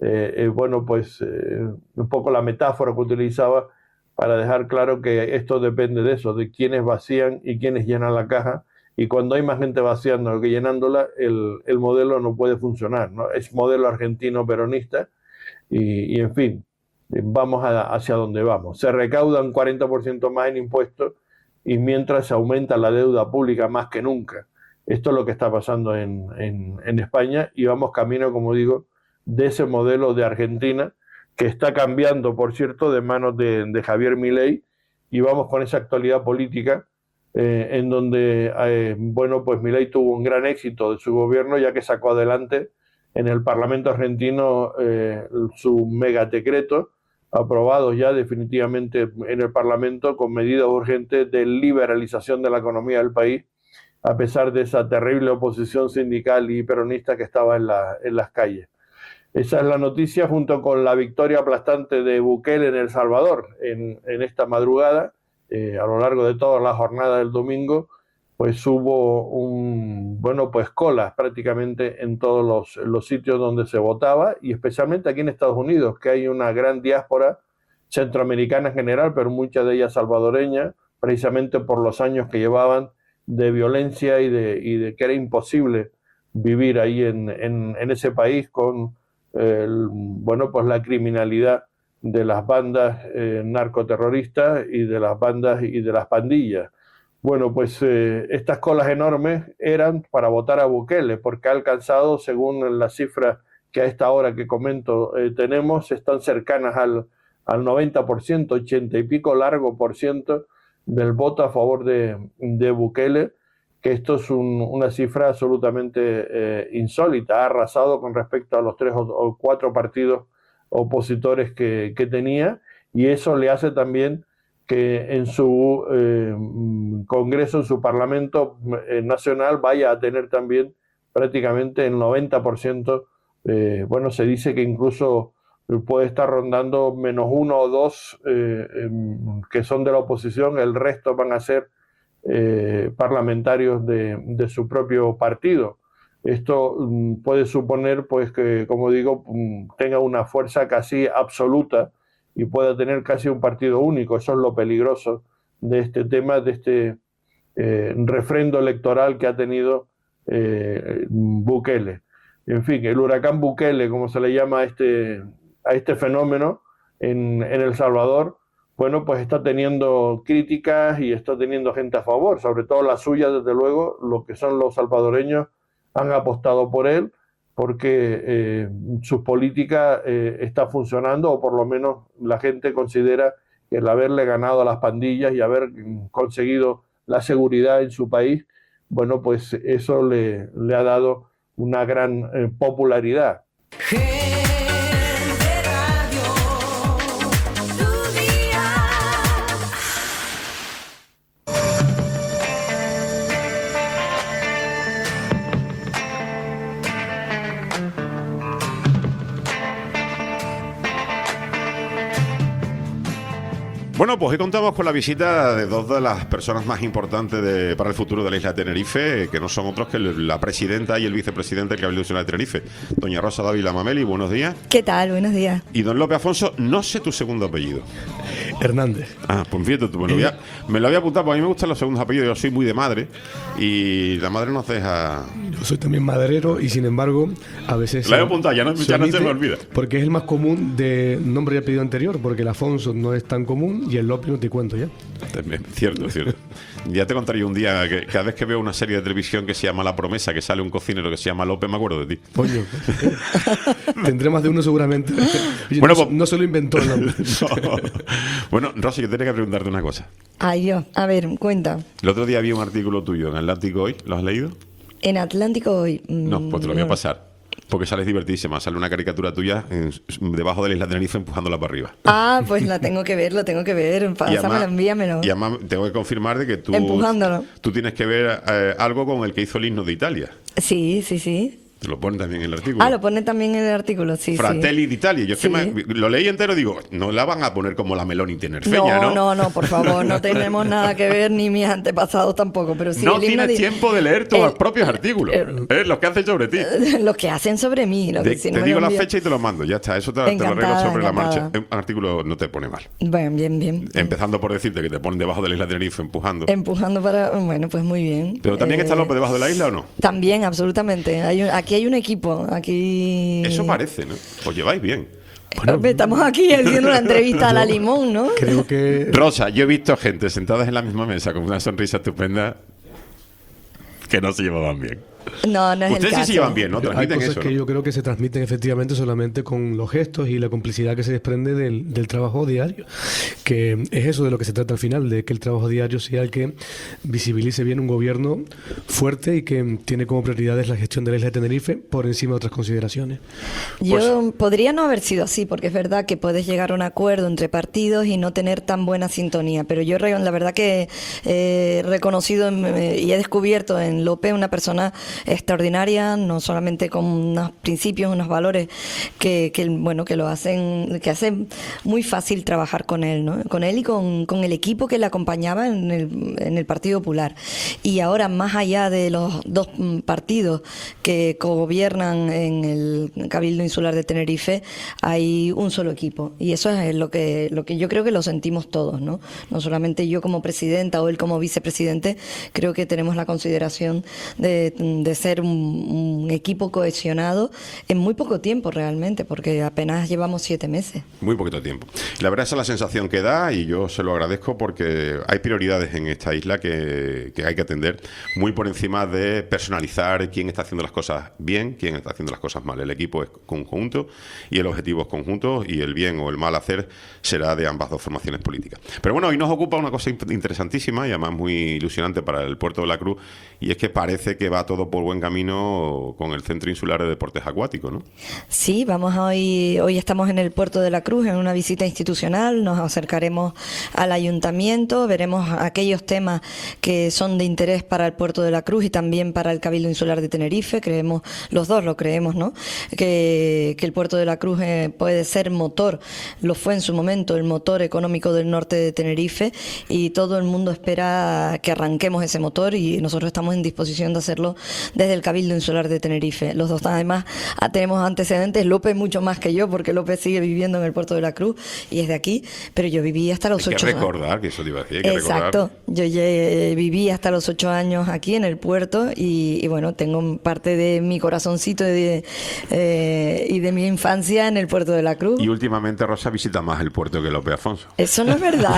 Speaker 10: un poco la metáfora que utilizaba para dejar claro que esto depende de eso, de quiénes vacían y quiénes llenan la caja. Y cuando hay más gente vaciando que llenándola, el modelo no puede funcionar, ¿no? Es modelo argentino peronista, y en fin, vamos hacia donde vamos. Se recauda un 40% más en impuestos, y mientras se aumenta la deuda pública más que nunca. Esto es lo que está pasando en España, y vamos camino, como digo, de ese modelo de Argentina, que está cambiando, por cierto, de manos de Javier Milei, y vamos con esa actualidad política en donde, pues Milei tuvo un gran éxito de su gobierno, ya que sacó adelante en el Parlamento argentino su megadecreto, aprobado ya definitivamente en el Parlamento, con medidas urgentes de liberalización de la economía del país, a pesar de esa terrible oposición sindical y peronista que estaba en las calles. Esa es la noticia, junto con la victoria aplastante de Bukele en El Salvador en esta madrugada, a lo largo de toda la jornada del domingo, pues hubo pues colas prácticamente en todos los sitios donde se votaba, y especialmente aquí en Estados Unidos, que hay una gran diáspora centroamericana en general, pero muchas de ellas salvadoreñas, precisamente por los años que llevaban de violencia y de que era imposible vivir ahí en ese país con pues la criminalidad de las bandas narcoterroristas y de las bandas y de las pandillas. Bueno, pues estas colas enormes eran para votar a Bukele, porque ha alcanzado, según las cifras que a esta hora que comento tenemos, están cercanas al 90%, 80 y pico largo por ciento del voto a favor de Bukele, que esto es una cifra absolutamente insólita. Ha arrasado con respecto a los 3 o 4 partidos opositores que tenía, y eso le hace también que en su Congreso, en su Parlamento nacional, vaya a tener también prácticamente el 90%. Se dice que incluso puede estar rondando menos 1 o 2 que son de la oposición, el resto van a ser parlamentarios de su propio partido. Esto puede suponer, pues, que, como digo, tenga una fuerza casi absoluta y pueda tener casi un partido único. Eso es lo peligroso de este tema, de este refrendo electoral que ha tenido Bukele. En fin, el huracán Bukele, como se le llama a este fenómeno en El Salvador, bueno, pues está teniendo críticas y está teniendo gente a favor, sobre todo la suya, desde luego. Lo que son los salvadoreños han apostado por él porque su política está funcionando, o por lo menos la gente considera que el haberle ganado a las pandillas y haber conseguido la seguridad en su país, bueno, pues eso le ha dado una gran popularidad.
Speaker 3: Bueno, pues hoy contamos con la visita de 2 de las personas más importantes para el futuro de la isla de Tenerife, que no son otros que la presidenta y el vicepresidente que ha habido en la Tenerife. Doña Rosa Dávila Mameli, buenos días.
Speaker 11: ¿Qué tal? Buenos días.
Speaker 3: Y don López Afonso, no sé tu segundo apellido.
Speaker 12: Hernández.
Speaker 3: Ah, pues fíjate tú, me lo había apuntado, porque a mí me gustan los segundos apellidos, yo soy muy de madre, y la madre nos deja...
Speaker 12: Yo soy también maderero, y sin embargo, a veces...
Speaker 3: La he apuntado, ya no se me olvida.
Speaker 12: Porque es el más común de nombre y apellido anterior, porque el Afonso no es tan común, y el López no te cuento ya.
Speaker 3: Cierto. Ya te contaré un día que cada vez que veo una serie de televisión que se llama La Promesa, que sale un cocinero que se llama López, me acuerdo de ti.
Speaker 12: Coño, tendré más de uno seguramente. Oye,
Speaker 3: bueno,
Speaker 12: no se lo inventó el nombre.
Speaker 3: No. Bueno, Rosa, yo tenía que preguntarte una cosa.
Speaker 11: Ay, Dios, a ver, cuenta.
Speaker 3: El otro día vi un artículo tuyo en Atlántico Hoy, ¿lo has leído?
Speaker 11: En Atlántico Hoy.
Speaker 3: No, pues te lo voy a pasar. Porque sales divertidísima. Sale una caricatura tuya debajo de la isla de Tenerife empujándola para arriba.
Speaker 11: Ah, pues la tengo que ver. Pásamela, envíamelo.
Speaker 3: Y además tengo que confirmar de que tú tienes que ver algo con el que hizo el himno de Italia.
Speaker 11: Sí.
Speaker 3: Lo pone también en el artículo.
Speaker 11: Ah, lo pone también en el artículo, sí.
Speaker 3: Fratelli d'Italia. Yo es que lo leí entero y digo, no la van a poner como la Meloni tinerfeña, ¿no?
Speaker 11: No, por favor, no tenemos nada que ver, ni mis antepasados tampoco. Pero sí,
Speaker 3: no tienes tiempo de leer tus propios artículos, los que hacen sobre ti.
Speaker 11: Los que hacen sobre mí.
Speaker 3: Te digo la fecha y te lo mando, ya está. Eso te lo arreglo sobre la marcha. Un artículo no te pone mal.
Speaker 11: Bueno, bien.
Speaker 3: Empezando por decirte que te ponen debajo de la isla de Tenerife empujando.
Speaker 11: Bueno, pues muy bien.
Speaker 3: ¿Pero también está López debajo de la isla o no?
Speaker 11: También, absolutamente. Aquí hay un equipo. Aquí...
Speaker 3: Eso parece, ¿no? Os lleváis bien.
Speaker 11: Bueno, estamos aquí haciendo una entrevista a la Limón, ¿no?
Speaker 12: Creo que...
Speaker 3: Rosa, yo he visto gente sentadas en la misma mesa con una sonrisa estupenda que no se llevaban bien.
Speaker 11: No es el caso.
Speaker 3: Ustedes sí se llevan bien, ¿no? Transmiten
Speaker 12: Hay cosas
Speaker 3: eso,
Speaker 12: que
Speaker 3: ¿no?
Speaker 12: yo creo que se transmiten efectivamente solamente con los gestos y la complicidad que se desprende del trabajo diario, que es eso de lo que se trata al final, de que el trabajo diario sea el que visibilice bien un gobierno fuerte y que tiene como prioridades la gestión de la isla de Tenerife por encima de otras consideraciones.
Speaker 11: Podría no haber sido así, porque es verdad que puedes llegar a un acuerdo entre partidos y no tener tan buena sintonía, pero yo la verdad que he reconocido y he descubierto en López una persona extraordinaria, no solamente con unos principios, unos valores que lo hacen, que hacen muy fácil trabajar con él, ¿no? Con él y con el equipo que le acompañaba en el Partido Popular. Y ahora, más allá de los dos partidos que cogobiernan en el Cabildo Insular de Tenerife, hay un solo equipo. Y eso es lo que yo creo que lo sentimos todos, ¿no? No solamente yo como presidenta o él como vicepresidente, creo que tenemos la consideración de ser un equipo cohesionado en muy poco tiempo realmente, porque apenas llevamos 7 meses.
Speaker 3: Muy poquito tiempo. La verdad, esa es la sensación que da y yo se lo agradezco porque hay prioridades en esta isla que hay que atender muy por encima de personalizar quién está haciendo las cosas bien, quién está haciendo las cosas mal. El equipo es conjunto y el objetivo es conjunto y el bien o el mal hacer será de ambas dos formaciones políticas. Pero bueno, hoy nos ocupa una cosa interesantísima y además muy ilusionante para el Puerto de la Cruz, y es que parece que va todo por buen camino con el Centro Insular de Deportes Acuáticos, ¿no?
Speaker 11: Sí, hoy estamos en el Puerto de la Cruz en una visita institucional, nos acercaremos al ayuntamiento, veremos aquellos temas que son de interés para el Puerto de la Cruz y también para el Cabildo Insular de Tenerife. Creemos, los dos lo creemos, ¿no? Que el Puerto de la Cruz puede ser motor, lo fue en su momento, el motor económico del norte de Tenerife, y todo el mundo espera que arranquemos ese motor y nosotros estamos en disposición de hacerlo desde el Cabildo Insular de Tenerife. Los dos además tenemos antecedentes, López mucho más que yo, porque López sigue viviendo en el Puerto de la Cruz y es de aquí, pero yo viví hasta los 8 años.
Speaker 3: Hay que recordar, que eso te iba a decir, hay que
Speaker 11: Exacto,
Speaker 3: recordar.
Speaker 11: yo viví hasta los 8 años aquí en el puerto y bueno, tengo parte de mi corazoncito y de mi infancia en el Puerto de la Cruz.
Speaker 3: Y últimamente Rosa visita más el puerto que López Afonso.
Speaker 11: Eso no es verdad,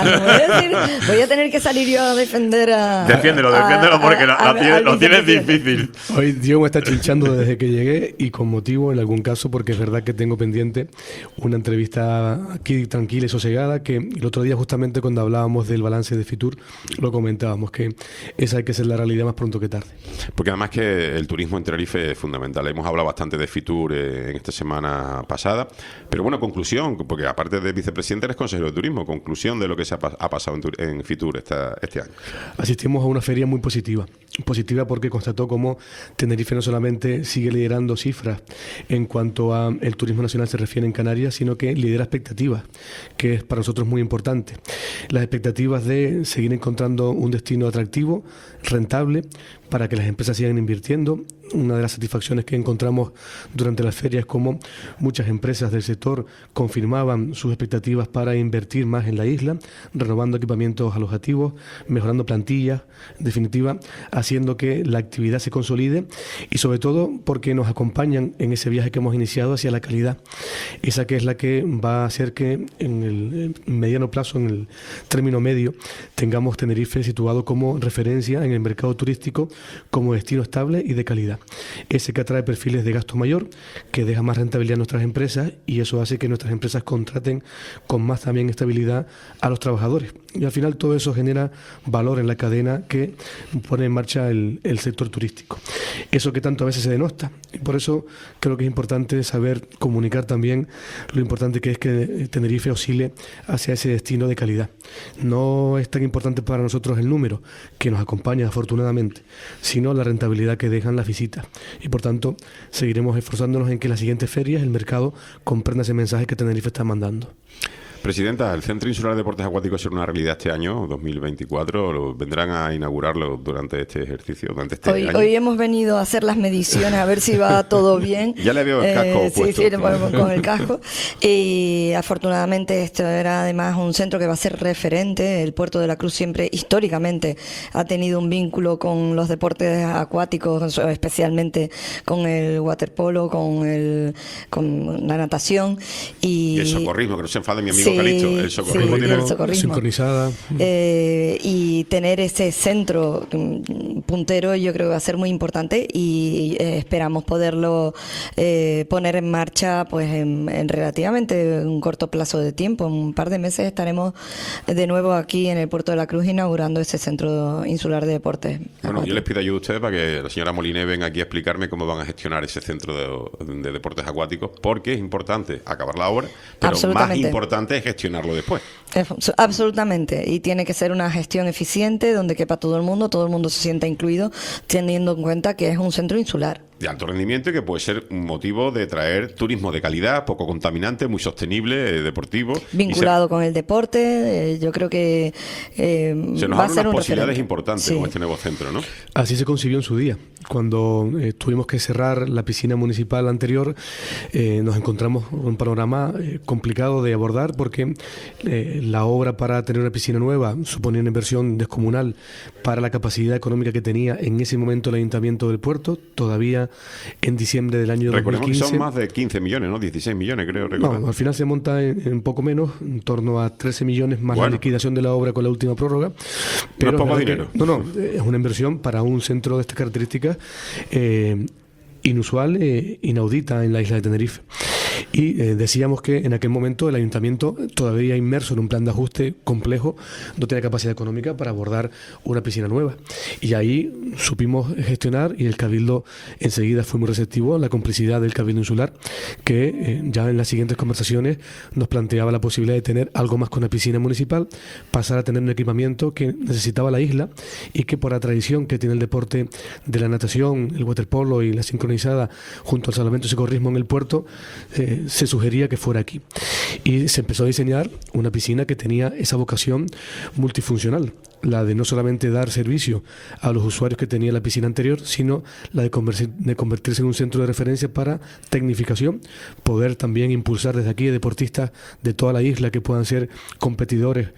Speaker 11: no voy a tener que salir yo a defender a...
Speaker 3: Defiéndelo porque lo tienes difícil.
Speaker 12: Hoy Diego me está chinchando desde que llegué y con motivo en algún caso, porque es verdad que tengo pendiente una entrevista aquí tranquila y sosegada, que el otro día justamente cuando hablábamos del balance de Fitur lo comentábamos, que esa hay que ser la realidad más pronto que tarde.
Speaker 3: Porque además que el turismo en Tenerife es fundamental. Hemos hablado bastante de Fitur en esta semana pasada, pero bueno, conclusión, porque aparte de vicepresidente eres consejero de turismo, conclusión de lo que se ha pasado en Fitur este año.
Speaker 12: Asistimos a una feria muy positiva porque constató cómo Tenerife no solamente sigue liderando cifras en cuanto a el turismo nacional se refiere en Canarias, sino que lidera expectativas, que es para nosotros muy importante. Las expectativas de seguir encontrando un destino atractivo, rentable, para que las empresas sigan invirtiendo. Una de las satisfacciones que encontramos durante la feria es cómo muchas empresas del sector confirmaban sus expectativas para invertir más en la isla, renovando equipamientos alojativos, mejorando plantillas, en definitiva, haciendo que la actividad se consolide y sobre todo porque nos acompañan en ese viaje que hemos iniciado hacia la calidad, esa que es la que va a hacer que en el mediano plazo, en el término medio, tengamos Tenerife situado como referencia en el mercado turístico como destino estable y de calidad. Ese que atrae perfiles de gasto mayor, que deja más rentabilidad a nuestras empresas y eso hace que nuestras empresas contraten con más también estabilidad a los trabajadores. Y al final todo eso genera valor en la cadena que pone en marcha el sector turístico. Eso que tanto a veces se denosta. Y por eso creo que es importante saber comunicar también lo importante que es que Tenerife oscile hacia ese destino de calidad. No es tan importante para nosotros el número, que nos acompaña afortunadamente, sino la rentabilidad que dejan las visitas. Y por tanto, seguiremos esforzándonos en que en las siguientes ferias el mercado comprenda ese mensaje que Tenerife está mandando.
Speaker 3: Presidenta, ¿el Centro Insular de Deportes Acuáticos será una realidad este año, 2024? ¿Vendrán a inaugurarlo durante este ejercicio, durante este año?
Speaker 11: Hoy hemos venido a hacer las mediciones, a ver si va todo bien.
Speaker 3: Ya le veo el casco puesto.
Speaker 11: Sí, con el casco. Y afortunadamente esto era además un centro que va a ser referente. El Puerto de la Cruz siempre, históricamente, ha tenido un vínculo con los deportes acuáticos, especialmente con el waterpolo, con la natación. Y
Speaker 3: el socorrismo, que no se enfade mi amigo Calixto, el socorrismo tiene
Speaker 11: el socorrismo.
Speaker 12: Sincronizada.
Speaker 11: Y tener ese centro puntero yo creo que va a ser muy importante y esperamos poderlo poner en marcha pues en relativamente un corto plazo de tiempo. En un par de meses estaremos de nuevo aquí en el Puerto de la Cruz inaugurando ese centro insular de deportes.
Speaker 3: Bueno, yo les pido ayuda a ustedes para que la señora Moliné venga aquí a explicarme cómo van a gestionar ese centro de deportes acuáticos, porque es importante acabar la obra, pero más importante importante es gestionarlo después.
Speaker 11: Absolutamente, y tiene que ser una gestión eficiente donde quepa todo el mundo se sienta incluido, teniendo en cuenta que es un centro insular.
Speaker 3: De alto rendimiento y que puede ser un motivo de traer turismo de calidad, poco contaminante, muy sostenible, deportivo.
Speaker 11: Vinculado con el deporte, yo creo que
Speaker 3: se nos
Speaker 11: va a
Speaker 3: abren
Speaker 11: ser
Speaker 3: unas
Speaker 11: un
Speaker 3: posibilidades
Speaker 11: referente.
Speaker 3: importantes
Speaker 11: Sí.
Speaker 3: con este nuevo centro, ¿no?
Speaker 12: Así se concibió en su día. Cuando tuvimos que cerrar la piscina municipal anterior, nos encontramos con un panorama complicado de abordar porque la obra para tener una piscina nueva suponía una inversión descomunal para la capacidad económica que tenía en ese momento el Ayuntamiento del Puerto, todavía en diciembre del año
Speaker 3: Recordemos
Speaker 12: 2015.
Speaker 3: que son más de 15 millones, ¿no? 16 millones, creo.
Speaker 12: No, al final se monta en poco menos, en torno a 13 millones más
Speaker 3: Bueno.
Speaker 12: la liquidación de la obra con la última prórroga.
Speaker 3: No es poco
Speaker 12: es
Speaker 3: dinero.
Speaker 12: No, es una inversión para un centro de estas características inusual, inaudita en la isla de Tenerife. Y decíamos que en aquel momento el ayuntamiento, todavía inmerso en un plan de ajuste complejo, no tenía capacidad económica para abordar una piscina nueva. Y ahí supimos gestionar, y el Cabildo enseguida fue muy receptivo a la complicidad del Cabildo Insular, que ya en las siguientes conversaciones nos planteaba la posibilidad de tener algo más con la piscina municipal, pasar a tener un equipamiento que necesitaba la isla y que por la tradición que tiene el deporte de la natación, el waterpolo y la sincronizada junto al salvamento y socorrismo en el puerto, se sugería que fuera aquí. Y se empezó a diseñar una piscina que tenía esa vocación multifuncional, la de no solamente dar servicio a los usuarios que tenía la piscina anterior, sino la de convertirse en un centro de referencia para tecnificación, poder también impulsar desde aquí deportistas de toda la isla que puedan ser competidores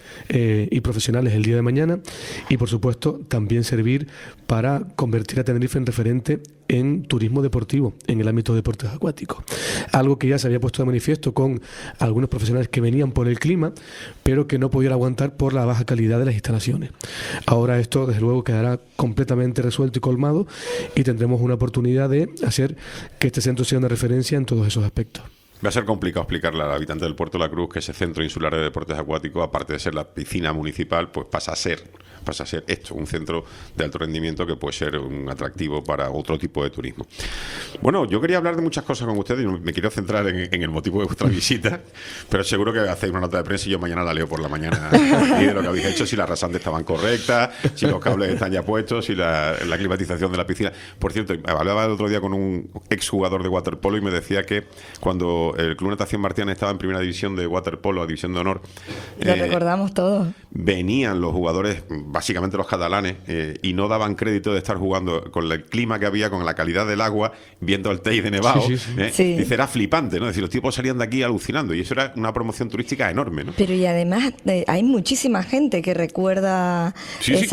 Speaker 12: y profesionales el día de mañana, y por supuesto también servir para convertir a Tenerife en referente en turismo deportivo, en el ámbito de deportes acuáticos. Algo que ya se había puesto de manifiesto con algunos profesionales que venían por el clima, pero que no podían aguantar por la baja calidad de las instalaciones. Ahora esto, desde luego, quedará completamente resuelto y colmado, y tendremos una oportunidad de hacer que este centro sea una referencia en todos esos aspectos.
Speaker 3: Va a ser complicado explicarle al habitante del Puerto de la Cruz que ese centro insular de deportes acuáticos, aparte de ser la piscina municipal, pues pasa a ser esto, un centro de alto rendimiento que puede ser un atractivo para otro tipo de turismo. Bueno, yo quería hablar de muchas cosas con ustedes y me quiero centrar en el motivo de vuestra visita, pero seguro que hacéis una nota de prensa y yo mañana la leo por la mañana y de lo que habéis hecho, si las rasantes estaban correctas, si los cables están ya puestos, si la climatización de la piscina. Por cierto, hablaba el otro día con un exjugador de waterpolo y me decía que cuando el Club Natación Martián estaba en primera división de waterpolo, a división de honor,
Speaker 11: Lo recordamos todos.
Speaker 3: venían los jugadores, básicamente los catalanes, y no daban crédito de estar jugando con el clima que había, con la calidad del agua, viendo el Teide nevado.
Speaker 12: Sí, sí, sí.
Speaker 11: Sí.
Speaker 3: Dice, era flipante, ¿no? Es decir, los tipos salían de aquí alucinando, y eso era una promoción turística enorme, ¿no?
Speaker 11: Pero y además hay muchísima gente que recuerda
Speaker 3: Sí, sí.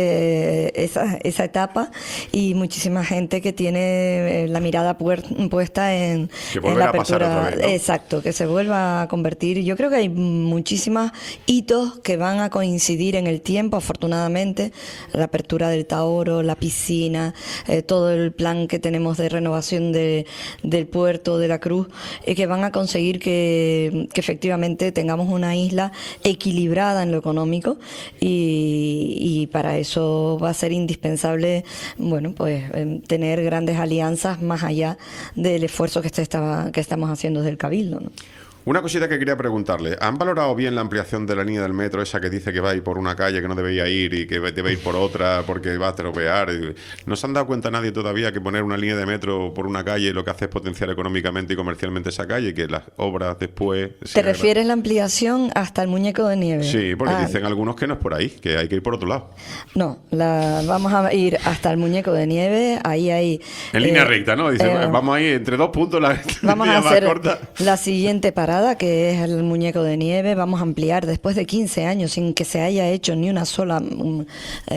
Speaker 11: esa etapa, y muchísima gente que tiene la mirada puesta en
Speaker 3: Que volverá
Speaker 11: la
Speaker 3: a pasar
Speaker 11: apertura.
Speaker 3: otra vez, ¿no?
Speaker 11: Exacto, que se vuelva a convertir. Yo creo que hay muchísimos hitos que van a coincidir en el tiempo, afortunadamente. La apertura del Taoro, la piscina, todo el plan que tenemos de renovación del puerto de la Cruz, que van a conseguir que efectivamente tengamos una isla equilibrada en lo económico, y para eso va a ser indispensable, bueno, pues tener grandes alianzas más allá del esfuerzo que estamos haciendo desde el Cabildo, ¿no?
Speaker 3: Una cosita que quería preguntarle. ¿Han valorado bien la ampliación de la línea del metro, esa que dice que va a ir por una calle que no debería ir y que debe ir por otra porque va a estropear? ¿No se han dado cuenta nadie todavía que poner una línea de metro por una calle lo que hace es potenciar económicamente y comercialmente esa calle y que las obras después...
Speaker 11: ¿Te refieres la ampliación hasta el Muñeco de Nieve?
Speaker 3: Sí, porque dicen algunos que no es por ahí, que hay que ir por otro lado.
Speaker 11: No, vamos a ir hasta el Muñeco de Nieve, ahí hay...
Speaker 3: En línea recta, ¿no? Dicen, vamos a ir entre dos puntos,
Speaker 11: vamos
Speaker 3: línea
Speaker 11: a
Speaker 3: más
Speaker 11: hacer
Speaker 3: corta.
Speaker 11: la siguiente parada, que es el Muñeco de Nieve. Vamos a ampliar después de 15 años sin que se haya hecho ni una sola... no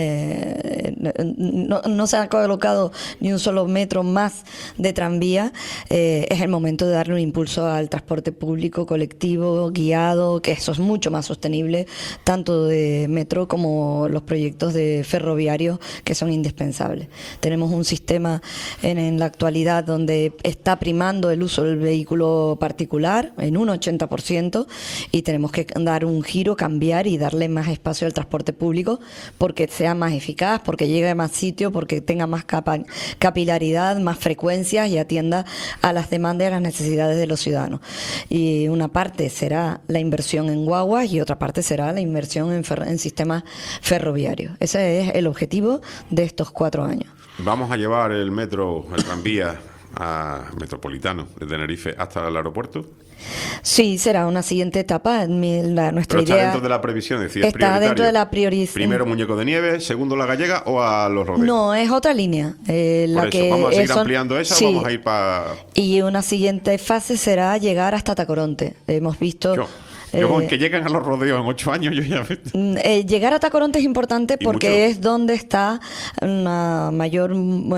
Speaker 11: se ha colocado ni un solo metro más de tranvía. Es el momento de darle un impulso al transporte público, colectivo, guiado, que eso es mucho más sostenible, tanto de metro como los proyectos de ferroviarios, que son indispensables. Tenemos un sistema en la actualidad donde está primando el uso del vehículo particular, en una un 80% y tenemos que dar un giro, cambiar y darle más espacio al transporte público porque sea más eficaz, porque llegue a más sitios, porque tenga más capilaridad, más frecuencias y atienda a las demandas y a las necesidades de los ciudadanos. Y una parte será la inversión en guaguas y otra parte será la inversión en sistemas ferroviarios. Ese es el objetivo de estos 4 años.
Speaker 3: Vamos a llevar el metro, el tranvía metropolitano de Tenerife hasta el aeropuerto.
Speaker 11: Sí, será una siguiente etapa. Nuestra
Speaker 3: Pero está
Speaker 11: idea
Speaker 3: dentro de la previsión, es decir, es
Speaker 11: está
Speaker 3: prioritario.
Speaker 11: dentro de la prioridad.
Speaker 3: Primero Muñeco de Nieve, segundo La Gallega o a Los Rodeos.
Speaker 11: No, es otra línea.
Speaker 3: Por eso, vamos a seguir ampliando esa,
Speaker 11: sí.
Speaker 3: Vamos a ir para...
Speaker 11: Y una siguiente fase será llegar hasta Tacoronte. Hemos visto...
Speaker 3: Yo con que lleguen a Los Rodeos en 8 años, yo ya...
Speaker 11: llegar a Tacoronte es importante porque
Speaker 3: mucho.
Speaker 11: es donde está una mayor,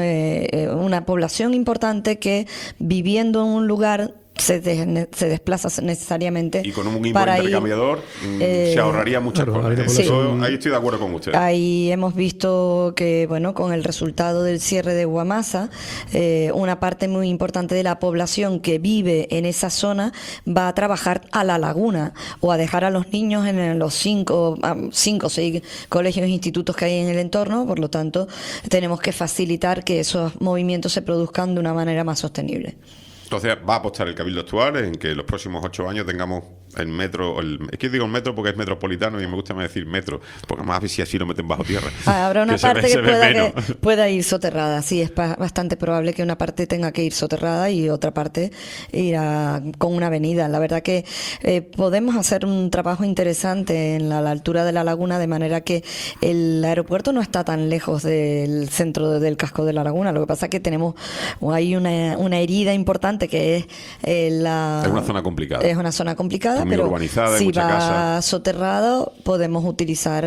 Speaker 11: una población importante que viviendo en un lugar se desplaza necesariamente.
Speaker 3: Y con un buen
Speaker 11: para
Speaker 3: intercambiador se ahorraría muchas cosas.
Speaker 11: Sí.
Speaker 3: Ahí estoy de acuerdo con usted.
Speaker 11: Ahí hemos visto que, bueno, con el resultado del cierre de Guamasa, una parte muy importante de la población que vive en esa zona va a trabajar a la laguna o a dejar a los niños en los 5 o 6 colegios e institutos que hay en el entorno. Por lo tanto, tenemos que facilitar que esos movimientos se produzcan de una manera más sostenible.
Speaker 3: Entonces va a apostar el Cabildo actual en que los próximos 8 años tengamos el metro, es que digo el metro porque es metropolitano y me gusta más decir metro, porque más a ver si así lo meten bajo tierra.
Speaker 11: Habrá una
Speaker 3: que
Speaker 11: parte que
Speaker 3: que
Speaker 11: pueda ir soterrada, sí, es bastante probable que una parte tenga que ir soterrada y otra parte irá con una avenida. La verdad que podemos hacer un trabajo interesante en la altura de la laguna, de manera que el aeropuerto no está tan lejos del centro del casco de la laguna. Lo que pasa es que hay una herida importante que es
Speaker 3: es una zona complicada.
Speaker 11: Es una zona complicada,
Speaker 3: muy
Speaker 11: pero
Speaker 3: urbanizada,
Speaker 11: si
Speaker 3: mucha
Speaker 11: va
Speaker 3: casa.
Speaker 11: soterrado podemos utilizar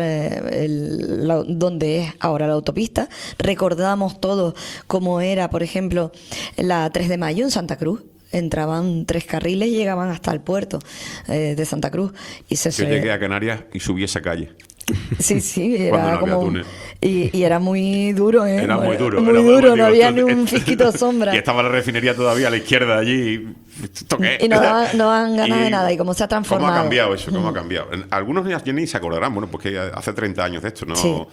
Speaker 11: donde es ahora la autopista. Recordamos todos cómo era, por ejemplo, la 3 de mayo en Santa Cruz. Entraban 3 carriles y llegaban hasta el puerto de Santa Cruz.
Speaker 3: Yo llegué a Canarias y subí esa calle.
Speaker 11: Sí,
Speaker 3: Cuando
Speaker 11: era
Speaker 3: no había
Speaker 11: como
Speaker 3: túnel.
Speaker 11: y era muy duro, ¿eh?
Speaker 3: Era muy duro.
Speaker 11: No había ni un fisquito de sombra.
Speaker 3: Y estaba la refinería todavía a la izquierda allí. ¿Esto qué?
Speaker 11: Y no dan ganas de nada. Y cómo se ha transformado.
Speaker 3: ¿Cómo ha cambiado eso? ¿Cómo ha cambiado? Algunos ni se acordarán, bueno, porque hace 30 años de esto, ¿no?
Speaker 11: Sí.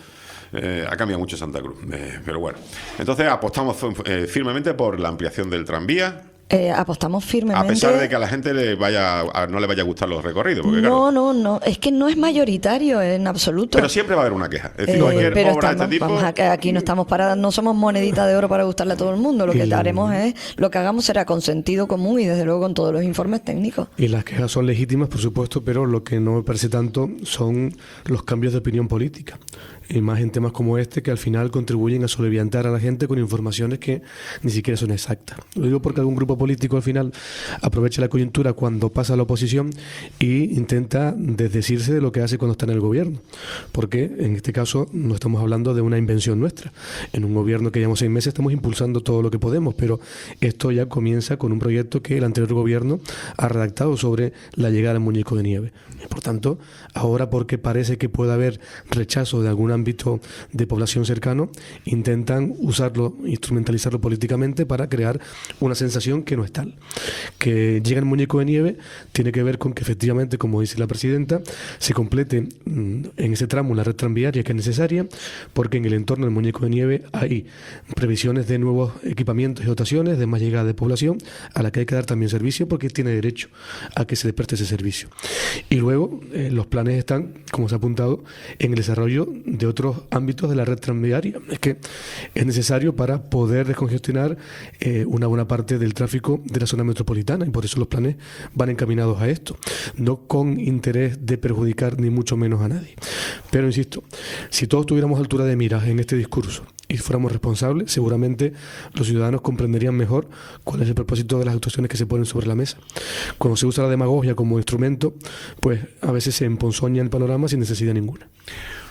Speaker 3: Ha cambiado mucho Santa Cruz. Pero bueno. Entonces apostamos firmemente por la ampliación del tranvía.
Speaker 11: Apostamos firmemente.
Speaker 3: A pesar de que a la gente no le vaya a gustar los recorridos. Porque,
Speaker 11: no. Es que no es mayoritario en absoluto.
Speaker 3: Pero siempre va a haber una queja. Es decir, cualquier
Speaker 11: pero
Speaker 3: obra de este tipo...
Speaker 11: aquí no estamos no somos monedita de oro para gustarle a todo el mundo. Lo que haremos lo que hagamos será con sentido común y desde luego con todos los informes técnicos.
Speaker 12: Y las quejas son legítimas, por supuesto, pero lo que no me parece tanto son los cambios de opinión política. Y más en temas como este, que al final contribuyen a soleviantar a la gente con informaciones que ni siquiera son exactas. Lo digo porque algún grupo político al final aprovecha la coyuntura cuando pasa a la oposición e intenta desdecirse de lo que hace cuando está en el gobierno. Porque en este caso no estamos hablando de una invención nuestra. En un gobierno que llevamos 6 meses estamos impulsando todo lo que podemos, pero esto ya comienza con un proyecto que el anterior gobierno ha redactado sobre la llegada del muñeco de nieve. Y por tanto, ahora porque parece que puede haber rechazo de algún ámbito de población cercano, intentan usarlo, instrumentalizarlo políticamente para crear una sensación que no es tal. Que llega el muñeco de nieve tiene que ver con que efectivamente, como dice la presidenta, se complete en ese tramo la red tranviaria que es necesaria, porque en el entorno del muñeco de nieve hay previsiones de nuevos equipamientos y dotaciones, de más llegada de población, a la que hay que dar también servicio porque tiene derecho a que se le preste ese servicio. Y luego los planes están, como se ha apuntado, en el desarrollo de otros ámbitos de la red tranviaria. Es que es necesario para poder descongestionar una buena parte del tráfico de la zona metropolitana, y por eso los planes van encaminados a esto, no con interés de perjudicar ni mucho menos a nadie. Pero insisto, si todos tuviéramos altura de miras en este discurso y fuéramos responsables, seguramente los ciudadanos comprenderían mejor cuál es el propósito de las actuaciones que se ponen sobre la mesa. Cuando se usa la demagogia como instrumento, pues a veces se emponzoña el panorama sin necesidad ninguna.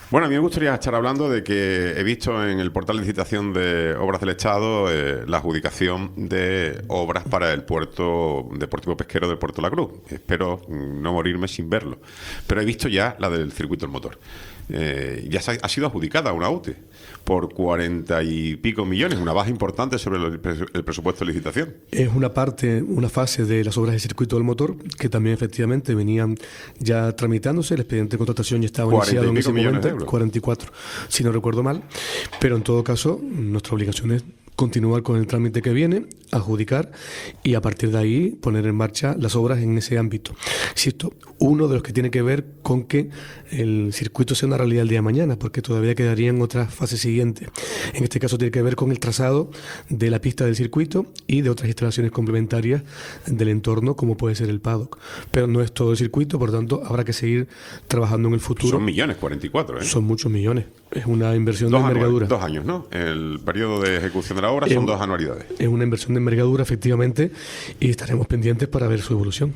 Speaker 3: Bueno, a mí me gustaría estar hablando de que he visto en el portal de licitación de Obras del Estado la adjudicación de obras para el puerto deportivo pesquero del Puerto de la Cruz. Espero no morirme sin verlo. Pero he visto ya la del circuito del motor. Ya ha sido adjudicada una UTE por 40 y pico millones, una baja importante sobre el presupuesto de licitación.
Speaker 12: Es una fase de las obras del circuito del motor que también efectivamente venían ya tramitándose. El expediente de contratación ya estaba iniciado en ese momento, 44, si no recuerdo mal. Pero en todo caso, nuestra obligación es continuar con el trámite que viene, adjudicar y a partir de ahí poner en marcha las obras en ese ámbito. Insisto, uno de los que tiene que ver con que el circuito sea una realidad el día de mañana, porque todavía quedarían otras fases siguientes. En este caso tiene que ver con el trazado de la pista del circuito y de otras instalaciones complementarias del entorno, como puede ser el paddock. Pero no es todo el circuito, por tanto habrá que seguir trabajando en el futuro.
Speaker 3: Son millones, 44, ¿eh?
Speaker 12: Son muchos millones. Es una inversión de envergadura.
Speaker 3: 2 años, ¿no? El periodo de ejecución de la obra son 2 anualidades.
Speaker 12: Es una inversión de envergadura, efectivamente, y estaremos pendientes para ver su evolución.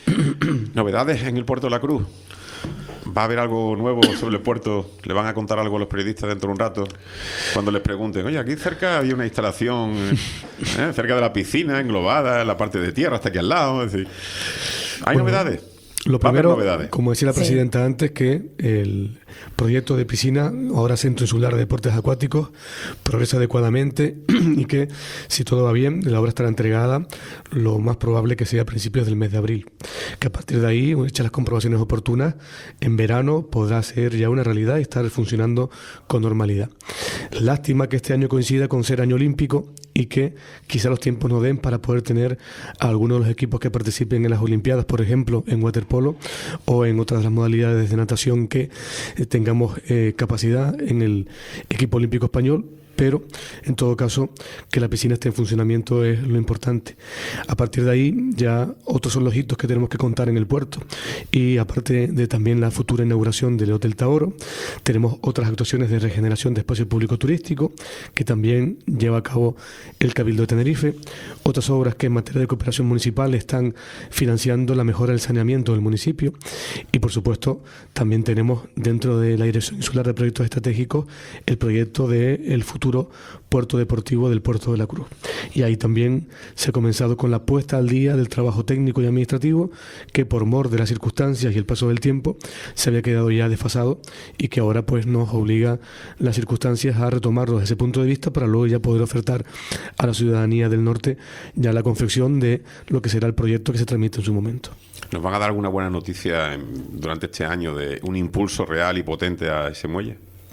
Speaker 3: ¿Novedades en el Puerto de la Cruz? ¿Va a haber algo nuevo sobre el puerto? ¿Le van a contar algo a los periodistas dentro de un rato? Cuando les pregunten, oye, aquí cerca había una instalación cerca de la piscina, englobada, en la parte de tierra, hasta aquí al lado. Es decir, ¿hay novedades?
Speaker 12: Lo primero, como decía la presidenta antes, que el proyecto de piscina, ahora Centro Insular de Deportes Acuáticos, progresa adecuadamente y que, si todo va bien, la obra estará entregada lo más probable que sea a principios del mes de abril. Que a partir de ahí, hechas las comprobaciones oportunas, en verano podrá ser ya una realidad y estar funcionando con normalidad. Lástima que este año coincida con ser año olímpico y que quizá los tiempos no den para poder tener a algunos de los equipos que participen en las Olimpiadas, por ejemplo, en waterpolo o en otras de las modalidades de natación que tengamos capacidad en el equipo olímpico español. Pero, en todo caso, que la piscina esté en funcionamiento es lo importante. A partir de ahí, ya otros son los hitos que tenemos que contar en el puerto. Y aparte de también la futura inauguración del Hotel Taoro, tenemos otras actuaciones de regeneración de espacio público turístico, que también lleva a cabo el Cabildo de Tenerife. Otras obras que en materia de cooperación municipal están financiando la mejora del saneamiento del municipio. Y, por supuesto, también tenemos dentro de la Dirección Insular de Proyectos Estratégicos el proyecto del futuro puerto deportivo del Puerto de la Cruz. Y ahí también se ha comenzado con la puesta al día del trabajo técnico y administrativo que por mor de las circunstancias y el paso del tiempo se había quedado ya desfasado y que ahora pues nos obliga las circunstancias a retomarlo desde ese punto de vista para luego ya poder ofertar a la ciudadanía del norte ya la confección de lo que será el proyecto que se tramite en su momento.
Speaker 3: ¿Nos van a dar alguna buena noticia durante este año de un impulso real y potente a ese muelle?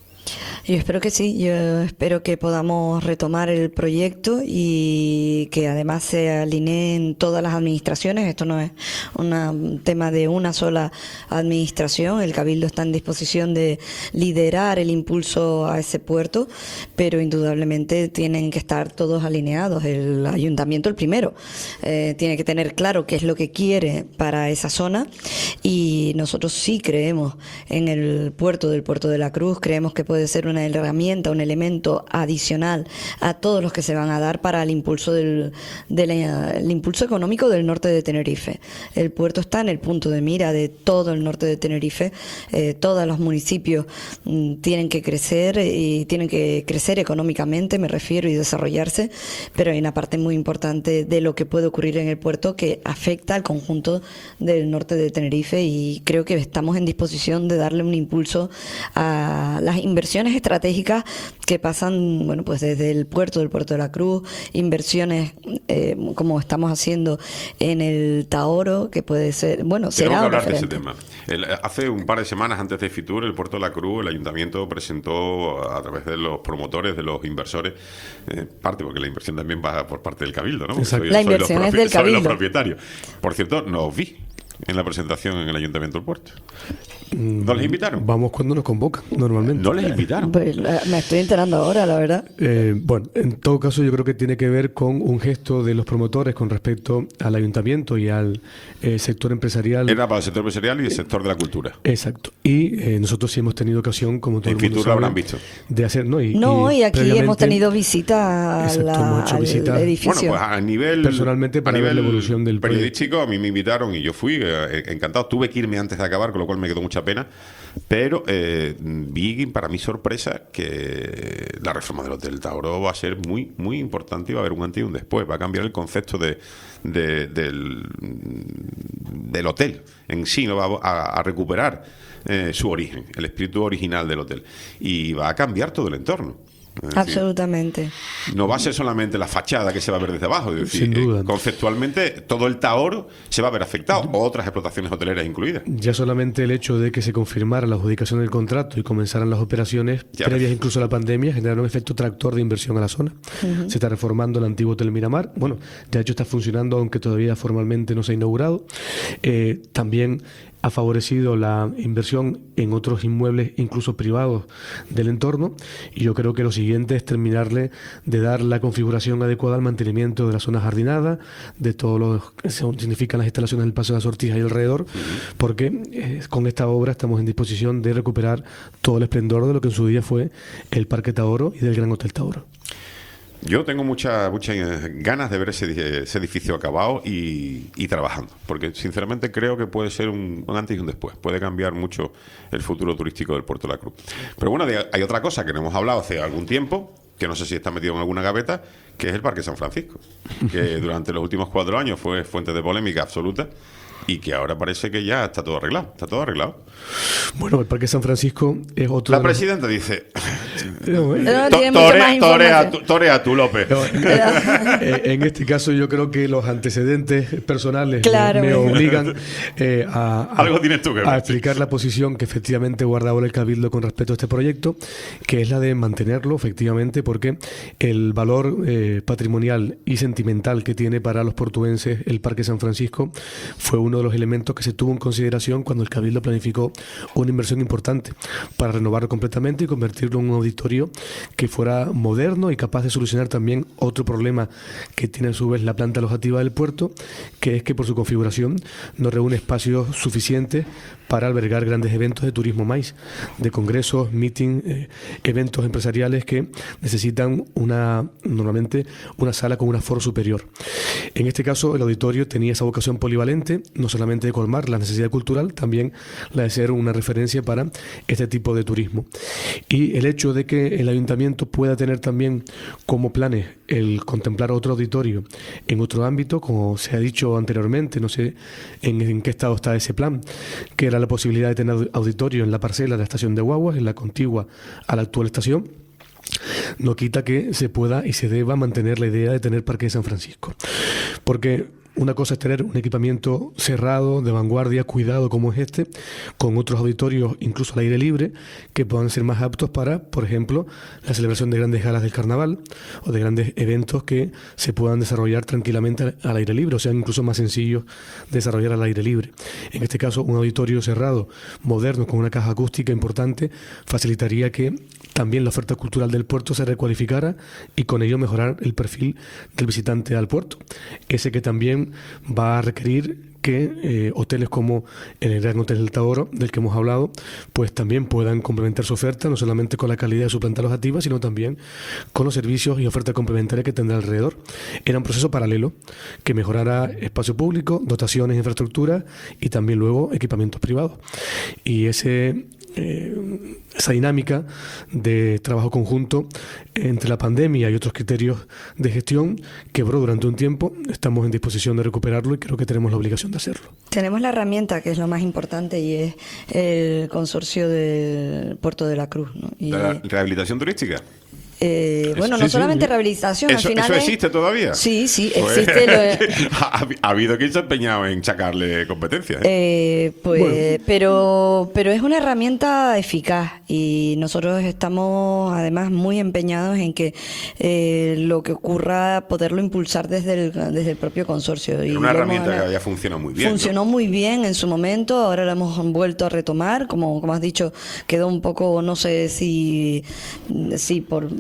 Speaker 11: Yo espero que sí, yo espero que podamos retomar el proyecto y que además se alineen todas las administraciones. Esto no es un tema de una sola administración. El Cabildo está en disposición de liderar el impulso a ese puerto, pero indudablemente tienen que estar todos alineados. El ayuntamiento, el primero, tiene que tener claro qué es lo que quiere para esa zona y nosotros sí creemos en el puerto del Puerto de la Cruz, creemos que puede ser una herramienta, un elemento adicional a todos los que se van a dar para el impulso el impulso económico del norte de Tenerife. El puerto está en el punto de mira de todo el norte de Tenerife. Todos los municipios tienen que crecer y tienen que crecer económicamente, me refiero, y desarrollarse, pero hay una parte muy importante de lo que puede ocurrir en el puerto que afecta al conjunto del norte de Tenerife y creo que estamos en disposición de darle un impulso a las inversiones estratégicas que pasan, bueno, pues desde el puerto del Puerto de la Cruz, inversiones como estamos haciendo en el Taoro, que puede ser, bueno, será un referente.
Speaker 3: Tenemos que hablar de ese tema. Hace un par de semanas antes de Fitur, el Puerto de la Cruz, el Ayuntamiento presentó a través de los promotores, de los inversores, parte, porque la inversión también va por parte del Cabildo, ¿no?
Speaker 11: La inversión es del Cabildo.
Speaker 3: Soy los propietarios. Por cierto, no os vi en la presentación en el Ayuntamiento del Puerto. ¿No les invitaron?
Speaker 12: Vamos cuando nos convocan, normalmente.
Speaker 3: ¿No les invitaron?
Speaker 11: Pues me estoy enterando ahora, la verdad.
Speaker 12: Bueno, en todo caso yo creo que tiene que ver con un gesto de los promotores con respecto al Ayuntamiento y al sector empresarial.
Speaker 3: Era para el sector empresarial y el sector de la cultura.
Speaker 12: Exacto. Y nosotros sí hemos tenido ocasión, como todo el mundo sabe,
Speaker 3: lo habrán visto.
Speaker 12: De hacer,
Speaker 11: y aquí hemos tenido visita al edificio.
Speaker 3: Bueno, pues a nivel
Speaker 12: personalmente para ver la evolución del
Speaker 3: periodístico, a mí me invitaron y yo fui encantado. Tuve que irme antes de acabar, con lo cual me quedó mucha pena. Pero vi, para mi sorpresa, que la reforma del Hotel Tauro va a ser muy, muy importante y va a haber un antes y un después. Va a cambiar el concepto del hotel en sí, ¿no? Va a recuperar su origen, el espíritu original del hotel. Y va a cambiar todo el entorno.
Speaker 11: Absolutamente.
Speaker 3: No va a ser solamente la fachada que se va a ver desde abajo. Es decir,
Speaker 12: Sin duda.
Speaker 3: Conceptualmente, todo el Taoro se va a ver afectado, otras explotaciones hoteleras incluidas.
Speaker 12: Ya solamente el hecho de que se confirmara la adjudicación del contrato y comenzaran las operaciones previas incluso a la pandemia generaron un efecto tractor de inversión a la zona. Se está reformando el antiguo Hotel Miramar. Bueno, de hecho está funcionando, aunque todavía formalmente no se ha inaugurado. También ha favorecido la inversión en otros inmuebles, incluso privados, del entorno, y yo creo que lo siguiente es terminarle de dar la configuración adecuada al mantenimiento de la zona jardinada, de todo lo que significan las instalaciones del Paseo de la Sortija y alrededor, porque con esta obra estamos en disposición de recuperar todo el esplendor de lo que en su día fue el Parque Taoro y del Gran Hotel Taoro.
Speaker 3: Yo tengo muchas ganas de ver ese edificio acabado y trabajando, porque sinceramente creo que puede ser un antes y un después, puede cambiar mucho el futuro turístico del Puerto de la Cruz. Pero bueno, hay otra cosa que no hemos hablado hace algún tiempo, que no sé si está metido en alguna gaveta, que es el Parque San Francisco, que durante los últimos 4 años fue fuente de polémica absoluta y que ahora parece que ya está todo arreglado. Está todo arreglado.
Speaker 12: Bueno, el Parque San Francisco es otro...
Speaker 3: La presidenta dice...
Speaker 11: Torea
Speaker 3: tú, López.
Speaker 12: En este caso yo creo que los antecedentes personales
Speaker 11: Claro,
Speaker 12: me obligan
Speaker 3: Algo tienes tú que ver.
Speaker 12: a explicar la posición que efectivamente guardaba el Cabildo con respecto a este proyecto, que es la de mantenerlo, efectivamente, porque el valor patrimonial y sentimental que tiene para los portuenses el Parque San Francisco fue uno de los elementos que se tuvo en consideración cuando el Cabildo planificó una inversión importante para renovarlo completamente y convertirlo en un auditorio que fuera moderno y capaz de solucionar también otro problema que tiene a su vez la planta alojativa del puerto, que es que por su configuración no reúne espacios suficientes para albergar grandes eventos de turismo maíz, de congresos, meeting, eventos empresariales que necesitan normalmente una sala con un aforo superior. En este caso, el auditorio tenía esa vocación polivalente, no solamente de colmar la necesidad cultural, también la de ser una referencia para este tipo de turismo. Y el hecho de que el ayuntamiento pueda tener también como planes el contemplar otro auditorio en otro ámbito, como se ha dicho anteriormente, no sé en qué estado está ese plan, que era la posibilidad de tener auditorio en la parcela de la estación de guaguas, en la contigua a la actual estación, no quita que se pueda y se deba mantener la idea de tener Parque de San Francisco. Porque una cosa es tener un equipamiento cerrado, de vanguardia, cuidado como es este, con otros auditorios, incluso al aire libre, que puedan ser más aptos para, por ejemplo, la celebración de grandes galas del carnaval o de grandes eventos que se puedan desarrollar tranquilamente al aire libre, o sea, incluso más sencillos de desarrollar al aire libre. En este caso, un auditorio cerrado, moderno, con una caja acústica importante, facilitaría que también la oferta cultural del puerto se recualificara y con ello mejorar el perfil del visitante al puerto. Ese que también va a requerir que hoteles como el Gran Hotel del Taoro, del que hemos hablado, pues también puedan complementar su oferta, no solamente con la calidad de su planta alojativa, sino también con los servicios y oferta complementaria que tendrá alrededor. Era un proceso paralelo que mejorara espacio público, dotaciones, infraestructura y también luego equipamientos privados. Y esa dinámica de trabajo conjunto entre la pandemia y otros criterios de gestión quebró durante un tiempo. Estamos en disposición de recuperarlo y creo que tenemos la obligación de hacerlo.
Speaker 11: Tenemos la herramienta que es lo más importante y es el consorcio del Puerto de la Cruz, ¿no? Y
Speaker 3: ¿De la rehabilitación turística?
Speaker 11: Bueno, no solamente rehabilitación, al final
Speaker 3: ¿Eso existe todavía?
Speaker 11: Sí,
Speaker 3: Pues,
Speaker 11: existe.
Speaker 3: ha habido quien se ha empeñado en sacarle competencia.
Speaker 11: Bueno. pero es una herramienta eficaz y nosotros estamos además muy empeñados en que lo que ocurra poderlo impulsar desde el propio consorcio.
Speaker 3: Es una herramienta que ya funciona muy bien.
Speaker 11: Funcionó muy bien en su momento, ahora la hemos vuelto a retomar, como has dicho, quedó un poco, no sé si por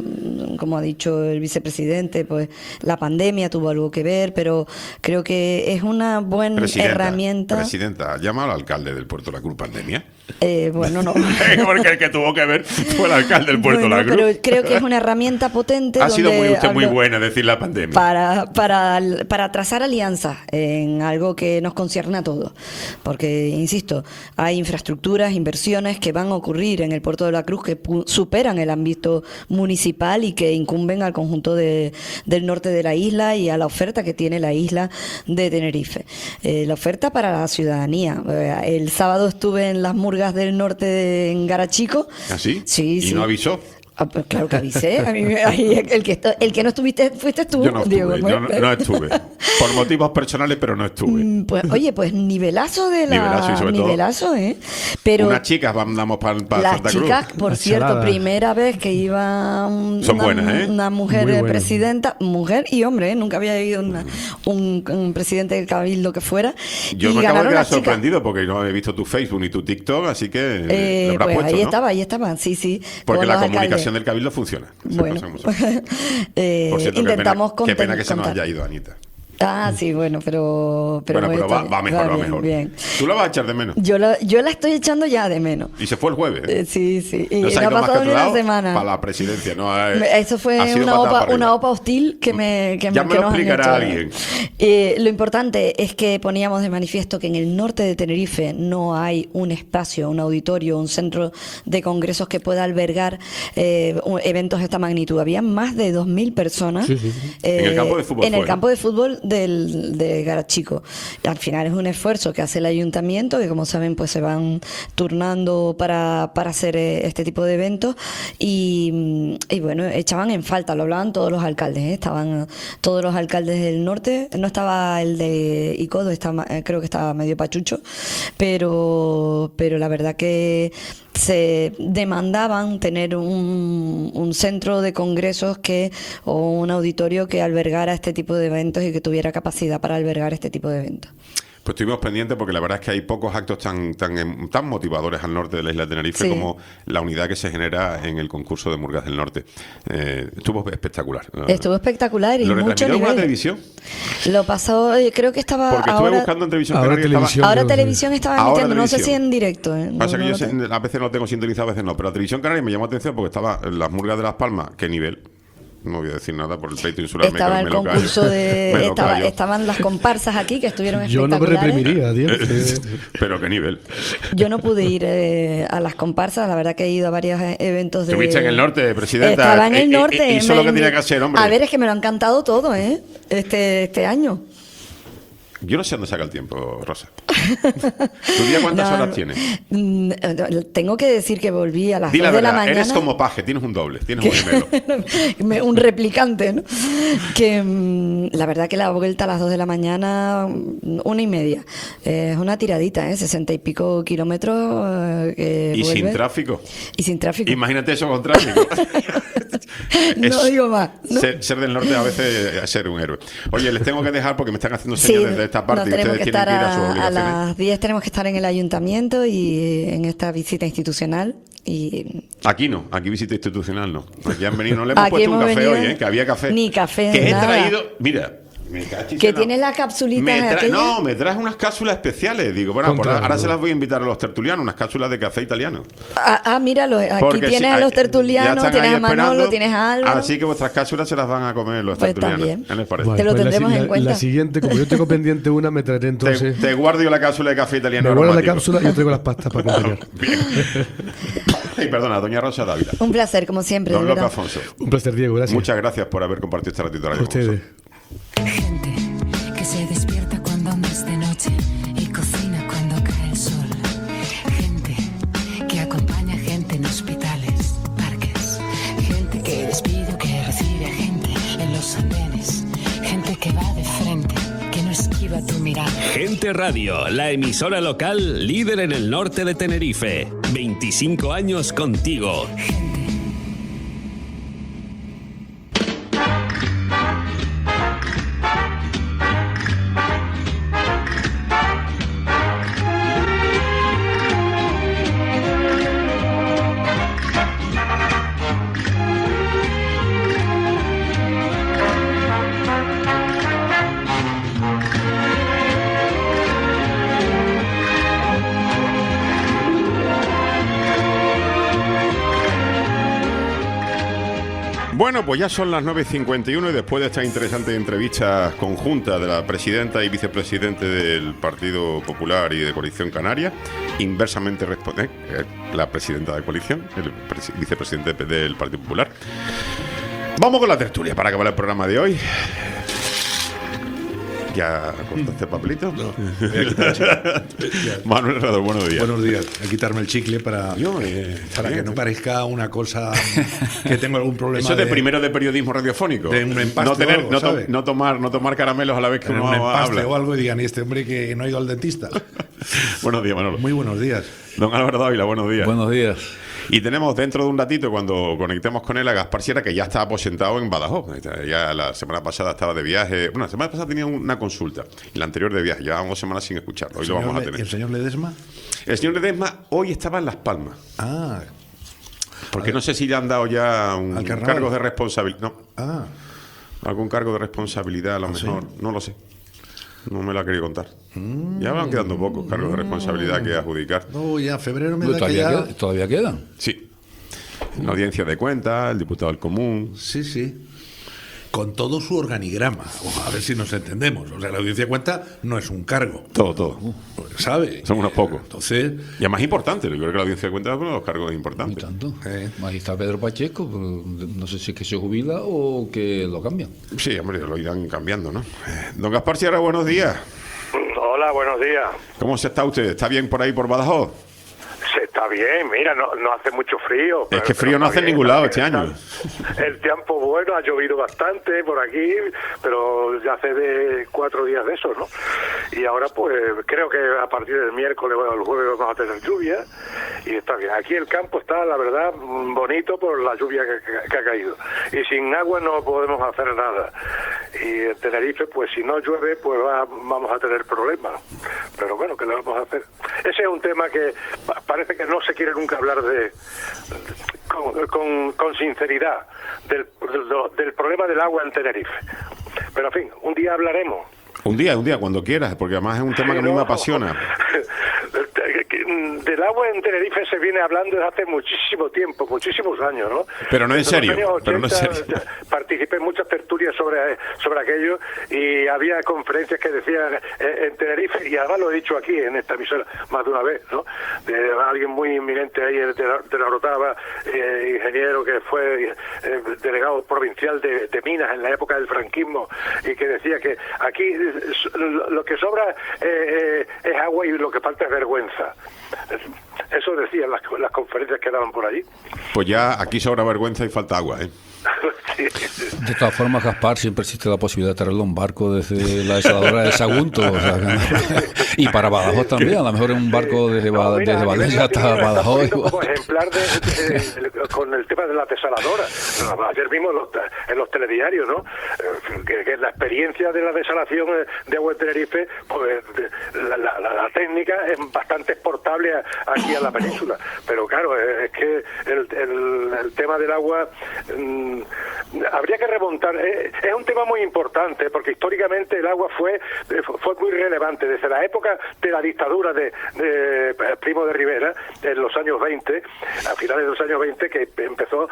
Speaker 11: como ha dicho el vicepresidente, pues la pandemia tuvo algo que ver, pero creo que es una buena herramienta.
Speaker 3: Presidenta, ¿llama al alcalde del Puerto de la Cruz pandemia?
Speaker 11: Bueno, no.
Speaker 3: Porque el que tuvo que ver fue el alcalde del Puerto de la Cruz.
Speaker 11: Pero creo que es una herramienta potente.
Speaker 3: Ha sido muy buena decir la pandemia.
Speaker 11: Para trazar alianzas en algo que nos concierne a todos. Porque, insisto, hay infraestructuras, inversiones que van a ocurrir en el Puerto de la Cruz que superan el ámbito municipal y que incumben al conjunto del norte de la isla y a la oferta que tiene la isla de Tenerife. La oferta para la ciudadanía. El sábado estuve en las Murgas del norte en Garachico.
Speaker 3: ¿Ah, sí?
Speaker 11: Sí,
Speaker 3: ¿Y no avisó?
Speaker 11: Pues claro que avisé. A mí, el que no estuviste fuiste tú.
Speaker 3: Yo no estuve,
Speaker 11: Diego,
Speaker 3: no estuve. Por motivos personales, pero no estuve.
Speaker 11: Pues, oye, pues nivelazo de la...
Speaker 3: Nivelazo, y sobre
Speaker 11: nivelazo, Pero
Speaker 3: unas chicas andamos para
Speaker 11: las
Speaker 3: Santa Cruz.
Speaker 11: chicas, por cierto, primera vez que iba
Speaker 3: son buenas,
Speaker 11: una mujer presidenta, mujer y hombre, nunca había ido un presidente del Cabildo que fuera.
Speaker 3: Yo
Speaker 11: y
Speaker 3: me acabo de quedar
Speaker 11: las chicas.
Speaker 3: sorprendido porque no he visto tu Facebook ni tu TikTok, así que lo habrás
Speaker 11: pues
Speaker 3: puesto,
Speaker 11: ahí estaba, sí.
Speaker 3: Porque
Speaker 11: con
Speaker 3: la
Speaker 11: los
Speaker 3: comunicación
Speaker 11: alcaldes.
Speaker 3: del Cabildo funciona.
Speaker 11: Bueno,
Speaker 3: Por cierto,
Speaker 11: intentamos
Speaker 3: qué pena que se nos
Speaker 11: contar.
Speaker 3: haya ido, Anita.
Speaker 11: Sí, bueno, pero
Speaker 3: va mejor.
Speaker 11: Bien.
Speaker 3: ¿Tú la vas a echar de menos?
Speaker 11: Yo la estoy echando ya de menos.
Speaker 3: Y se fue el jueves.
Speaker 11: Sí. Y
Speaker 3: no se ha
Speaker 11: ha
Speaker 3: ido más
Speaker 11: pasado
Speaker 3: que
Speaker 11: ni
Speaker 3: otro
Speaker 11: una
Speaker 3: lado
Speaker 11: semana.
Speaker 3: para la presidencia.
Speaker 11: Eso fue una OPA hostil que
Speaker 3: ya me lo explicará alguien.
Speaker 11: Lo importante es que poníamos de manifiesto que en el norte de Tenerife no hay un espacio, un auditorio, un centro de congresos que pueda albergar eventos de esta magnitud. Había más de 2.000 personas
Speaker 3: en el campo de fútbol.
Speaker 11: En el campo de fútbol de Garachico. Al final es un esfuerzo que hace el ayuntamiento, que como saben pues se van turnando para hacer este tipo de eventos y bueno, echaban en falta, lo hablaban todos los alcaldes, estaban todos los alcaldes del norte, no estaba el de Icodo, creo que estaba medio pachucho, pero la verdad que se demandaban tener un centro de congresos o un auditorio que albergara este tipo de eventos y que tuviera capacidad para albergar este tipo de eventos.
Speaker 3: Pues estuvimos pendientes porque la verdad es que hay pocos actos tan motivadores al norte de la isla de Tenerife como la unidad que se genera en el concurso de Murgas del Norte. Estuvo espectacular.
Speaker 11: Estuvo espectacular y
Speaker 3: ¿Lo
Speaker 11: mucho
Speaker 3: retransmitió
Speaker 11: nivel.
Speaker 3: en la televisión?
Speaker 11: Lo pasó, creo que estaba
Speaker 3: Porque estuve buscando en televisión.
Speaker 11: Ahora televisión estaba emitiendo, no sé si en directo.
Speaker 3: Pasa que yo a veces no lo tengo sintonizado, a veces no, pero la televisión canaria me llamó la atención porque estaba en las Murgas de Las Palmas, ¿qué nivel? No voy a decir nada por el pleito insular.
Speaker 11: Estaba el concurso estaban las comparsas aquí que estuvieron espectaculares.
Speaker 12: Yo no me reprimiría, Diego.
Speaker 3: Pero qué nivel.
Speaker 11: Yo no pude ir a las comparsas, la verdad que he ido a varios eventos de...
Speaker 3: ¿Estuviste en el norte, presidenta?
Speaker 11: Estaba en el norte.
Speaker 3: Hizo lo que tenía que hacer, hombre.
Speaker 11: A ver, es que me lo han cantado todo, este año.
Speaker 3: Yo no sé dónde saca el tiempo, Rosa. ¿Tu día cuántas horas tienes?
Speaker 11: Tengo que decir que volví a las 2
Speaker 3: de
Speaker 11: la mañana.
Speaker 3: Eres como Paje, tienes un doble, tienes un gemelo.
Speaker 11: Un replicante, ¿no? Que la verdad que la vuelta a las 2 de la mañana, 1:30. Es una tiradita, 60 y pico kilómetros.
Speaker 3: Y vuelve. Sin tráfico.
Speaker 11: Y sin tráfico.
Speaker 3: Imagínate eso con tráfico.
Speaker 11: No digo más. ¿No?
Speaker 3: Ser del norte a veces es ser un héroe. Oye, les tengo que dejar porque me están haciendo señas desde esta parte y ustedes tienen que ir a sus obligaciones.
Speaker 11: A las 10 tenemos que estar en el ayuntamiento y en esta visita institucional.
Speaker 3: Aquí no, aquí visita institucional no. Aquí han venido, no le hemos puesto un café hoy, que había café.
Speaker 11: Ni café,
Speaker 3: que
Speaker 11: nada.
Speaker 3: he traído, mira.
Speaker 11: Que tienes las capsulitas
Speaker 3: No, me traes unas cápsulas especiales. Digo, bueno, ahora se las voy a invitar a los tertulianos, unas cápsulas de café italiano.
Speaker 11: Míralo, aquí
Speaker 3: porque
Speaker 11: tienes a los tertulianos, tienes a Manolo, tienes a Álvaro.
Speaker 3: Así que vuestras cápsulas se las van a comer los tertulianos.
Speaker 11: También.
Speaker 3: ¿Qué les parece?
Speaker 12: Bueno,
Speaker 11: te lo tendremos en cuenta.
Speaker 12: La siguiente, como yo tengo pendiente una, me traeré entonces...
Speaker 3: Te guardo yo la cápsula de café italiano.
Speaker 12: Me guardo la cápsula y yo traigo las pastas para acompañar.
Speaker 3: Y perdona, doña Rosa Dávila.
Speaker 11: Un placer, como siempre.
Speaker 3: Don López Afonso.
Speaker 12: Un placer, Diego, gracias.
Speaker 3: Muchas gracias por haber compartido este ratito de radio con
Speaker 12: ustedes.
Speaker 5: Gente que se despierta cuando aún es de noche y cocina cuando cae el sol. Gente que acompaña a gente en hospitales, parques. Gente que despide o que recibe a gente en los andenes. Gente que va de frente, que no esquiva tu mirada.
Speaker 6: Gente Radio, la emisora local líder en el norte de Tenerife. 25 años contigo.
Speaker 3: Bueno, pues ya son las 9:51 y después de esta interesante entrevista conjunta de la presidenta y vicepresidente del Partido Popular y de Coalición Canaria, inversamente responde la presidenta de coalición, el vicepresidente del Partido Popular. Vamos con la tertulia para acabar el programa de hoy. ¿Ya cortaste el papelito?
Speaker 13: No, voy a quitar el chicle.
Speaker 3: Manuel Herrador, buenos días.
Speaker 13: Buenos días. Voy a quitarme el chicle para que no parezca una cosa que tengo algún problema.
Speaker 3: Eso es de primero de periodismo radiofónico.
Speaker 13: De un empaste
Speaker 3: no tomar caramelos a la vez que uno
Speaker 13: un empaste
Speaker 3: habla.
Speaker 13: o algo y digan, ¿y este hombre que no ha ido al dentista?
Speaker 3: Buenos días, Manolo.
Speaker 13: Muy buenos días.
Speaker 3: Don Álvaro Dávila, buenos días.
Speaker 14: Buenos días.
Speaker 3: Y tenemos dentro de un ratito, cuando conectemos con él, a Gaspar Sierra, que ya está aposentado en Badajoz. Ya la semana pasada estaba de viaje. Bueno, la semana pasada tenía una consulta y la anterior de viaje. Llevábamos 2 semanas sin escucharlo. Hoy lo vamos a tener.
Speaker 13: ¿Y el señor Ledesma?
Speaker 3: El señor Ledesma hoy estaba en Las Palmas.
Speaker 13: Ah.
Speaker 3: Porque no sé si le han dado ya un cargo de responsabilidad. No.
Speaker 13: Ah.
Speaker 3: Algún cargo de responsabilidad, a lo mejor. ¿Sí? No lo sé. No me lo ha querido contar. Ya van quedando pocos cargos de responsabilidad que adjudicar.
Speaker 13: No, ya febrero me da que ya...
Speaker 14: ¿Todavía quedan?
Speaker 3: Sí. La audiencia de cuentas, el diputado del Común.
Speaker 13: Sí, sí. Con todo su organigrama. A ver si nos entendemos. O sea, la audiencia de cuentas no es un cargo.
Speaker 3: Todo.
Speaker 13: ¿Sabe?
Speaker 3: Son unos pocos.
Speaker 13: Entonces...
Speaker 3: Y es más importante. Yo creo que la audiencia de cuentas es uno de los cargos importantes.
Speaker 14: Tanto. Ahí está Pedro Pacheco. No sé si es que se jubila o que lo cambian.
Speaker 3: Sí, hombre, lo irán cambiando, ¿no? Don Gaspar Sierra, buenos días.
Speaker 15: Hola, buenos días.
Speaker 3: ¿Cómo se está usted? ¿Está bien por ahí, por Badajoz?
Speaker 15: Se está bien, mira, no hace mucho frío.
Speaker 3: Es que frío no hace en ningún lado este año.
Speaker 15: El tiempo bueno, ha llovido bastante por aquí, pero ya hace de 4 días de eso, ¿no? Y ahora pues creo que a partir del miércoles o el jueves vamos a tener lluvia y está bien. Aquí el campo está, la verdad, bonito por la lluvia que ha caído. Y sin agua no podemos hacer nada. Y en Tenerife, pues si no llueve, pues vamos a tener problemas. Pero bueno, ¿qué le vamos a hacer? Ese es un tema que parece que no se quiere nunca hablar con sinceridad del problema del agua en Tenerife. Pero en fin, un día hablaremos.
Speaker 3: Un día, cuando quieras, porque además es un tema que a mí me apasiona.
Speaker 15: Del agua en Tenerife se viene hablando desde hace muchísimo tiempo, muchísimos años, ¿no?
Speaker 3: Pero no en serio.
Speaker 15: Pero no en serio. Participé en muchas tertulias sobre aquello y había conferencias que decían en Tenerife, y además lo he dicho aquí en esta emisora más de una vez, ¿no? De alguien muy inminente ahí de la Orotava, ingeniero que fue delegado provincial de Minas en la época del franquismo, y que decía que aquí lo que sobra es agua y lo que falta es vergüenza. Eso decían las conferencias que daban por allí.
Speaker 3: Pues ya aquí sobra vergüenza y falta agua, ¿eh?
Speaker 14: De todas formas, Gaspar, siempre existe la posibilidad de traerlo en barco desde la desaladora de Sagunto, o sea, y para Badajoz también, a lo mejor en un barco desde Valencia hasta Badajoz.
Speaker 15: Como ejemplar con el tema de la desaladora. Ayer mismo en los telediarios, ¿no? Que la experiencia de la desalación de agua en Tenerife, pues la técnica es bastante exportable aquí a la península. Pero claro, es que el tema del agua... habría que remontar, es un tema muy importante porque históricamente el agua fue muy relevante desde la época de la dictadura de Primo de Rivera en los años 20, a finales de los años 20, que empezó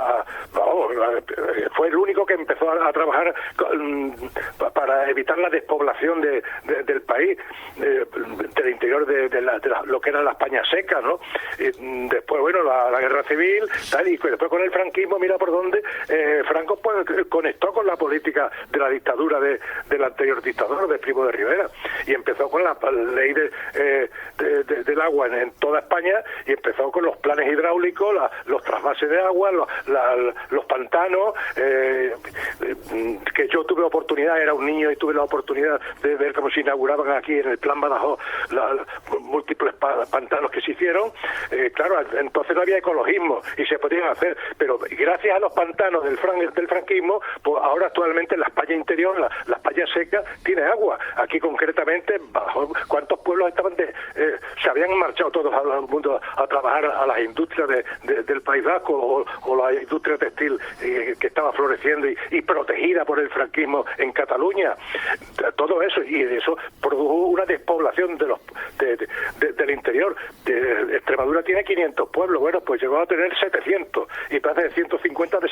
Speaker 15: fue el único que empezó a trabajar para evitar la despoblación del país, del interior de lo que era la España seca, ¿no? Y después, bueno, la guerra civil, tal, y después con el franquismo, mira por dónde Franco pues conectó con la política de la dictadura del anterior dictador, de Primo de Rivera, y empezó con la ley del agua en toda España, y empezó con los planes hidráulicos, los trasvases de agua, los pantanos, que yo tuve oportunidad, era un niño y tuve la oportunidad de ver cómo se inauguraban aquí en el Plan Badajoz múltiples pantanos que se hicieron. Claro, entonces no había ecologismo y se podían hacer, pero gracias a los pantanos del franquismo, pues ahora actualmente la España interior, la España seca, tiene agua. Aquí concretamente, ¿cuántos pueblos estaban se habían marchado todos al mundo a trabajar a las industrias del País Vasco o la industria textil que estaba floreciendo y protegida por el franquismo en Cataluña? Todo eso, y eso produjo una despoblación del interior. Extremadura tiene 500 pueblos, bueno, pues llegó a tener 700 y más de 150 desaparecidos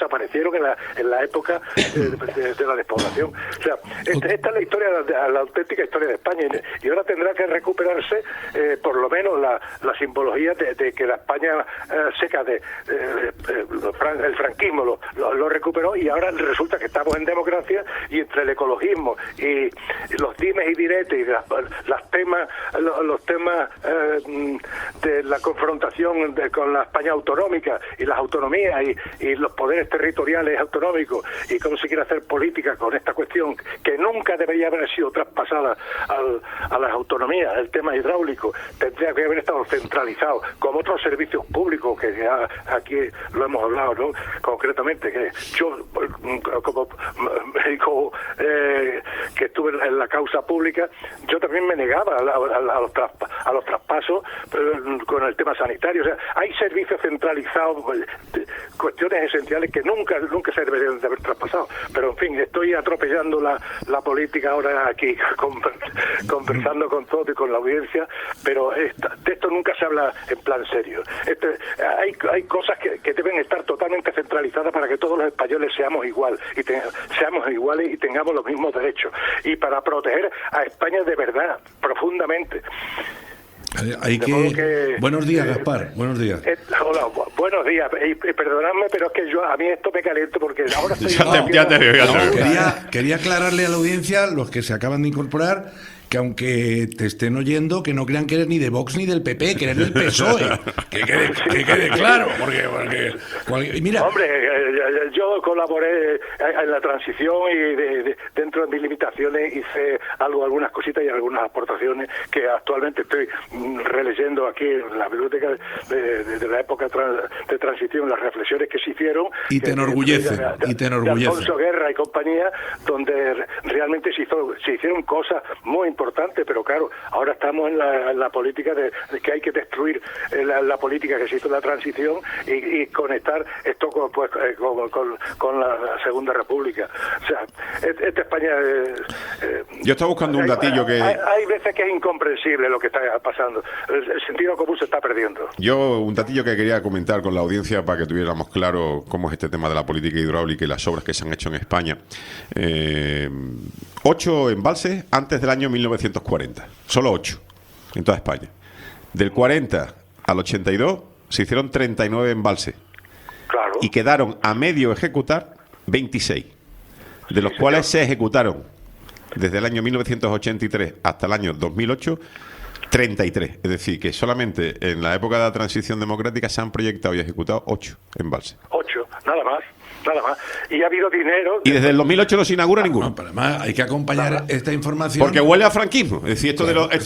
Speaker 15: desaparecieron en la época de la despoblación. O sea, esta es la historia, la auténtica historia de España, y ahora tendrá que recuperarse por lo menos la simbología de que la España seca el franquismo lo recuperó, y ahora resulta que estamos en democracia, y entre el ecologismo y los dimes y diretes y los temas de la confrontación con la España autonómica y las autonomías y los poderes territoriales autonómicos, y cómo se quiere hacer política con esta cuestión que nunca debería haber sido traspasada a las autonomías. El tema hidráulico tendría que haber estado centralizado, como otros servicios públicos que ya aquí lo hemos hablado, ¿no? Concretamente, que yo como médico que estuve en la causa pública, yo también me negaba a los traspasos con el tema sanitario. O sea, hay servicios centralizados, cuestiones esenciales que nunca se deberían de haber traspasado. Pero en fin, estoy atropellando la política ahora aquí, conversando con todos y con la audiencia, pero de esto nunca se habla en plan serio. Hay cosas que deben estar totalmente centralizadas para que todos los españoles seamos iguales y tengamos los mismos derechos, y para proteger a España de verdad, profundamente.
Speaker 13: Buenos días, Gaspar. Buenos días.
Speaker 15: Hola, buenos días. Perdonadme, pero es que a mí esto me caliento porque ahora estoy...
Speaker 13: Quería aclararle a la audiencia, los que se acaban de incorporar, que aunque te estén oyendo, que no crean que eres ni de Vox ni del PP, que eres del PSOE. Que quede claro, porque mira...
Speaker 15: Hombre, yo colaboré en la transición y dentro de mis limitaciones hice algunas cositas y algunas aportaciones que actualmente estoy releyendo aquí en la biblioteca de la época de transición, las reflexiones que se hicieron.
Speaker 13: Y te enorgullece.
Speaker 15: De Alfonso Guerra y compañía, donde realmente se hicieron cosas muy importante, pero claro, ahora estamos en la política de que hay que destruir la política que se hizo en la transición y conectar esto con la Segunda República. O sea, esta España...
Speaker 3: yo estaba buscando un datillo que...
Speaker 15: Hay veces que es incomprensible lo que está pasando. El sentido común se está perdiendo.
Speaker 3: Un datillo que quería comentar con la audiencia para que tuviéramos claro cómo es este tema de la política hidráulica y las obras que se han hecho en España. 8 embalses antes del año 1940. Solo 8 en toda España. Del 40 al 82 se hicieron 39 embalses.
Speaker 15: Claro.
Speaker 3: Y quedaron a medio ejecutar 26. De los cuales se ejecutaron desde el año 1983 hasta el año 2008 33. Es decir, que solamente en la época de la transición democrática se han proyectado y ejecutado 8 embalses.
Speaker 15: 8, nada más. Y ha habido dinero...
Speaker 3: Y desde el 2008 no se inaugura ninguno.
Speaker 13: Pero además hay que acompañar esta información...
Speaker 3: Porque huele a franquismo. Es decir,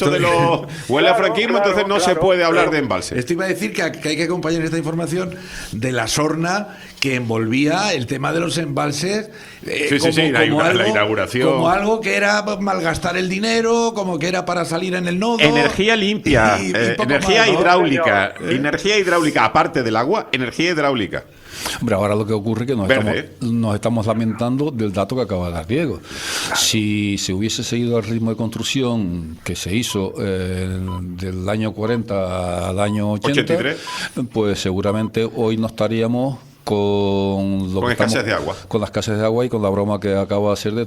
Speaker 3: huele a franquismo, entonces no se puede hablar de embalse.
Speaker 13: Esto iba a decir que hay que acompañar esta información de la sorna que envolvía el tema de los embalses.
Speaker 3: La inauguración.
Speaker 13: Como algo que era malgastar el dinero, como que era para salir en el nodo.
Speaker 3: Energía limpia, energía hidráulica. Energía hidráulica, aparte del agua, energía hidráulica.
Speaker 14: Hombre, ahora lo que ocurre es que nos estamos lamentando del dato que acaba de dar Diego. Si se hubiese seguido el ritmo de construcción que se hizo del año 40 al año 83, pues seguramente hoy no estaríamos con
Speaker 3: escasez de agua.
Speaker 14: Con la escasez de agua y con la broma que acaba de hacer de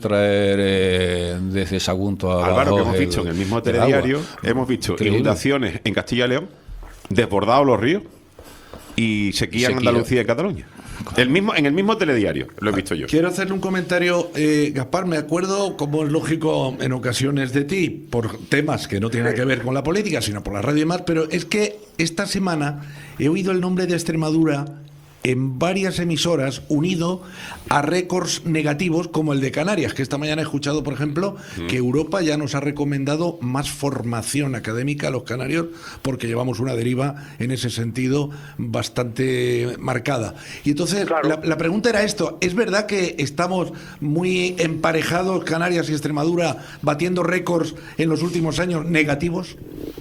Speaker 14: traer desde Sagunto a
Speaker 3: Álvaro, que hemos visto en el mismo telediario, hemos visto inundaciones en Castilla y León, desbordados los ríos y sequía en Andalucía y Cataluña. En el mismo telediario, lo he visto yo.
Speaker 13: Quiero hacerle un comentario, Gaspar. Me acuerdo, como es lógico en ocasiones de ti, por temas que no tienen nada que ver con la política, sino por la radio y más, pero es que esta semana he oído el nombre de Extremadura en varias emisoras unido a récords negativos como el de Canarias, que esta mañana he escuchado, por ejemplo, que Europa ya nos ha recomendado más formación académica a los canarios porque llevamos una deriva en ese sentido bastante marcada. Y entonces la pregunta era esto: ¿es verdad que estamos muy emparejados, Canarias y Extremadura, batiendo récords en los últimos años negativos?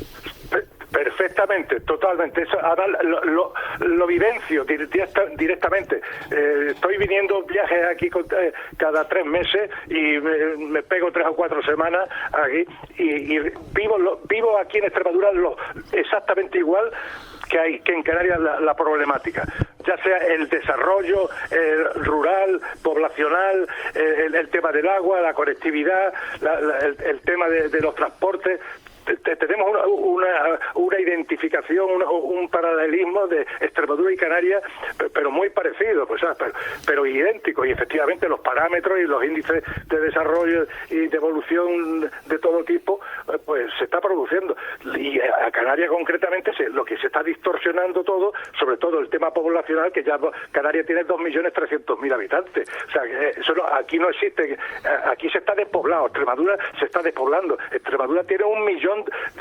Speaker 15: Perfectamente, totalmente. Eso, ahora lo vivencio directamente. Estoy viniendo viajes aquí cada 3 meses y me pego 3 o 4 semanas aquí y vivo aquí en Extremadura exactamente igual que en Canarias la problemática. ya sea el desarrollo rural, poblacional, el tema del agua, la conectividad, el tema de los transportes. Tenemos una identificación, un paralelismo de Extremadura y Canarias, pero muy parecido, pues, pero idéntico, y efectivamente los parámetros y los índices de desarrollo y de evolución de todo tipo, pues se está produciendo. Y a Canarias concretamente lo que se está distorsionando todo, sobre todo el tema poblacional, que ya Canarias tiene 2.300.000 habitantes. O sea, aquí no existe, aquí se está despoblado, Extremadura se está despoblando. Extremadura tiene 1 millón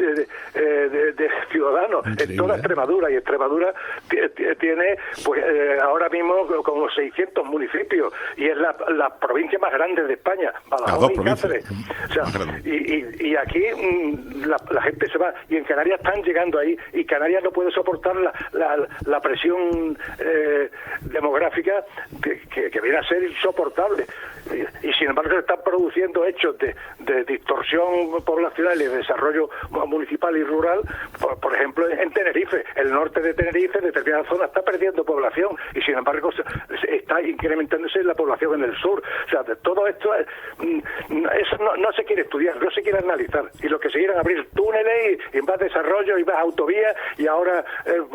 Speaker 15: de ciudadanos en toda Extremadura, y Extremadura tiene pues ahora mismo como 600 municipios, y es la provincia más grande de España, Badajoz y Cáceres. O sea, y aquí la gente se va, y en Canarias están llegando ahí, y Canarias no puede soportar la presión demográfica que viene a ser insoportable, y sin embargo se están produciendo hechos de distorsión poblacional y de desarrollo municipal y rural. Por ejemplo, en Tenerife, el norte de Tenerife, determinada zona está perdiendo población, y sin embargo está incrementándose la población en el sur. O sea, de todo esto eso no se quiere estudiar, no se quiere analizar, y lo que se quieren abrir túneles y más desarrollo y más autovías, y ahora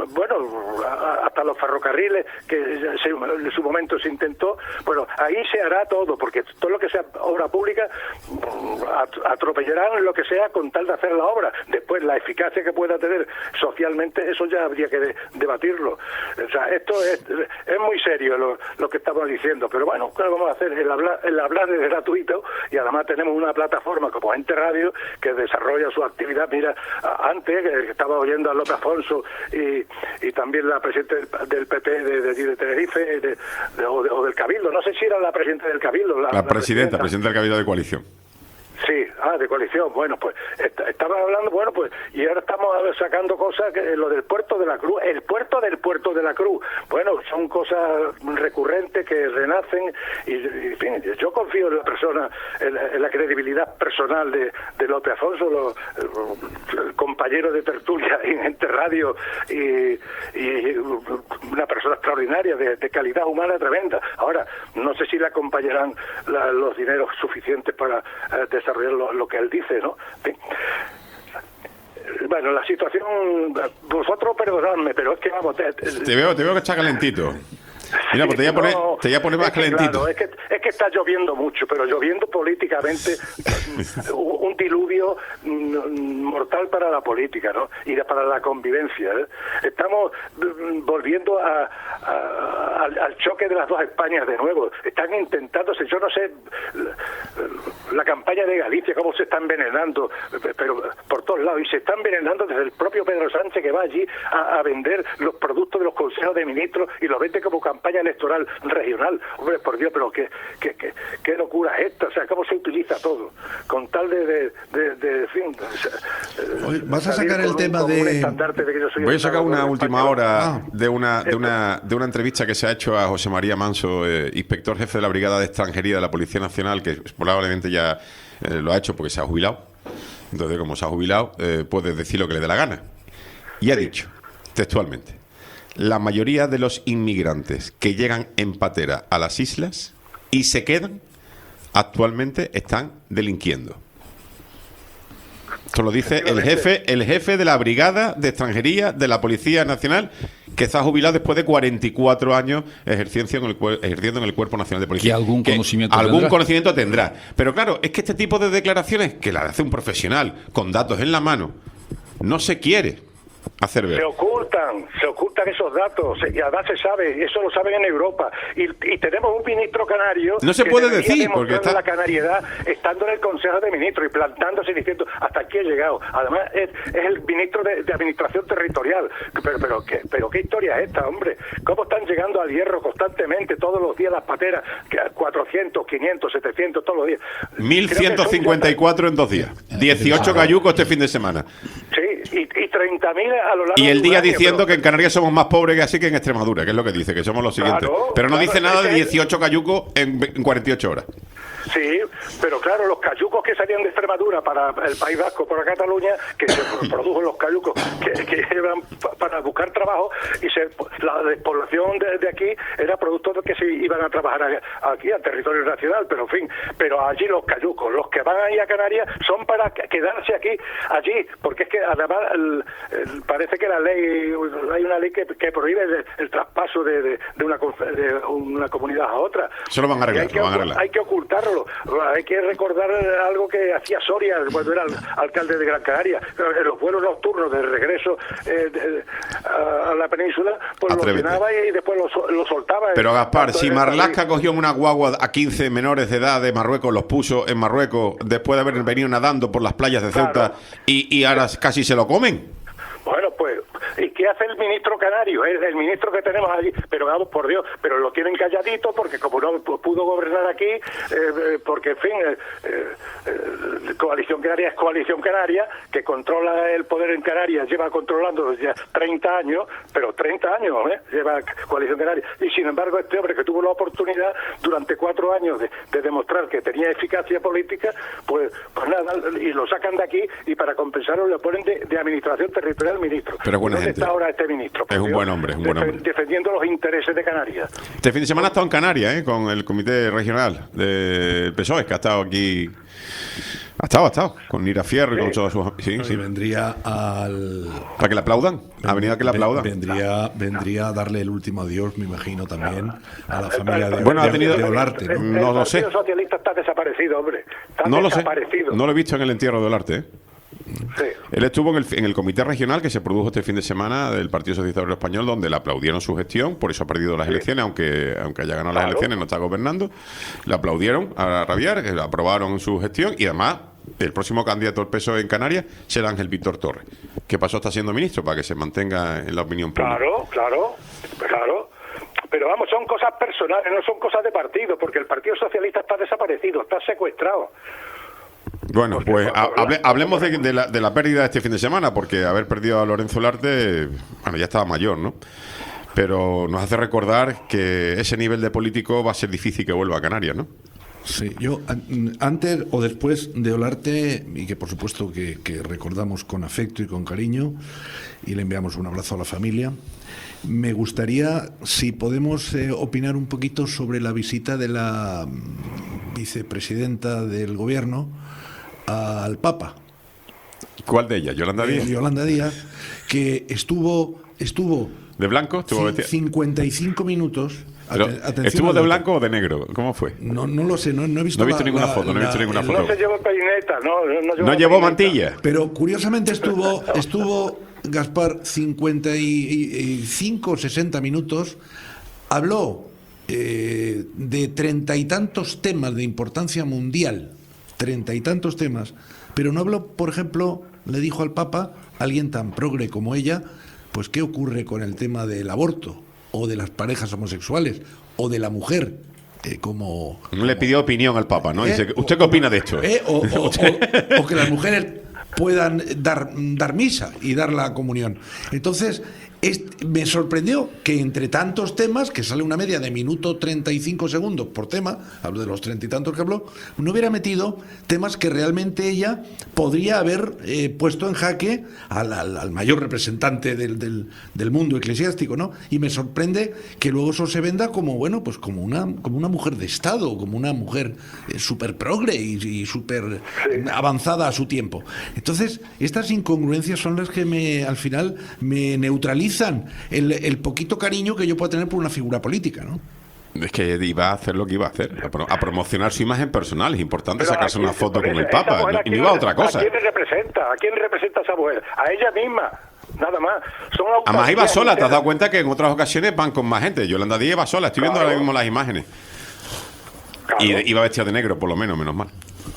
Speaker 15: hasta los ferrocarriles que en su momento se intentó. Bueno, ahí se hará todo, porque todo lo que sea obra pública atropellarán lo que sea con tal de hacer la obra. Después, la eficacia que pueda tener socialmente, eso ya habría que debatirlo. O sea, esto es muy serio lo que estamos diciendo, pero bueno, ¿qué vamos a hacer? El hablar es gratuito, y además tenemos una plataforma como Ente Radio que desarrolla su actividad. Mira, antes que estaba oyendo a López Afonso y también la presidenta del PP de Tenerife o del Cabildo, no sé si era la presidenta del Cabildo.
Speaker 3: La presidenta del Cabildo de Coalición.
Speaker 15: Sí, de coalición. Bueno, pues estaba hablando, y ahora estamos sacando cosas, lo del Puerto de la Cruz, el puerto del Puerto de la Cruz. Bueno, son cosas recurrentes que renacen, y en fin, yo confío en la persona, en la credibilidad personal de López Afonso, el compañero de tertulia en Ente Radio, y una persona extraordinaria, de calidad humana tremenda. Ahora, no sé si le acompañarán los dineros suficientes para desarrollar lo que él dice, ¿no? Bueno, la situación, vosotros perdonadme, pero es que vamos...
Speaker 3: Te veo que está calentito. Mira, pues te voy a poner más calentito.
Speaker 15: Claro, es que está lloviendo mucho, pero lloviendo políticamente, un diluvio mortal para la política, ¿no? Y para la convivencia, ¿eh? Estamos volviendo al choque de las dos Españas de nuevo. Están intentándose, yo no sé, la campaña de Galicia, cómo se está envenenando, pero por todos lados, y se está envenenando desde el propio Pedro Sánchez, que va allí a vender los productos de los consejos de ministros y los vende como campaña electoral regional. Hombre, por Dios, pero qué locura es esta. O sea, cómo se utiliza todo con tal de
Speaker 13: vas a sacar el tema de...
Speaker 3: Voy a sacar una última hora de una entrevista que se ha hecho a José María Manso, inspector jefe de la Brigada de Extranjería de la Policía Nacional, que probablemente ya lo ha hecho porque se ha jubilado. Entonces, como se ha jubilado, puede decir lo que le dé la gana. Y ha dicho textualmente: la mayoría de los inmigrantes que llegan en patera a las islas y se quedan, actualmente están delinquiendo. Esto lo dice el jefe de la Brigada de Extranjería de la Policía Nacional, que está jubilado después de 44 años ejerciendo en el Cuerpo Nacional de Policía.
Speaker 14: Que algún conocimiento
Speaker 3: tendrá. Pero claro, es que este tipo de declaraciones, que las hace un profesional con datos en la mano, no se quiere hacer ver.
Speaker 15: Se ocultan esos datos, y además se sabe, eso lo saben en Europa, y tenemos un ministro canario
Speaker 3: no se
Speaker 15: que
Speaker 3: puede decir porque está
Speaker 15: la canariedad estando en el Consejo de Ministros y plantándose y diciendo hasta aquí he llegado. Además es el ministro de Administración Territorial, pero qué historia es esta, hombre. Cómo están llegando al hierro constantemente todos los días las pateras, 400, 500, 700 todos los días,
Speaker 3: 1154 en 2 días, 18 cayucos este fin de semana.
Speaker 15: Sí, y 30.000 a lo largo
Speaker 3: y el día
Speaker 15: año,
Speaker 3: diciendo que en Canarias somos más pobres que así que en Extremadura, que es lo que dice, que somos los siguientes. Pero no dice nada de 18 cayucos en 48 horas.
Speaker 15: Sí, pero claro, los cayucos que salían de Extremadura para el País Vasco, para Cataluña, que se produjo los cayucos que eran para buscar trabajo, y la despoblación de aquí era producto de que se iban a trabajar aquí, al territorio nacional, pero en fin, pero allí los cayucos, los que van ahí a Canarias, son para quedarse allí, porque es que además parece que la ley, hay una ley que prohíbe el traspaso de una comunidad a otra.
Speaker 3: Se lo van a arreglar,
Speaker 15: hay que ocultarlo. Hay que recordar algo que hacía Soria cuando era alcalde de Gran Canaria. En los vuelos nocturnos de regreso a la península, pues lo llenaba y después lo soltaba.
Speaker 3: Pero Gaspar, si Marlaska cogió una guagua a 15 menores de edad de Marruecos, los puso en Marruecos después de haber venido nadando por las playas de Ceuta, y ahora casi se lo comen.
Speaker 15: Bueno, pues, ¿y qué hace el ministro canario? El ministro que tenemos allí, pero vamos, por Dios, pero lo tienen calladito porque como no pudo gobernar aquí, porque, en fin, Coalición Canaria es Coalición Canaria, que controla el poder en Canarias, lleva controlando desde ya 30 años, pero 30 años, lleva Coalición Canaria, y sin embargo este hombre que tuvo la oportunidad durante 4 años de demostrar que tenía eficacia política, pues nada, y lo sacan de aquí, y para compensarlo le ponen de administración territorial ministro.
Speaker 3: Pero buena
Speaker 15: ¿Dónde
Speaker 3: gente.
Speaker 15: está ahora este ministro?
Speaker 3: Es un buen hombre,
Speaker 15: defendiendo los intereses de Canarias.
Speaker 3: Este fin de semana ha estado en Canarias, con el comité regional del PSOE, que ha estado aquí. Ha estado con Nira Fierro y con todos sus... Sí.
Speaker 13: Vendría al...
Speaker 3: ¿Para que le aplaudan? ¿Ha venido a que le aplaudan?
Speaker 13: Vendría a darle el último adiós, me imagino, también a la familia de Olarte, ¿no?
Speaker 3: No lo sé.
Speaker 15: El Partido Socialista está desaparecido, hombre.
Speaker 3: No lo sé. No lo he visto en el entierro de Olarte,
Speaker 15: Sí.
Speaker 3: Él estuvo en el comité regional que se produjo este fin de semana del Partido Socialista Obrero Español, donde le aplaudieron su gestión, por eso ha perdido las elecciones, aunque haya ganado las elecciones, no está gobernando. Le aplaudieron a rabiar, que aprobaron su gestión, y además el próximo candidato del PSOE en Canarias será Ángel Víctor Torres, que pasó está siendo ministro, para que se mantenga en la opinión pública.
Speaker 15: Claro. Pero vamos, son cosas personales, no son cosas de partido, porque el Partido Socialista está desaparecido, está secuestrado.
Speaker 3: Bueno, pues hablemos de la pérdida de este fin de semana, porque haber perdido a Lorenzo Olarte, bueno, ya estaba mayor, ¿no? Pero nos hace recordar que ese nivel de político va a ser difícil que vuelva a Canarias, ¿no?
Speaker 13: Sí, yo antes o después de Olarte, y que por supuesto que recordamos con afecto y con cariño, y le enviamos un abrazo a la familia, me gustaría, si podemos opinar un poquito sobre la visita de la vicepresidenta del gobierno al Papa.
Speaker 3: ¿Cuál de ellas? ¿Yolanda Díaz?
Speaker 13: Yolanda Díaz, que estuvo
Speaker 3: ¿de blanco? ¿Estuvo
Speaker 13: 55 minutos.
Speaker 3: ¿Estuvo de blanco o de negro? ¿Cómo fue?
Speaker 13: No lo sé, no he visto
Speaker 3: ninguna foto. No
Speaker 15: se llevó peineta,
Speaker 3: no llevó mantilla.
Speaker 13: Pero curiosamente estuvo Gaspar 55 o 60 minutos, habló de 30 y tantos temas de importancia mundial, 30 y tantos temas, pero no habló, por ejemplo, le dijo al Papa, alguien tan progre como ella, pues qué ocurre con el tema del aborto, o de las parejas homosexuales, o de la mujer, como...
Speaker 3: No le pidió opinión al Papa, ¿no? Dice, ¿usted qué opina de esto?
Speaker 13: O que las mujeres puedan dar misa y dar la comunión. Entonces, me sorprendió que entre tantos temas, que sale una media de minuto 35 segundos por tema, hablo de los 30 y tantos que habló, no hubiera metido temas que realmente ella podría haber puesto en jaque al mayor representante del mundo eclesiástico, ¿no? Y me sorprende que luego eso se venda como, bueno, pues como una mujer de Estado, como una mujer súper progre y súper avanzada a su tiempo. Entonces, estas incongruencias son las que al final me neutralizan el poquito cariño que yo pueda tener por una figura política, ¿no?
Speaker 3: Es que iba a hacer lo que iba a hacer, a promocionar su imagen personal. Es importante sacarse una foto con el Papa, y no iba a otra cosa.
Speaker 15: ¿A quién representa esa mujer? A ella misma, nada más.
Speaker 3: Además iba sola, ¿te has dado cuenta que en otras ocasiones van con más gente? Yolanda Díaz iba sola, estoy viendo ahora mismo las imágenes. Y iba vestida de negro, por lo menos mal.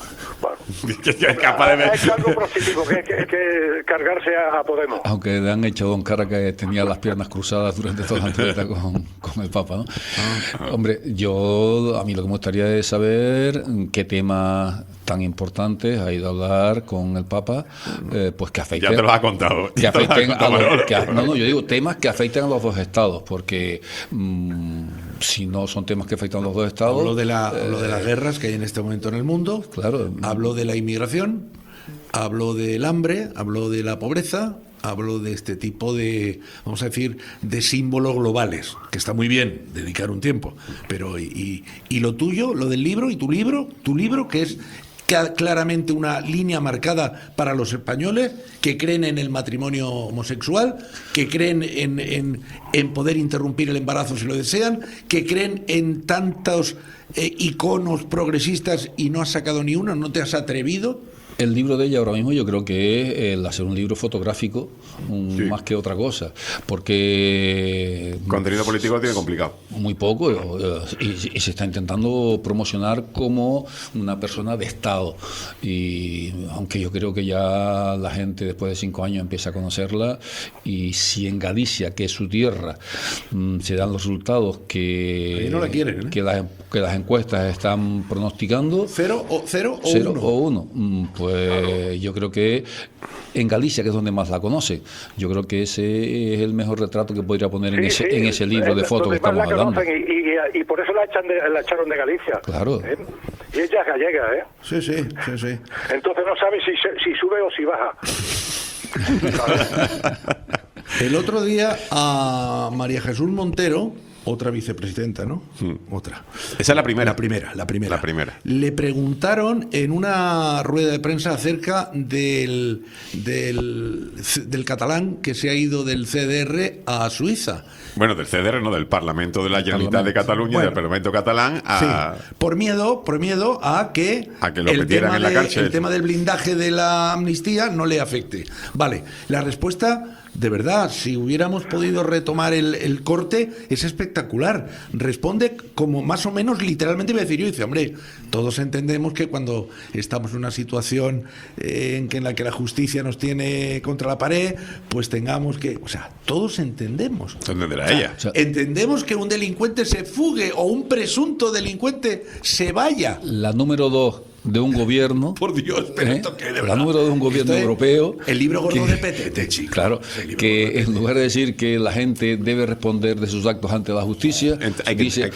Speaker 15: Es algo positivo que cargarse a Podemos.
Speaker 14: Aunque le han hecho Don Cara que tenía las piernas cruzadas durante toda la entrevista con el Papa, ¿no? Hombre, a mí lo que me gustaría es saber qué temas tan importantes ha ido a hablar con el Papa, pues que afecten...
Speaker 3: Ya te los ha contado.
Speaker 14: Que afecten yo digo temas que afecten a los dos estados, porque si no son temas que afectan a los dos estados.
Speaker 13: Hablo de las guerras que hay en este momento en el mundo.
Speaker 14: Claro.
Speaker 13: Hablo de la inmigración, hablo del hambre, hablo de la pobreza, hablo de este tipo de, vamos a decir, de símbolos globales, que está muy bien dedicar un tiempo, pero y lo tuyo, lo del libro, y tu libro que es claramente una línea marcada para los españoles que creen en el matrimonio homosexual, que creen en poder interrumpir el embarazo si lo desean, que creen en tantos iconos progresistas y no has sacado ni uno, no te has atrevido.
Speaker 14: El libro de ella ahora mismo yo creo que es el hacer un libro fotográfico más que otra cosa, porque
Speaker 3: contenido político lo tiene complicado.
Speaker 14: Muy poco, y se está intentando promocionar como una persona de Estado, y aunque yo creo que ya la gente después de 5 años empieza a conocerla, y si en Galicia, que es su tierra, se dan los resultados que,
Speaker 13: no la quieren,
Speaker 14: que las encuestas están pronosticando,
Speaker 13: 0 o 1,
Speaker 14: pues yo creo que en Galicia, que es donde más la conoce, yo creo que ese es el mejor retrato que podría poner en ese libro de fotos que estamos hablando.
Speaker 15: Y por eso la echaron de Galicia.
Speaker 14: Claro.
Speaker 15: Y ella es gallega, ¿eh?
Speaker 13: Sí.
Speaker 15: Entonces no sabe si sube o si baja.
Speaker 13: El otro día a María Jesús Montero, otra vicepresidenta, ¿no? Otra.
Speaker 3: Esa es la primera.
Speaker 13: La primera. Le preguntaron en una rueda de prensa acerca del catalán que se ha ido del CDR a Suiza.
Speaker 3: Bueno, del CDR, no, del Parlamento de la Generalitat de Cataluña, del Parlamento catalán,
Speaker 13: por miedo a que
Speaker 3: lo metieran en la cárcel.
Speaker 13: El tema del blindaje de la amnistía no le afecte. Vale, la respuesta, de verdad, si hubiéramos podido retomar el corte, es espectacular. Responde como más o menos literalmente, voy a decir yo, dice, hombre, todos entendemos que cuando estamos en una situación en la que la justicia nos tiene contra la pared, pues tengamos que... O sea, todos entendemos.
Speaker 3: Ella.
Speaker 13: Entendemos que un delincuente se fugue o un presunto delincuente se vaya.
Speaker 14: La número 2 de un gobierno.
Speaker 13: Por Dios, pero esto que de verdad.
Speaker 14: La número 2 de un gobierno europeo.
Speaker 13: El libro gordo de Petete, chico.
Speaker 14: Claro, que en lugar de decir que la gente debe responder de sus actos ante la justicia, dice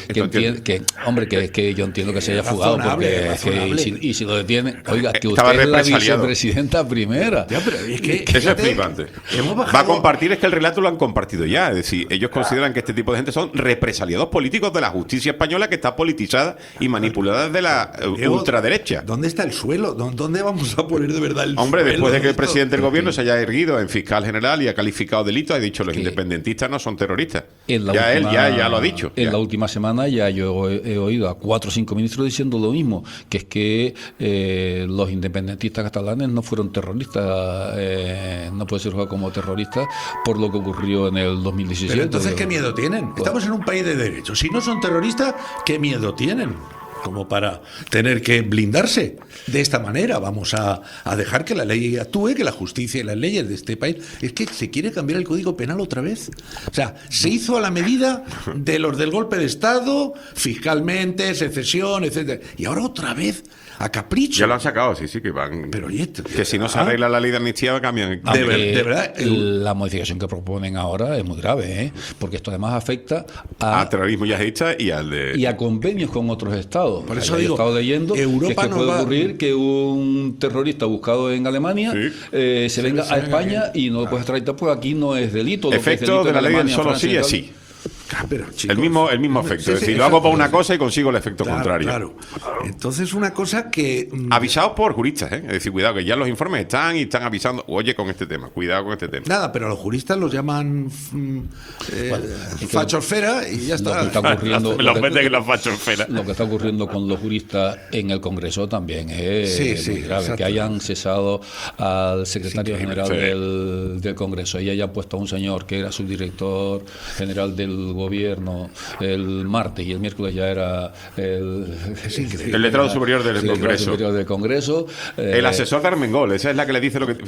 Speaker 14: que yo entiendo que se haya fugado porque y si lo detienen, oiga, que usted es la vicepresidenta primera.
Speaker 13: Ya, pero es que
Speaker 3: eso es flipante. Va a compartir, es que el relato lo han compartido ya, es decir, ellos consideran que este tipo de gente son represaliados políticos de la justicia española, que está politizada y manipulada de la ultraderecha.
Speaker 13: ¿Dónde está el suelo? ¿Dónde vamos a poner de verdad el
Speaker 3: Hombre,
Speaker 13: suelo?
Speaker 3: después de que el presidente del gobierno se haya erguido en fiscal general y ha calificado delitos, ha dicho los independentistas no son terroristas. Ya lo ha dicho.
Speaker 14: En la última semana ya yo he oído a 4 o 5 ministros diciendo lo mismo, que es que los independentistas catalanes no fueron terroristas, no puede ser juzgado como terroristas por lo que ocurrió en el 2017.
Speaker 13: Pero entonces, ¿qué miedo tienen? Estamos en un país de derecho. Si no son terroristas, ¿qué miedo tienen? Como para tener que blindarse de esta manera. Vamos a dejar que la ley actúe, que la justicia y las leyes de este país... Es que se quiere cambiar el Código Penal otra vez. O sea, se hizo a la medida de los del golpe de Estado, fiscalmente, secesión, etcétera. Y ahora otra vez, a capricho.
Speaker 3: Ya lo han sacado, sí, que van...
Speaker 13: Pero ¿y esto?
Speaker 3: Que si no se arregla la ley de amnistía, cambian.
Speaker 14: De verdad, la modificación que proponen ahora es muy grave, porque esto además afecta a
Speaker 3: terrorismo yihadista y
Speaker 14: a convenios con otros estados.
Speaker 13: Por eso
Speaker 14: he estado leyendo
Speaker 13: Europa
Speaker 14: que puede ocurrir que un terrorista buscado en Alemania se venga a España y no lo puede extraditar, pues aquí no es delito.
Speaker 3: Efecto de la ley del solo sí es sí. Pero, chicos, el mismo efecto. Es decir, lo hago para una cosa y consigo el efecto contrario.
Speaker 13: Claro. Entonces, una cosa que...
Speaker 3: Avisados por juristas, Es decir, cuidado, que ya los informes están avisando, oye, con este tema, cuidado con este tema.
Speaker 13: Nada, pero a los juristas los llaman fachosfera y ya está.
Speaker 14: Lo que está ocurriendo,
Speaker 3: lo
Speaker 14: que está ocurriendo con los juristas en el Congreso también es muy grave. Exacto. Que hayan cesado al secretario general del Congreso y hayan puesto a un señor que era subdirector general del gobierno el martes y el miércoles ya era el
Speaker 3: letrado superior
Speaker 14: del Congreso.
Speaker 3: El asesor de Armengol, esa es la que le dice lo que...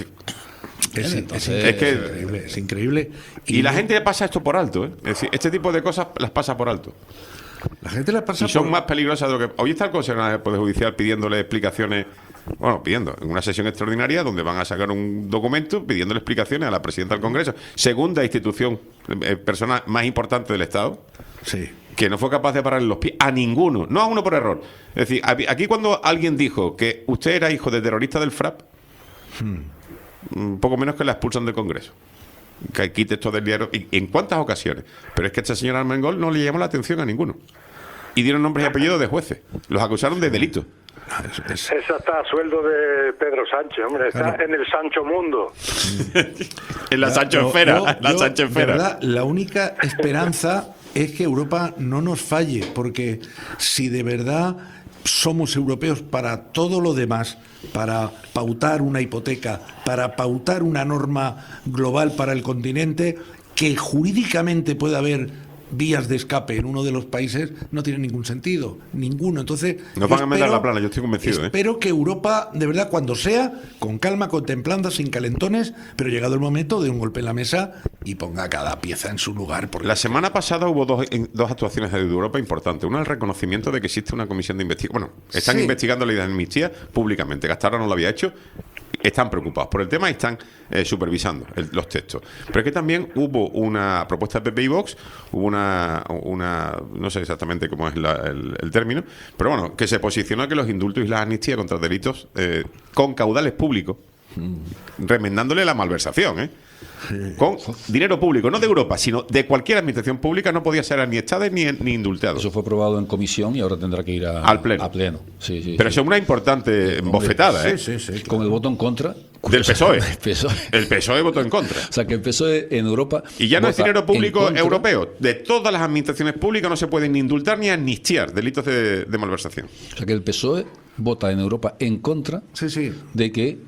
Speaker 13: Es increíble.
Speaker 3: Y la gente pasa esto por alto, Es decir, este tipo de cosas las pasa por alto.
Speaker 13: La gente las pasa
Speaker 3: y son más peligrosas de lo que... Hoy está el Consejo del Poder Judicial pidiéndole explicaciones, en una sesión extraordinaria donde van a sacar un documento pidiéndole explicaciones a la presidenta del Congreso, segunda institución, persona más importante del Estado.
Speaker 13: Sí.
Speaker 3: que no fue capaz de pararle los pies a ninguno, no a uno por error. Es decir, aquí cuando alguien dijo que usted era hijo de terrorista del FRAP, un poco menos que la expulsan del Congreso. Que quite esto del diario. ¿En cuántas ocasiones? Pero es que esta señora Armengol no le llamó la atención a ninguno. Y dieron nombres y apellidos de jueces. Los acusaron de delito.
Speaker 15: Esa está a sueldo de Pedro Sánchez, hombre, está en el Sancho Mundo.
Speaker 3: En la Sancho Esfera.
Speaker 13: De verdad, la única esperanza es que Europa no nos falle, porque si de verdad somos europeos para todo lo demás, para pautar una hipoteca, para pautar una norma global para el continente, que jurídicamente pueda haber vías de escape en uno de los países, no tiene ningún sentido, ninguno. Entonces
Speaker 3: nos van a meter la plana, yo estoy convencido.
Speaker 13: Espero que Europa, de verdad, cuando sea, con calma, contemplando, sin calentones, pero llegado el momento, de un golpe en la mesa y ponga cada pieza en su lugar. Porque
Speaker 3: la semana pasada hubo dos actuaciones de Europa importantes. Una, el reconocimiento de que existe una comisión de investigación. Bueno, están investigando la idea de amnistía públicamente. Gastarra no lo había hecho. Están preocupados por el tema y están supervisando los textos. Pero es que también hubo una propuesta de PP y Vox, hubo una no sé exactamente cómo es el término, pero bueno, que se posicionó que los indultos y las amnistías contra delitos con caudales públicos, remendándole la malversación, con dinero público, no de Europa, sino de cualquier administración pública, no podía ser amniestada ni indultado.
Speaker 14: Eso fue aprobado en comisión y ahora tendrá que ir
Speaker 3: al pleno.
Speaker 14: Sí,
Speaker 3: pero eso es una importante bofetada,
Speaker 14: Sí. Con el voto en contra
Speaker 3: del PSOE. El PSOE votó en contra.
Speaker 14: O sea, que el PSOE en Europa...
Speaker 3: Y ya no es dinero público europeo. De todas las administraciones públicas no se pueden ni indultar ni amnistiar delitos de malversación.
Speaker 14: O sea, que el PSOE vota en Europa en contra de que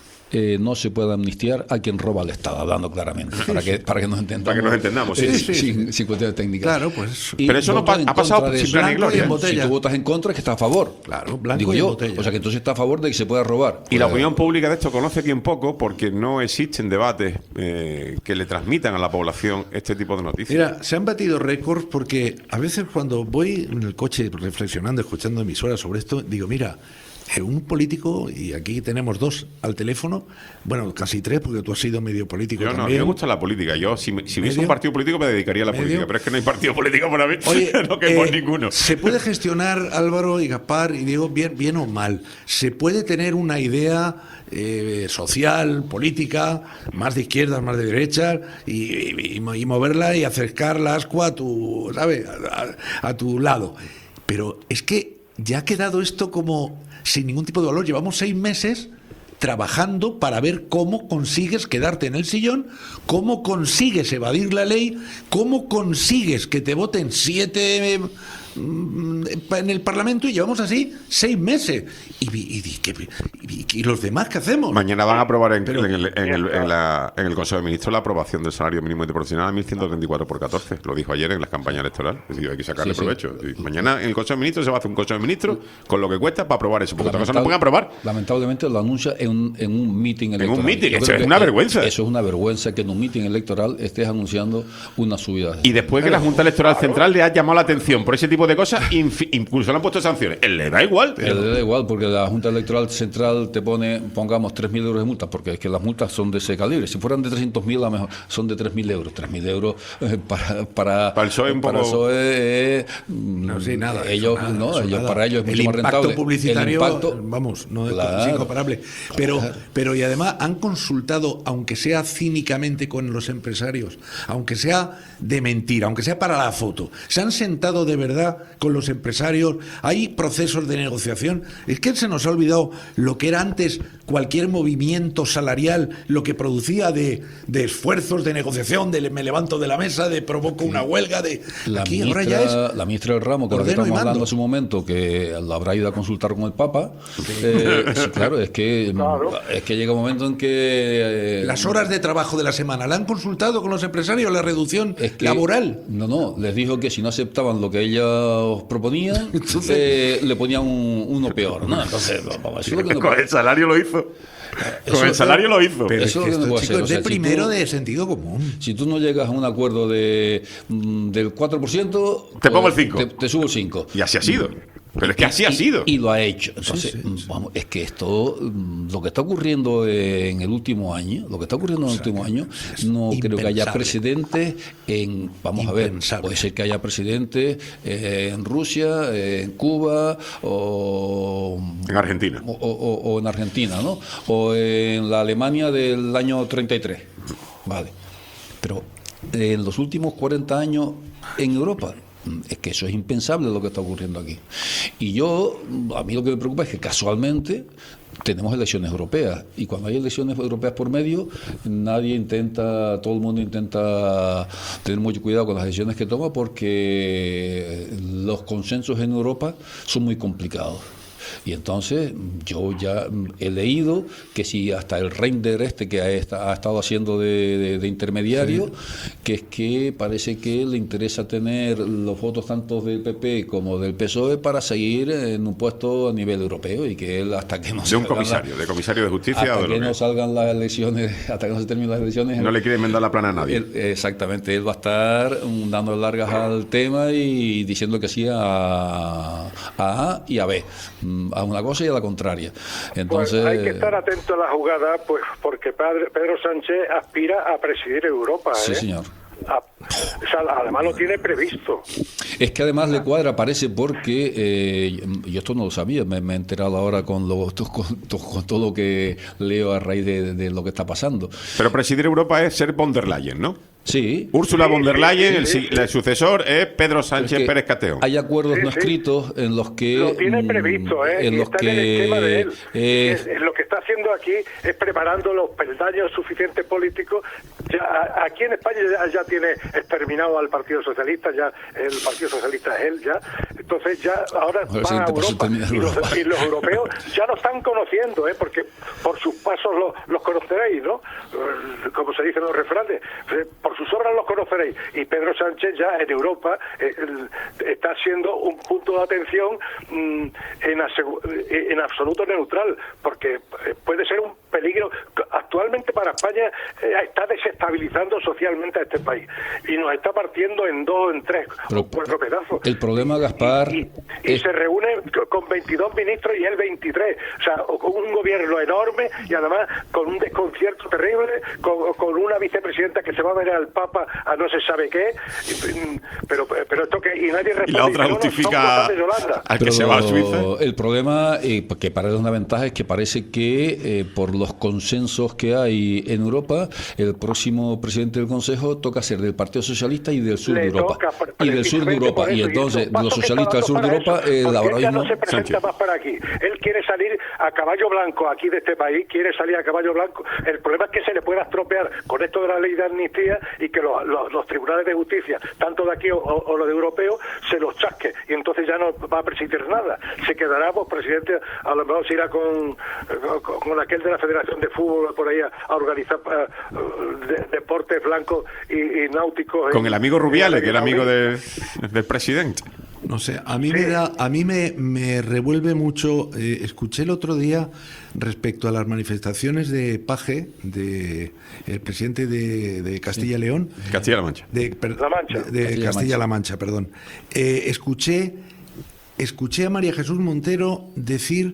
Speaker 14: no se puede amnistiar a quien roba al Estado, hablando claramente, para que nos entendamos.
Speaker 3: Para que nos entendamos,
Speaker 14: sin cuestiones técnicas.
Speaker 13: Claro, pues.
Speaker 3: Pero eso no ha pasado sin pena ni gloria.
Speaker 14: Si tú votas en contra, es que está a favor.
Speaker 13: Claro, blanco
Speaker 14: digo
Speaker 13: y
Speaker 14: yo.
Speaker 13: botella.
Speaker 14: O sea, que entonces está a favor de que se pueda robar.
Speaker 3: Y la opinión pública de esto conoce bien poco, porque no existen debates que le transmitan a la población este tipo de noticias.
Speaker 13: Mira, se han batido récords porque a veces cuando voy en el coche reflexionando, escuchando emisoras sobre esto, digo, mira, un político, y aquí tenemos dos al teléfono, bueno, casi tres, porque tú has sido medio político
Speaker 3: yo
Speaker 13: también.
Speaker 3: No, a mí me gusta la política. Yo, si hubiese un partido político, me dedicaría a la política, pero es que no hay partido político para mí.
Speaker 13: Oye,
Speaker 3: no que por ninguno.
Speaker 13: Se puede gestionar, Álvaro y Gaspar, y digo bien o mal, se puede tener una idea social, política, más de izquierdas, más de derechas, y moverla y acercar la ascua a tu, ¿sabes? A tu lado. Pero es que ya ha quedado esto como sin ningún tipo de valor. Llevamos 6 meses trabajando para ver cómo consigues quedarte en el sillón, cómo consigues evadir la ley, cómo consigues que te voten 7 en el Parlamento, y llevamos así 6 meses. ¿Y los demás qué hacemos?
Speaker 3: Mañana van a aprobar en el Consejo de Ministros la aprobación del salario mínimo interprofesional a 1.134 por 14. Lo dijo ayer en la campaña electoral. Es decir, hay que sacarle provecho. Y mañana en el Consejo de Ministros se va a hacer un Consejo de Ministros con lo que cuesta para aprobar eso. Porque otra cosa no pueden aprobar.
Speaker 14: Lamentablemente lo anuncia en un meeting electoral.
Speaker 3: En un meeting. Eso es una vergüenza.
Speaker 14: Eso es una vergüenza que en un meeting electoral estés anunciando una subida.
Speaker 3: Y después que la Junta Electoral Central le ha llamado la atención por ese tipo de cosas, incluso le han puesto sanciones. Él le da igual.
Speaker 14: Le da igual, porque la Junta Electoral Central te pone, pongamos, 3.000 euros de multa, porque es que las multas son de ese calibre. Si fueran de 300.000, a lo mejor son de 3.000 euros. 3.000 euros para
Speaker 3: el PSOE un poco...
Speaker 13: no sé, nada.
Speaker 14: Ellos,
Speaker 13: nada,
Speaker 14: no, ellos,
Speaker 13: nada.
Speaker 14: Para ellos es mucho más rentable.
Speaker 13: El impacto publicitario,
Speaker 14: impacto,
Speaker 13: vamos, no es incomparable. Pero y además han consultado, aunque sea cínicamente con los empresarios, aunque sea de mentira, aunque sea para la foto, se han sentado de verdad con los empresarios, hay procesos de negociación. Es que se nos ha olvidado lo que era antes cualquier movimiento salarial, lo que producía de esfuerzos de negociación, de me levanto de la mesa, de provoco una huelga, de aquí ahora ya es
Speaker 14: la ministra del ramo, con la que estamos hablando en su momento, que la habrá ido a consultar con el Papa. Claro, es que llega un momento en que
Speaker 13: las horas de trabajo de la semana, ¿la han consultado con los empresarios la reducción laboral?
Speaker 14: No, les dijo que si no aceptaban lo que ellos proponían, le ponían uno peor, ¿no? Entonces, vamos,
Speaker 3: con el salario lo hizo. Con el salario lo hizo.
Speaker 13: Pero
Speaker 14: eso
Speaker 13: es que
Speaker 14: no
Speaker 13: esto, chicos, de primero de sentido común.
Speaker 14: Si tú no llegas a un acuerdo del 4%,
Speaker 3: te pongo el 5.
Speaker 14: Te subo el 5.
Speaker 3: Y así ha sido. Pero es que así ha sido.
Speaker 14: Y lo ha hecho. Entonces, vamos, es que esto, lo que está ocurriendo en el último año, no creo que haya precedentes en, vamos a ver, puede ser que haya precedentes en Rusia, en Cuba o
Speaker 3: en Argentina.
Speaker 14: O en Argentina, ¿no? O en la Alemania del año 33. Vale. Pero en los últimos 40 años en Europa, es que eso es impensable lo que está ocurriendo aquí. Y a mí lo que me preocupa es que casualmente tenemos elecciones europeas, y cuando hay elecciones europeas por medio, todo el mundo intenta tener mucho cuidado con las decisiones que toma, porque los consensos en Europa son muy complicados. Y entonces yo ya he leído que si hasta el Reinders que ha estado haciendo de intermediario, que es que parece que le interesa tener los votos tanto del PP como del PSOE para seguir en un puesto a nivel europeo, y que él hasta que no
Speaker 3: de comisario de justicia,
Speaker 14: hasta que no salgan las elecciones, hasta que no se terminen las elecciones,
Speaker 3: no le quiere enmendar la plana a nadie.
Speaker 14: Exactamente, él va a estar dando largas al tema y diciendo que sí a A y a B, a una cosa y a la contraria. Entonces,
Speaker 15: pues hay que estar atento a la jugada, pues porque Pedro Sánchez aspira a presidir Europa.
Speaker 14: Sí, señor.
Speaker 15: O sea, además lo tiene previsto.
Speaker 14: Es que además le cuadra, parece, porque yo esto no lo sabía, me he enterado ahora con todo lo que leo a raíz de lo que está pasando.
Speaker 3: Pero presidir Europa es ser von der Leyen, ¿no?
Speaker 14: Sí.
Speaker 3: Úrsula von der Leyen, el sucesor es Pedro Sánchez Pérez Cateón.
Speaker 14: Hay acuerdos no escritos en los que...
Speaker 15: Lo tiene previsto,
Speaker 14: en los
Speaker 15: está
Speaker 14: que...
Speaker 15: en el esquema de él. Lo que está haciendo aquí es preparando los peldaños suficientes políticos. Aquí en España ya tiene exterminado al Partido Socialista, ya el Partido Socialista es él, ya. Entonces ya ahora van a Europa, y los europeos ya lo están conociendo, porque por sus pasos los conoceréis, ¿no? Como se dicen los refranes, por sus obras los conoceréis. Y Pedro Sánchez ya en Europa está siendo un punto de atención en absoluto neutral, porque puede ser un peligro. Actualmente para España está desestabilizando socialmente a este país y nos está partiendo en 2, en 3 o 4 pedazos.
Speaker 14: El problema, Gaspar,
Speaker 15: y se reúne con 22 ministros y él 23, o sea, con un gobierno enorme y además con un desconcierto terrible, con una vicepresidenta que se va a ver al Papa a no se sabe qué, pero esto que y nadie responde.
Speaker 3: Y la otra justifica al que se va a Suiza.
Speaker 14: El problema, que para él es una ventaja, es que parece que por los consensos que hay en Europa, el próximo presidente del Consejo toca ser del Partido Socialista y del sur de Europa. Y del sur de Europa. Y entonces, los socialistas del sur de Europa, ahora
Speaker 15: mismo
Speaker 14: no
Speaker 15: se presenta más para aquí. Él quiere salir a caballo blanco aquí de este país, quiere salir a caballo blanco. El problema es que se le pueda estropear con esto de la ley de amnistía y que los tribunales de justicia, tanto de aquí o los de europeos, se los chasque. Y entonces ya no va a presidir nada. Se quedará, pues, presidente, a lo mejor se irá con aquel de la Federación de Fútbol por ahí a organizar deportes blancos y náuticos.
Speaker 3: Con el amigo Rubiales, que era amigo del presidente.
Speaker 13: No sé, a mí me revuelve mucho. Escuché el otro día respecto a las manifestaciones de Paje, el presidente de Castilla y León.
Speaker 3: Castilla-La Mancha.
Speaker 13: De Castilla-La Mancha, perdón. Escuché a María Jesús Montero decir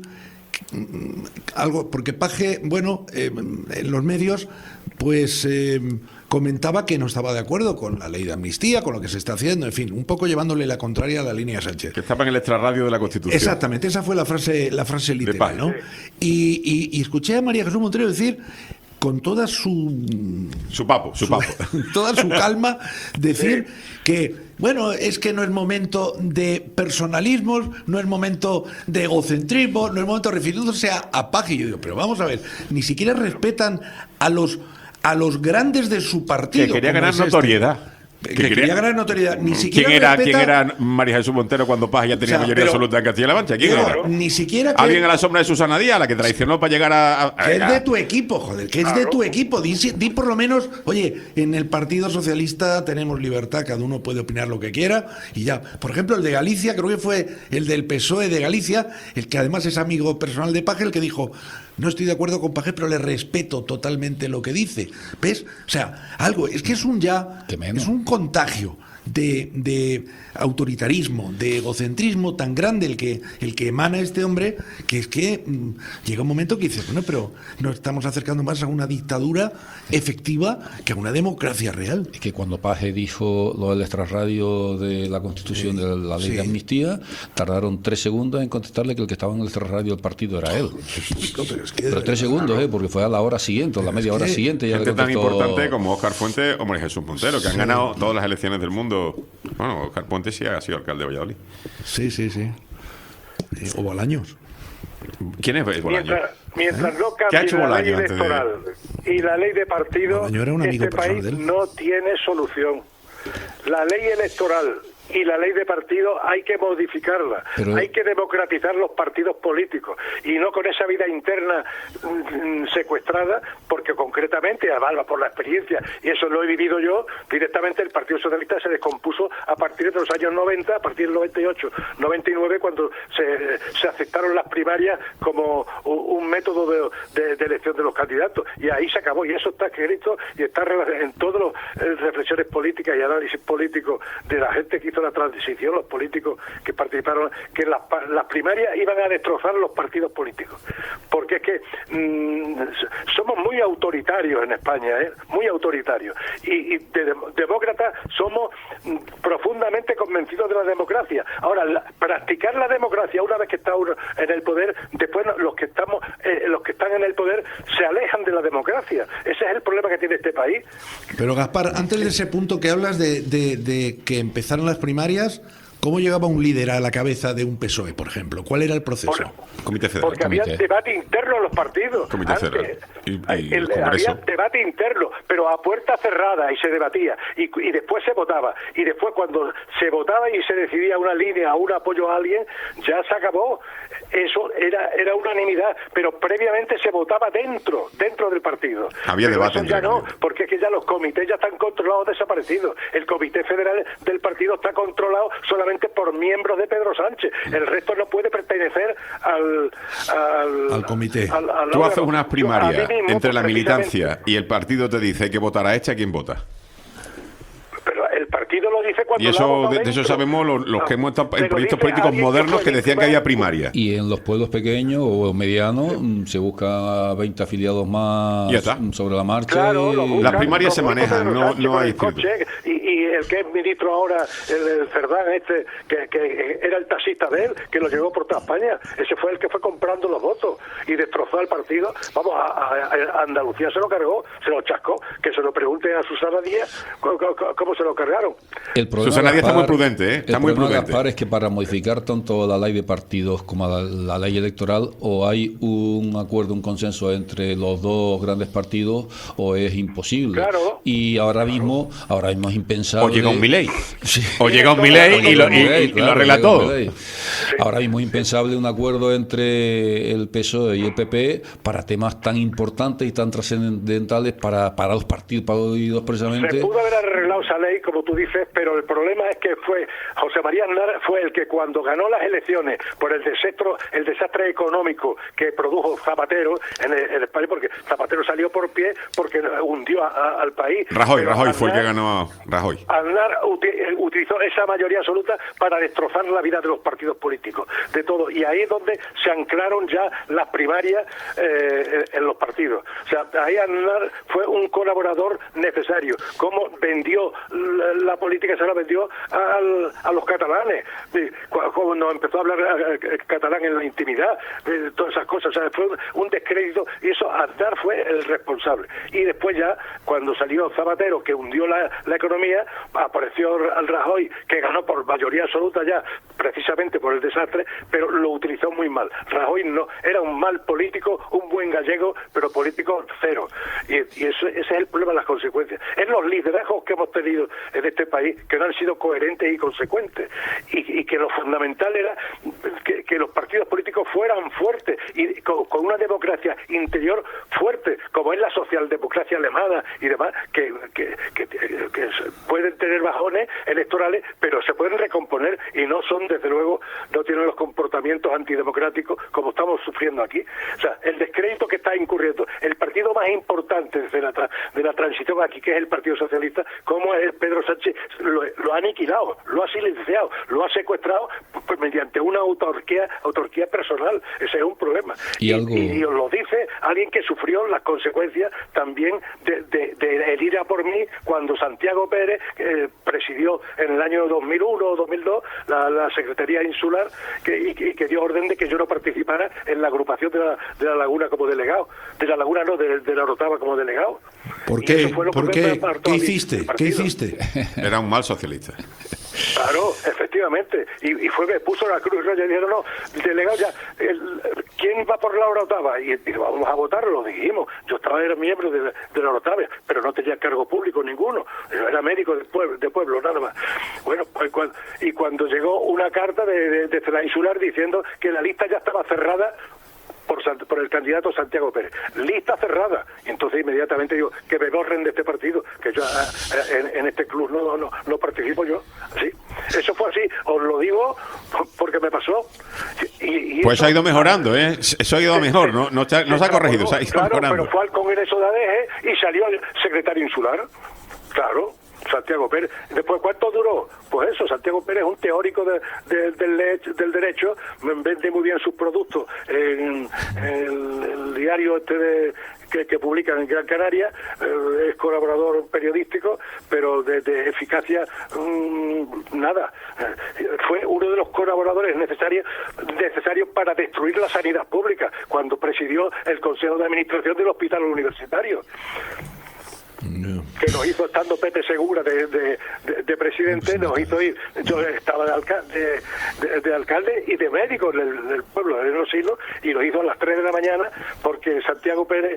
Speaker 13: algo, porque Paje, en los medios, pues comentaba que no estaba de acuerdo con la ley de amnistía, con lo que se está haciendo, en fin, un poco llevándole la contraria a la línea Sánchez.
Speaker 3: Que estaba en el extrarradio de la Constitución.
Speaker 13: Exactamente, esa fue la frase literal, ¿no? Y escuché a María Jesús Montero decir, con toda su papo, toda su calma, decir que, bueno, es que no es momento de personalismos, no es momento de egocentrismo, no es momento de refiriéndose a Paje. Y yo digo, pero vamos a ver, ni siquiera respetan a los grandes de su partido.
Speaker 3: Que quería ganar notoriedad.
Speaker 13: Que quería ganar notoriedad. Ni siquiera
Speaker 3: ¿Quién era María Jesús Montero cuando Paje ya tenía mayoría absoluta en Castilla-La Mancha? ¿Quién era?
Speaker 13: Ni siquiera
Speaker 3: alguien a la sombra de Susana Díaz, la que traicionó para llegar a
Speaker 13: que es de tu equipo, joder, que es de tu equipo. Di por lo menos, oye, en el Partido Socialista tenemos libertad, cada uno puede opinar lo que quiera y ya. Por ejemplo, el de Galicia, creo que fue el del PSOE de Galicia, el que además es amigo personal de Paje, el que dijo: no estoy de acuerdo con Paje, pero le respeto totalmente lo que dice. ¿Ves? O sea, algo, es que es un contagio. de autoritarismo, de egocentrismo tan grande el que emana este hombre, que es que llega un momento que dices, bueno, pero nos estamos acercando más a una dictadura efectiva que a una democracia real.
Speaker 14: Es que cuando Paje dijo lo del extrarradio de la Constitución, de la ley de amnistía, tardaron 3 segundos en contestarle que el que estaba en el extrarradio del partido era él. Pero 3 segundos, porque fue a la hora siguiente, o la media hora siguiente. Ya
Speaker 3: gente tan importante como Óscar Fuente o María Jesús Montero, que han ganado todas las elecciones del mundo. Bueno, Óscar Fuente sí ha sido alcalde de Valladolid.
Speaker 13: Sí. O Bolaños.
Speaker 3: ¿Quién es Bolaños?
Speaker 15: Mientras no
Speaker 3: ¿Qué ha hecho
Speaker 15: cambie la ley
Speaker 3: Bolaños
Speaker 15: electoral y la ley de partido, este
Speaker 13: personal
Speaker 15: país
Speaker 13: de él.
Speaker 15: no tiene solución. La ley electoral y la ley de partido hay que modificarla, hay que democratizar los partidos políticos y no con esa vida interna secuestrada, porque concretamente, avalva por la experiencia, y eso lo he vivido yo, directamente el Partido Socialista se descompuso a partir de los años 90, a partir del 98, 99, cuando se aceptaron las primarias como un método de elección de los candidatos, y ahí se acabó, y eso está escrito y está en todas las reflexiones políticas y análisis políticos de la gente que hizo la transición, los políticos que participaron, que las primarias iban a destrozar los partidos políticos, porque es que somos muy autoritarios en España, muy autoritarios, y demócratas somos profundamente convencidos de la democracia. Ahora, practicar la democracia una vez que está uno en el poder, después los que están en el poder se alejan de la democracia. Ese es el problema que tiene este país.
Speaker 13: Pero Gaspar, antes de ese punto que hablas de que empezaron las primarias, ¿cómo llegaba un líder a la cabeza de un PSOE, por ejemplo? ¿Cuál era el proceso?
Speaker 3: Comité Federal.
Speaker 15: Porque había debate interno en los partidos.
Speaker 3: Comité Federal.
Speaker 15: Había debate interno, pero a puerta cerrada, y se debatía, y después se votaba. Y después, cuando se votaba y se decidía una línea o un apoyo a alguien, ya se acabó. Eso era unanimidad, pero previamente se votaba dentro del partido.
Speaker 3: Había
Speaker 15: pero
Speaker 3: debate
Speaker 15: eso ya no, porque es que ya los comités ya están controlados, desaparecidos. El Comité Federal del partido está controlado solamente por miembros de Pedro Sánchez. El resto no puede pertenecer al
Speaker 13: comité.
Speaker 3: Tú haces unas primarias entre la militancia y el partido te dice hay que votar a esta, ¿quién vota?
Speaker 15: Pero el partido lo dice cuando
Speaker 3: y eso de eso sabemos los que hemos estado en proyectos políticos modernos que decían que había primaria.
Speaker 14: Y en los pueblos pequeños o medianos se busca 20 afiliados más sobre la marcha.
Speaker 15: Claro,
Speaker 3: las primarias se manejan, no hay escrito.
Speaker 15: Y el que es ministro ahora, el Cerdán que era el taxista de él, que lo llevó por toda España, ese fue el que fue comprando los votos y destrozó al partido. Vamos, a Andalucía se lo cargó, se lo chascó, que se lo pregunte a Susana Díaz cómo se lo cargaron.
Speaker 3: Susana Díaz está muy prudente, está muy prudente.
Speaker 14: Gaspar, es que para modificar tanto la ley de partidos como la ley electoral, o hay un acuerdo, un consenso entre los dos grandes partidos, o es imposible.
Speaker 15: Claro.
Speaker 14: Y ahora mismo es impensable.
Speaker 3: O llega un Milei. O llega un Milei y lo arregla todo.
Speaker 14: Ahora mismo es impensable un acuerdo entre el PSOE y el PP para temas tan importantes y tan trascendentales para los partidos precisamente.
Speaker 15: Se pudo haber arreglado esa ley, como tú dices, pero el problema es que José María Aznar fue el que cuando ganó las elecciones por el desastre económico que produjo Zapatero en el país, porque Zapatero salió por pie porque hundió al país.
Speaker 3: Rajoy fue el que ganó. Rajoy.
Speaker 15: Aznar utilizó esa mayoría absoluta para destrozar la vida de los partidos políticos, de todo, y ahí es donde se anclaron ya las primarias en los partidos. O sea, ahí Aznar fue un colaborador necesario. Cómo vendió la política, se la vendió a los catalanes, cuando empezó a hablar catalán en la intimidad, todas esas cosas. O sea, fue un descrédito, y eso Aznar fue el responsable. Y después ya, cuando salió Zapatero, que hundió la economía, apareció al Rajoy, que ganó por mayoría absoluta ya, precisamente por el desastre, pero lo utilizó muy mal. Rajoy no, era un mal político, un buen gallego, pero político cero. Y ese es el problema, las consecuencias. Es los liderazgos que hemos tenido en este país, que no han sido coherentes y consecuentes, y que lo fundamental era que que los partidos políticos fueran fuertes y con una democracia interior fuerte, como es la socialdemocracia alemana y demás, que pueden tener bajones electorales, pero se pueden recomponer y no son, desde luego, no tienen los comportamientos antidemocráticos como estamos sufriendo aquí. O sea, el descrédito que está incurriendo el partido más importante de la transición aquí, que es el Partido Socialista, como es Pedro Sánchez, lo ha aniquilado, lo ha silenciado, lo ha secuestrado pues, mediante una autarquía personal. Ese es un problema. Y os lo dice alguien que sufrió las consecuencias también de el ir a por mí cuando Santiago Pérez presidió en el año 2001 o 2002 la Secretaría Insular y que dio orden de que yo no participara en la agrupación de la Laguna como delegado. De la Laguna no, de la Orotava como delegado.
Speaker 13: ¿Por qué? ¿Qué hiciste? ¿Qué hiciste?
Speaker 3: Era un mal socialista.
Speaker 15: Claro, efectivamente. Y me puso la cruz roja y dijeron, no, delegado ya, ¿quién va por la Orotava? Y vamos a votar, lo dijimos. Yo era miembro de la Orotava, pero no tenía cargo público ninguno. Yo era médico de pueblo, nada más. Bueno, pues cuando llegó una carta desde la Insular diciendo que la lista ya estaba cerrada por el candidato Santiago Pérez. Lista cerrada. Y entonces inmediatamente digo, que me borren de este partido, que yo en este club no participo yo. ¿Sí? Eso fue así. Os lo digo porque me pasó.
Speaker 3: Pues ha ido mejorando, ¿eh? Eso ha ido mejor, no se ha corregido, se ha ido mejorando.
Speaker 15: Pero fue al Congreso de ADG y salió el secretario insular. Claro. Santiago Pérez. Después, ¿cuánto duró? Pues eso, Santiago Pérez es un teórico del derecho, vende muy bien sus productos en el diario que publican en Gran Canaria, es colaborador periodístico, pero de eficacia nada. Fue uno de los colaboradores necesarios para destruir la sanidad pública cuando presidió el Consejo de Administración del Hospital Universitario. Que nos hizo, estando Pepe Segura de presidente, nos hizo ir. Yo estaba de alcalde y de médico del pueblo de Los Silos, y lo hizo a las 3 de la mañana porque Santiago Pérez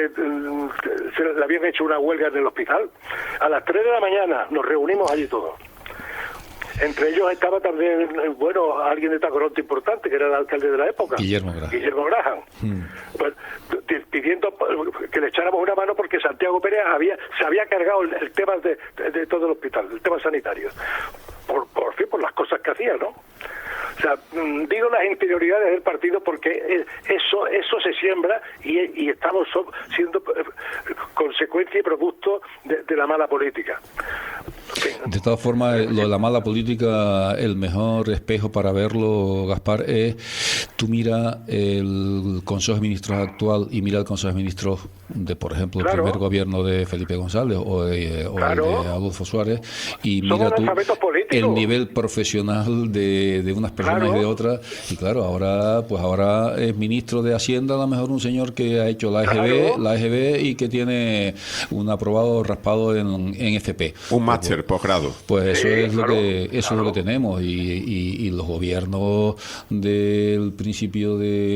Speaker 15: le habían hecho una huelga en el hospital. A las 3 de la mañana nos reunimos allí todos. Entre ellos estaba también, alguien de Tacoronte importante, que era el alcalde de la época, Guillermo Graham. Pues, pidiendo que le echáramos una mano porque Santiago Pérez se había cargado el tema de todo el hospital, el tema sanitario, por las cosas que hacía, ¿no? O sea, digo las interioridades del partido porque eso se siembra y estamos siendo consecuencia y producto de la mala política.
Speaker 14: De todas formas, lo de la mala política, el mejor espejo para verlo, Gaspar, es tú mira el Consejo de Ministros actual y mira el Consejo de Ministros de, por ejemplo, el primer gobierno de Felipe González o el de Adolfo Suárez, y mira tú el nivel profesional de unas personas y de otras. Y claro, ahora es ministro de Hacienda, a lo mejor un señor que ha hecho la EGB y que tiene un aprobado raspado en FP.
Speaker 3: Un máster posgrado.
Speaker 14: Pues eso es lo que tenemos, y los gobiernos del principio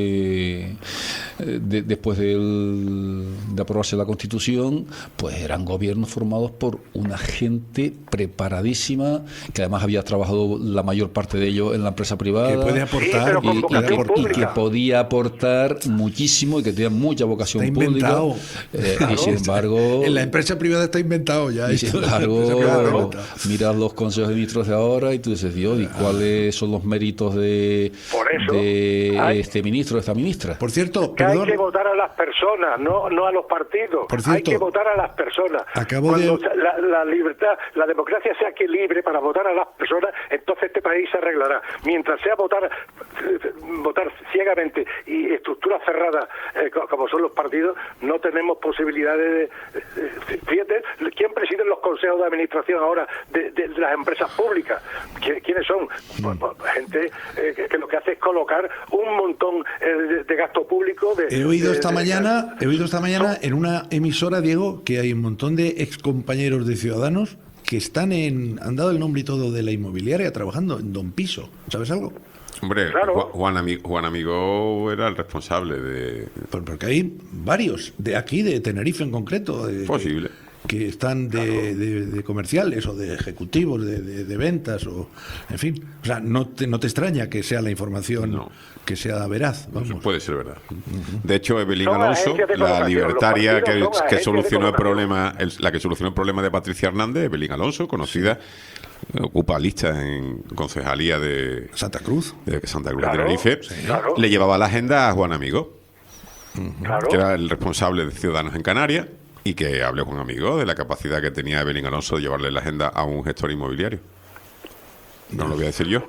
Speaker 14: después de aprobarse la Constitución, pues eran gobiernos formados por una gente preparadísima, que además había trabajado la mayor parte de ellos en la empresa privada,
Speaker 13: que puede aportar
Speaker 14: y que podía aportar muchísimo y que tenía mucha vocación pública. Y sin embargo,
Speaker 13: en la empresa privada está inventado ya.
Speaker 14: Y sin embargo, miras los consejos de ministros de ahora y tú dices, Dios, ¿y cuáles son los méritos de este ministro, de esta ministra?
Speaker 13: Por cierto,
Speaker 15: hay que votar a las personas, no a los partidos. Hay que votar a las personas. Cuando la libertad, la democracia sea que libre para votar a las personas, entonces este país se arreglará. Mientras sea votar ciegamente y estructuras cerradas como son los partidos, no tenemos posibilidades de... Fíjate, ¿quién preside los consejos de administración ahora de las empresas públicas? ¿Quiénes son? Gente que lo que hace es colocar un montón de gasto público.
Speaker 13: He oído esta mañana en una emisora, Diego, que hay un montón de excompañeros de Ciudadanos que han dado el nombre y todo de la inmobiliaria trabajando en Don Piso. ¿Sabes algo?
Speaker 3: Hombre, Juan Amigo era el responsable de...
Speaker 13: Porque hay varios, de aquí, de Tenerife en concreto.
Speaker 3: Posible.
Speaker 13: que están de comerciales o de ejecutivos, de ventas, o en fin. O sea, no te extraña que sea la información que sea veraz. Vamos.
Speaker 3: Eso puede ser verdad. De hecho, Evelyn
Speaker 15: Son
Speaker 3: Alonso,
Speaker 15: agencias de
Speaker 3: la
Speaker 15: colocación,
Speaker 3: libertaria
Speaker 15: los partidos son
Speaker 3: que
Speaker 15: agencias
Speaker 3: solucionó
Speaker 15: de
Speaker 3: el problema, la que solucionó el problema de Patricia Hernández, Evelyn Alonso, conocida, ocupa lista en concejalía de
Speaker 13: Santa Cruz,
Speaker 3: de Tenerife, le llevaba la agenda a Juan Amigo, que era el responsable de Ciudadanos en Canarias, y que hablé con Amigo de la capacidad que tenía Evelyn Alonso de llevarle la agenda a un gestor inmobiliario. No lo voy a decir yo.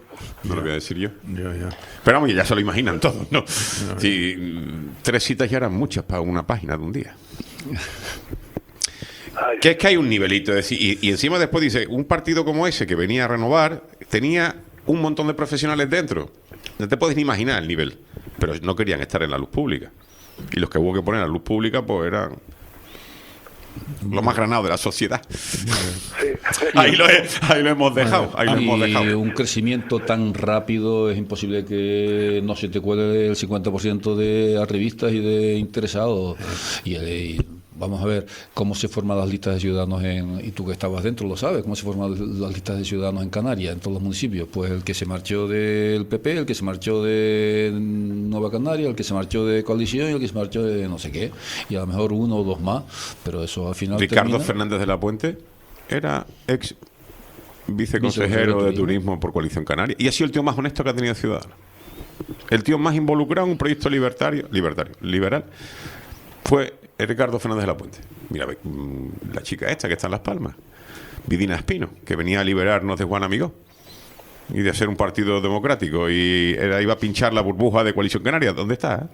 Speaker 3: Pero vamos, ya se lo imaginan todos, ¿no? Sí, 3 citas ya eran muchas para una página de un día. Que es que hay un nivelito, es decir, y encima después dice, un partido como ese que venía a renovar tenía un montón de profesionales dentro. No te puedes ni imaginar el nivel. Pero no querían estar en la luz pública. Y los que hubo que poner en la luz pública, pues eran lo más granado de la sociedad. Ahí lo hemos dejado.
Speaker 14: Un crecimiento tan rápido es imposible que no se te cuele el 50% de revistas y de interesados. Y vamos a ver cómo se forman las listas de ciudadanos y tú que estabas dentro lo sabes, cómo se forman las listas de ciudadanos en Canarias, en todos los municipios. Pues el que se marchó del PP, el que se marchó de Nueva Canaria, el que se marchó de Coalición y el que se marchó de no sé qué. Y a lo mejor 1 o 2 más, pero eso al final
Speaker 3: Ricardo Fernández de la Puente era ex viceconsejero de Turismo por Coalición Canaria y ha sido el tío más honesto que ha tenido Ciudadanos. El tío más involucrado en un proyecto liberal fue Ricardo Fernández de la Puente. Mira, la chica esta que está en Las Palmas, Vidina Espino, que venía a liberarnos de Juan Amigó y de ser un partido democrático, y iba a pinchar la burbuja de Coalición Canaria. ¿Dónde está?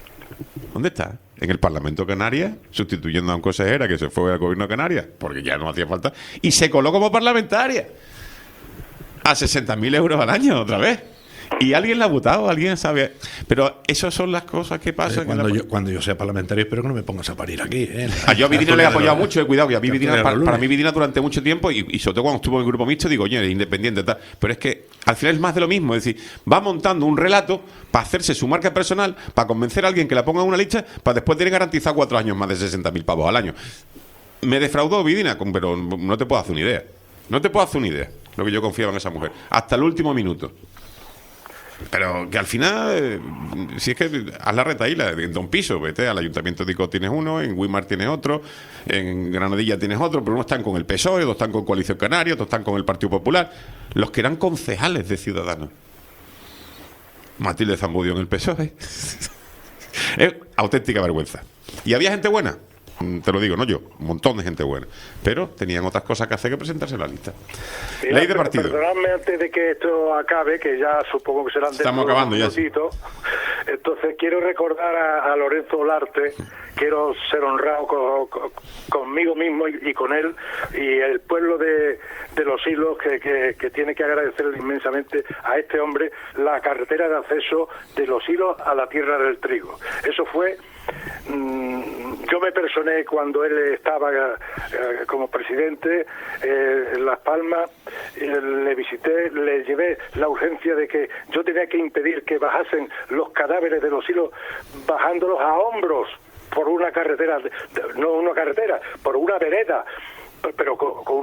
Speaker 3: En el Parlamento de Canarias, sustituyendo a un consejera que se fue al gobierno de Canarias, porque ya no hacía falta, y se coló como parlamentaria a 60.000 euros al año otra vez. Y alguien la ha votado, alguien sabe. Pero esas son las cosas que pasan.
Speaker 13: Cuando yo sea parlamentario, espero que no me pongas a parir aquí.
Speaker 3: Yo a Vidina le he apoyado mucho, cuidado, que a mí Vidina, para mí Vidina durante mucho tiempo, y sobre todo cuando estuvo en el grupo mixto, digo, oye, es independiente, tal. Pero es que al final es más de lo mismo. Es decir, va montando un relato para hacerse su marca personal, para convencer a alguien que la ponga en una lista, para después tener garantizado 4 años más de 60.000 pavos al año. Me defraudó Vidina, pero no te puedo hacer una idea. Lo que yo confiaba en esa mujer. Hasta el último minuto. Pero que al final, si es que haz la retaíla, en Don Piso, vete al Ayuntamiento de Ico tienes uno, en Guimar tienes otro, en Granadilla tienes otro, pero unos están con el PSOE, otros están con Coalición Canaria, otros están con el Partido Popular, los que eran concejales de Ciudadanos. Matilde Zamudio en el PSOE. Es auténtica vergüenza. ¿Y había gente buena? Te lo digo, no yo, un montón de gente buena, pero tenían otras cosas que hacer que presentarse en la lista.
Speaker 15: Mira,
Speaker 3: Ley de partido.
Speaker 15: Perdonadme antes de que esto acabe, que ya supongo que serán
Speaker 3: Estamos acabando ya.
Speaker 15: Entonces quiero recordar a Lorenzo Olarte, quiero ser honrado conmigo mismo y con él y el pueblo de Los Hilos que tiene que agradecerle inmensamente a este hombre la carretera de acceso de Los Hilos a la Tierra del Trigo. Eso fue... yo me personé cuando él estaba como presidente en Las Palmas, le visité, le llevé la urgencia de que yo tenía que impedir que bajasen los cadáveres de Los Hilos, bajándolos a hombros por una carretera, no una carretera, por una vereda, pero con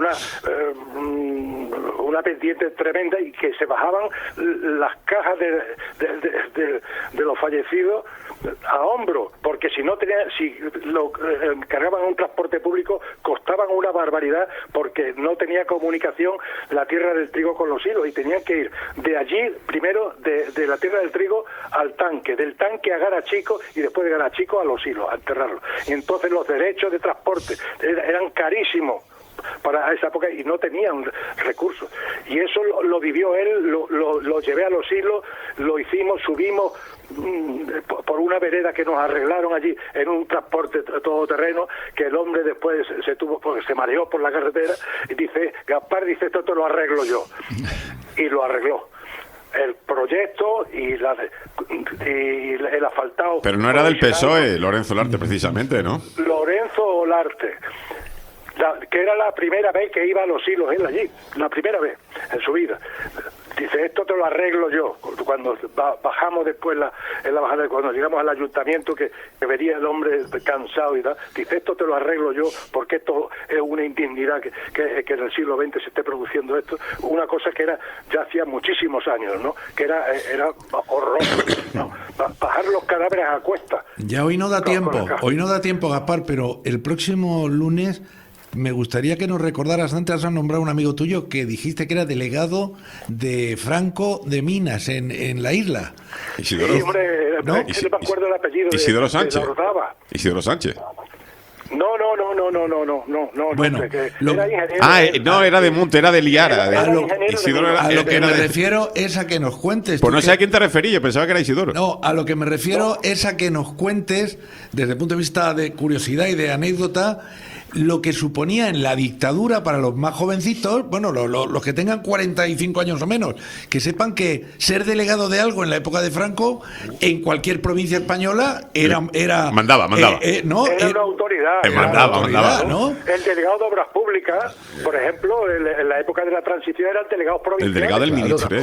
Speaker 15: una pendiente tremenda, y que se bajaban las cajas de los fallecidos a hombro, porque si lo cargaban en un transporte público costaban una barbaridad, porque no tenía comunicación la Tierra del Trigo con Los Hilos, y tenían que ir de allí primero de la Tierra del Trigo al tanque, del tanque a Garachico, y después de Garachico a Los Hilos, a enterrarlo. Y entonces los derechos de transporte eran carísimos para esa época y no tenían recursos, y eso lo vivió él, lo llevé a Los Hilos, lo hicimos, subimos por una vereda que nos arreglaron allí en un transporte todoterreno, que el hombre después se mareó por la carretera y dice, Gaspar, dice, esto te lo arreglo yo, y lo arregló. El proyecto y el asfaltado.
Speaker 3: Pero no era del PSOE, Lorenzo Olarte, precisamente, ¿no?
Speaker 15: Lorenzo Olarte, que era la primera vez que iba a Los Hilos él allí, la primera vez en su vida. Dice, esto te lo arreglo yo. Cuando bajamos después en la bajada, cuando llegamos al ayuntamiento, que venía el hombre cansado y tal, dice, esto te lo arreglo yo, porque esto es una indignidad que en el siglo XX se esté produciendo esto. Una cosa que era ya hacía muchísimos años, ¿no? Que era horroroso, ¿no? Bajar los cadáveres a cuesta.
Speaker 13: Ya hoy no da tiempo, Gaspar, pero el próximo lunes me gustaría que nos recordaras, antes has nombrado a un amigo tuyo que dijiste que era delegado de Franco de Minas en la isla.
Speaker 3: Isidoro,
Speaker 15: sí, hombre,
Speaker 3: ¿no?
Speaker 15: No me acuerdo el apellido.
Speaker 3: Isidoro Sánchez.
Speaker 15: Isidoro
Speaker 3: Sánchez.
Speaker 15: No.
Speaker 13: Bueno,
Speaker 15: era ingeniero.
Speaker 3: No, era de Monte, era de Liara.
Speaker 13: A lo que me refiero es a que nos cuentes.
Speaker 3: Pues no sé a quién te referí, yo pensaba que era Isidoro.
Speaker 13: No, a lo que me refiero es a que nos cuentes, desde el punto de vista de curiosidad y de anécdota, lo que suponía en la dictadura para los más jovencitos, bueno, los que tengan 45 años o menos, que sepan que ser delegado de algo en la época de Franco, en cualquier provincia española, era
Speaker 3: mandaba.
Speaker 15: ¿no? Era una autoridad.
Speaker 3: Mandaba,
Speaker 15: ¿no? El delegado de Obras Públicas, por ejemplo, en la época de la transición era el delegado provincial.
Speaker 3: El delegado del ministro.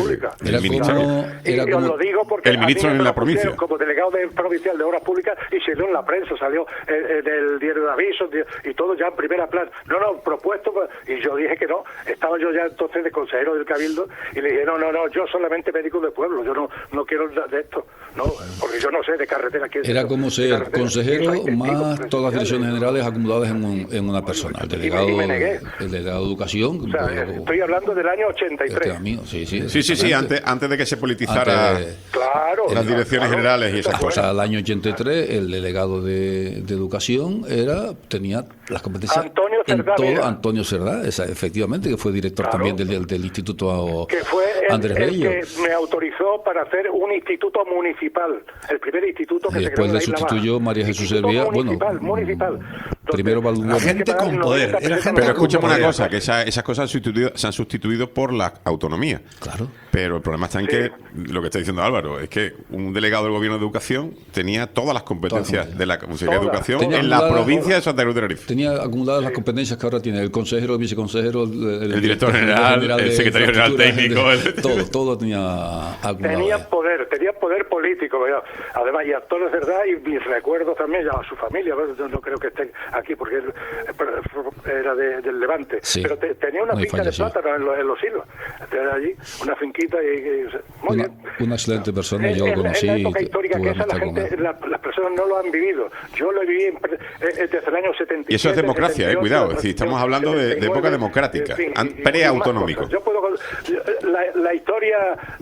Speaker 15: Y os lo digo porque
Speaker 3: el ministro en la provincia.
Speaker 15: Como delegado provincial de Obras Públicas, y salió en la prensa, salió en el diario de avisos y todo ya en primera plana. No, propuesto, y yo dije que no. Estaba yo ya entonces de consejero del Cabildo y le dije, no, yo solamente médico de pueblo, yo no quiero de esto, no, porque yo no sé de carretera.
Speaker 14: Era como ser consejero más todas las direcciones generales acumuladas en una persona. El delegado de Educación.
Speaker 15: O sea, estoy hablando del año 83.
Speaker 14: Sí,
Speaker 3: antes de que se politizara las direcciones generales y esas cosas.
Speaker 14: O sea, el año 83 el delegado de Educación tenía las competencias Antonio Cerdá, efectivamente, que fue director también del Instituto
Speaker 15: que fue
Speaker 14: Andrés Bello.
Speaker 15: Que me autorizó para hacer un instituto municipal, el primer instituto que se creó en la Isla Baja.
Speaker 14: Después le sustituyó María Jesús Servía.
Speaker 15: Municipal.
Speaker 14: Primero
Speaker 13: la gente con poder.
Speaker 3: Pero escúchame una cosa, que esas cosas se han sustituido por la autonomía.
Speaker 14: Claro.
Speaker 3: Pero el problema está en que, lo que está diciendo Álvaro, es que un delegado del Gobierno de Educación tenía todas las competencias de la Consejería de Educación en la provincia de Santa Cruz de Tenerife.
Speaker 14: Tenía acumuladas las competencias que ahora tiene el consejero, el viceconsejero, el
Speaker 3: director general, el secretario general técnico.
Speaker 14: Todo tenía acumulado.
Speaker 15: Tenía poder político. Además, y Antonio Cerdá, y mis recuerdos también, a su familia, yo no creo que estén aquí porque él era del Levante. Sí. Pero tenía una finca de plátano en Los Hilos. Tenía allí una finquita muy bien.
Speaker 14: Una excelente persona, yo lo conocí.
Speaker 15: En la época histórica que esa las personas no lo han vivido. Yo lo viví desde el año 77.
Speaker 3: Y eso es democracia, 78, cuidado. Es decir, estamos hablando de época democrática, preautonómico.
Speaker 15: Yo puedo... La historia...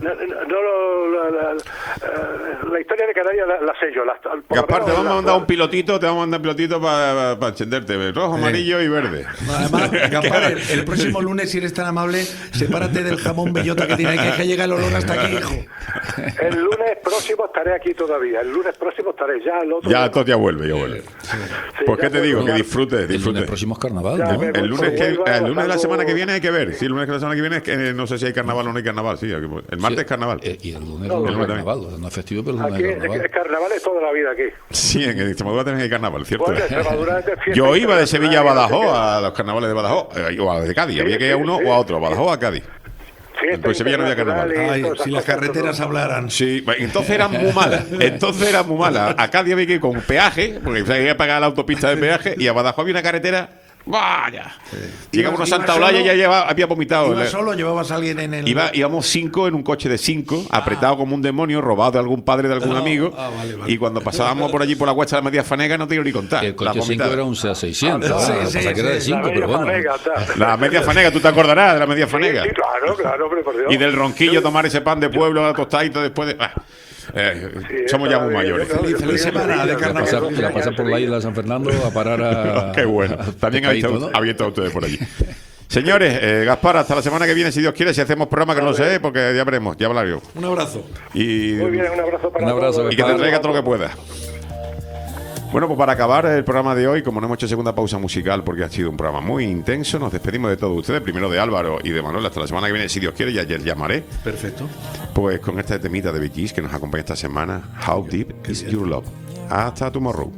Speaker 15: la historia de Canarias la sé yo.
Speaker 3: Gaspar, te vamos a mandar un pilotito, para encenderte, rojo, amarillo y verde.
Speaker 13: Además, Gaspar, el próximo lunes, si eres tan amable, sepárate del jamón bellota que tiene que llega el olor hasta aquí, hijo.
Speaker 15: El lunes próximo estaré aquí todavía. El lunes próximo estaré ya el otro.
Speaker 3: Ya vuelve. Pues qué te digo, que disfrutes.
Speaker 14: El próximo es carnaval, ¿no?
Speaker 3: El lunes de la semana que viene hay que ver. Sí, el lunes de la semana que viene es que no sé si hay carnaval o no hay carnaval. Sí, el martes es carnaval.
Speaker 14: Y el lunes es carnaval. No es festivo, pero el lunes es carnaval.
Speaker 15: El carnaval es toda la vida aquí.
Speaker 3: Sí, en Extremadura también hay carnaval, ¿cierto?
Speaker 15: Bueno,
Speaker 3: yo iba de Sevilla a Badajoz, a los carnavales de Badajoz, o a de Cádiz. Había que ir a uno o a otro, a Badajoz o a Cádiz. Pues Sevilla no había carnaval.
Speaker 13: Ay, si las carreteras hablaran.
Speaker 3: Sí, entonces eran muy malas. A Cádiz había que ir con peaje, porque había que pagar la autopista de peaje, y a Badajoz había una carretera. ¡Vaya! Llegamos a Santa Olaya y ya había vomitado.
Speaker 13: ¿Ibas solo? ¿Llevabas a alguien en el...?
Speaker 3: Íbamos 5 en un coche de 5, apretado como un demonio, robado de algún padre de algún amigo.
Speaker 13: Vale.
Speaker 3: Y cuando pasábamos por allí por la cuesta de la Media Fanega, no te quiero ni contar.
Speaker 14: El coche 5 era un SEA 600.
Speaker 13: Sí,
Speaker 14: que era de 5, pero bueno.
Speaker 3: La Media Fanega, ¿tú te acordarás de la Media Fanega?
Speaker 15: Sí, claro, hombre, por Dios.
Speaker 3: Y del ronquillo, tomar ese pan de pueblo, la tostadita después de... somos ya muy mayores.
Speaker 13: Feliz semana de carnaval.
Speaker 14: La pasa por la isla de San Fernando a parar a...
Speaker 3: Qué bueno. También había estado ustedes por allí. Señores, Gaspar, hasta la semana que viene, si Dios quiere, si hacemos programa, que no lo sé, porque ya veremos, ya hablaré yo.
Speaker 13: Un abrazo.
Speaker 15: Muy bien, un abrazo para todos.
Speaker 3: Y que te traiga todo lo que pueda. Bueno, pues para acabar el programa de hoy, como no hemos hecho segunda pausa musical porque ha sido un programa muy intenso, nos despedimos de todos ustedes, primero de Álvaro y de Manuel, hasta la semana que viene, si Dios quiere, y ayer llamaré.
Speaker 13: Perfecto.
Speaker 3: Pues con esta temita de Bee Gees que nos acompaña esta semana, How Deep Is Your Love. Hasta tomorrow.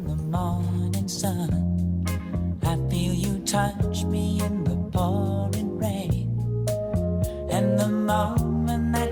Speaker 16: And the moment that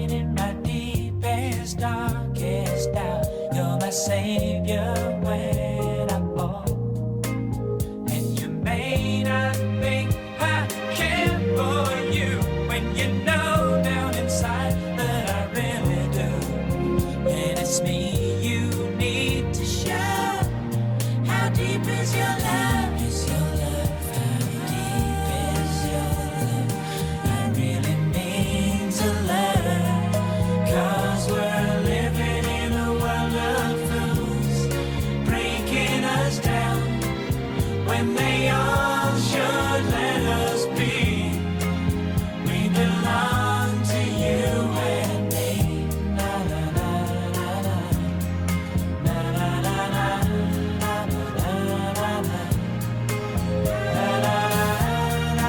Speaker 16: light in my deepest, darkest doubt. You're my savior when I fall. And you may not think I care for you when you know down inside that I really do. And it's me you need to show. How deep is your love? Is your love? How deep is your love? I really mean to love. 'Cause we're living in a world of fools, breaking us down when they all should let us be. We belong to you and me. Na na na na na. Na na na na. Na na na na. Na na na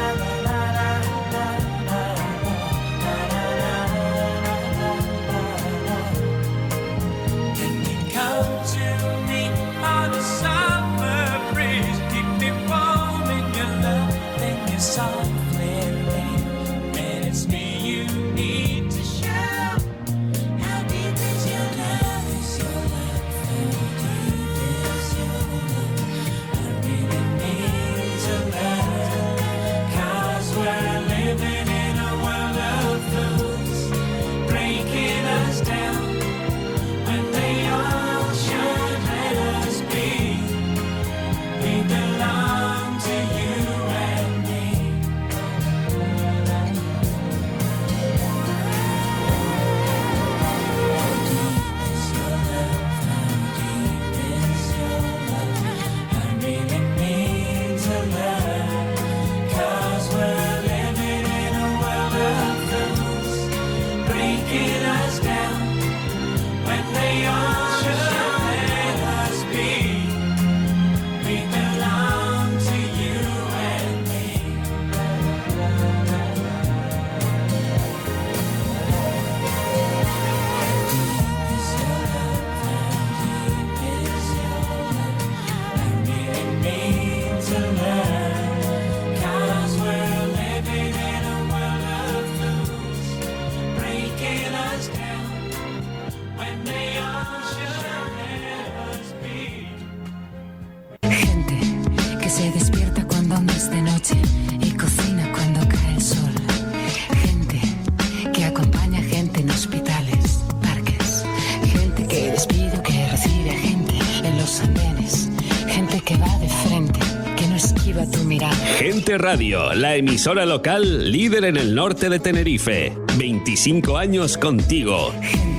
Speaker 16: na. Can you come to me on a summer breeze? Keep me warm in your love, then you softly leave. And it's me you need to show. How deep is your love? Is your love? How deep is your love? I really need to love. 'Cause we're living in a world of fools, breaking us down when they all should let us be. We belong to you and me. How deep is your love? How deep is your love? I really mean to love. 'Cause we're living in a world of fools, breaking us down when they all should let us be. We belong to you and me. How deep is your love? How deep is your love? I really mean to love. 'Cause we're living in a world of fools, breaking us down when they all should let us be.
Speaker 5: Gente que se despierta cuando aún es de noche y cocina cuando cae el sol. Gente que acompaña gente en hospitales, parques. Gente que despide o que recibe a gente en los andenes. Gente que va de frente, que no esquiva tu mirada.
Speaker 6: Gente Radio, la emisora local líder en el norte de Tenerife. 25 años contigo.
Speaker 5: Gente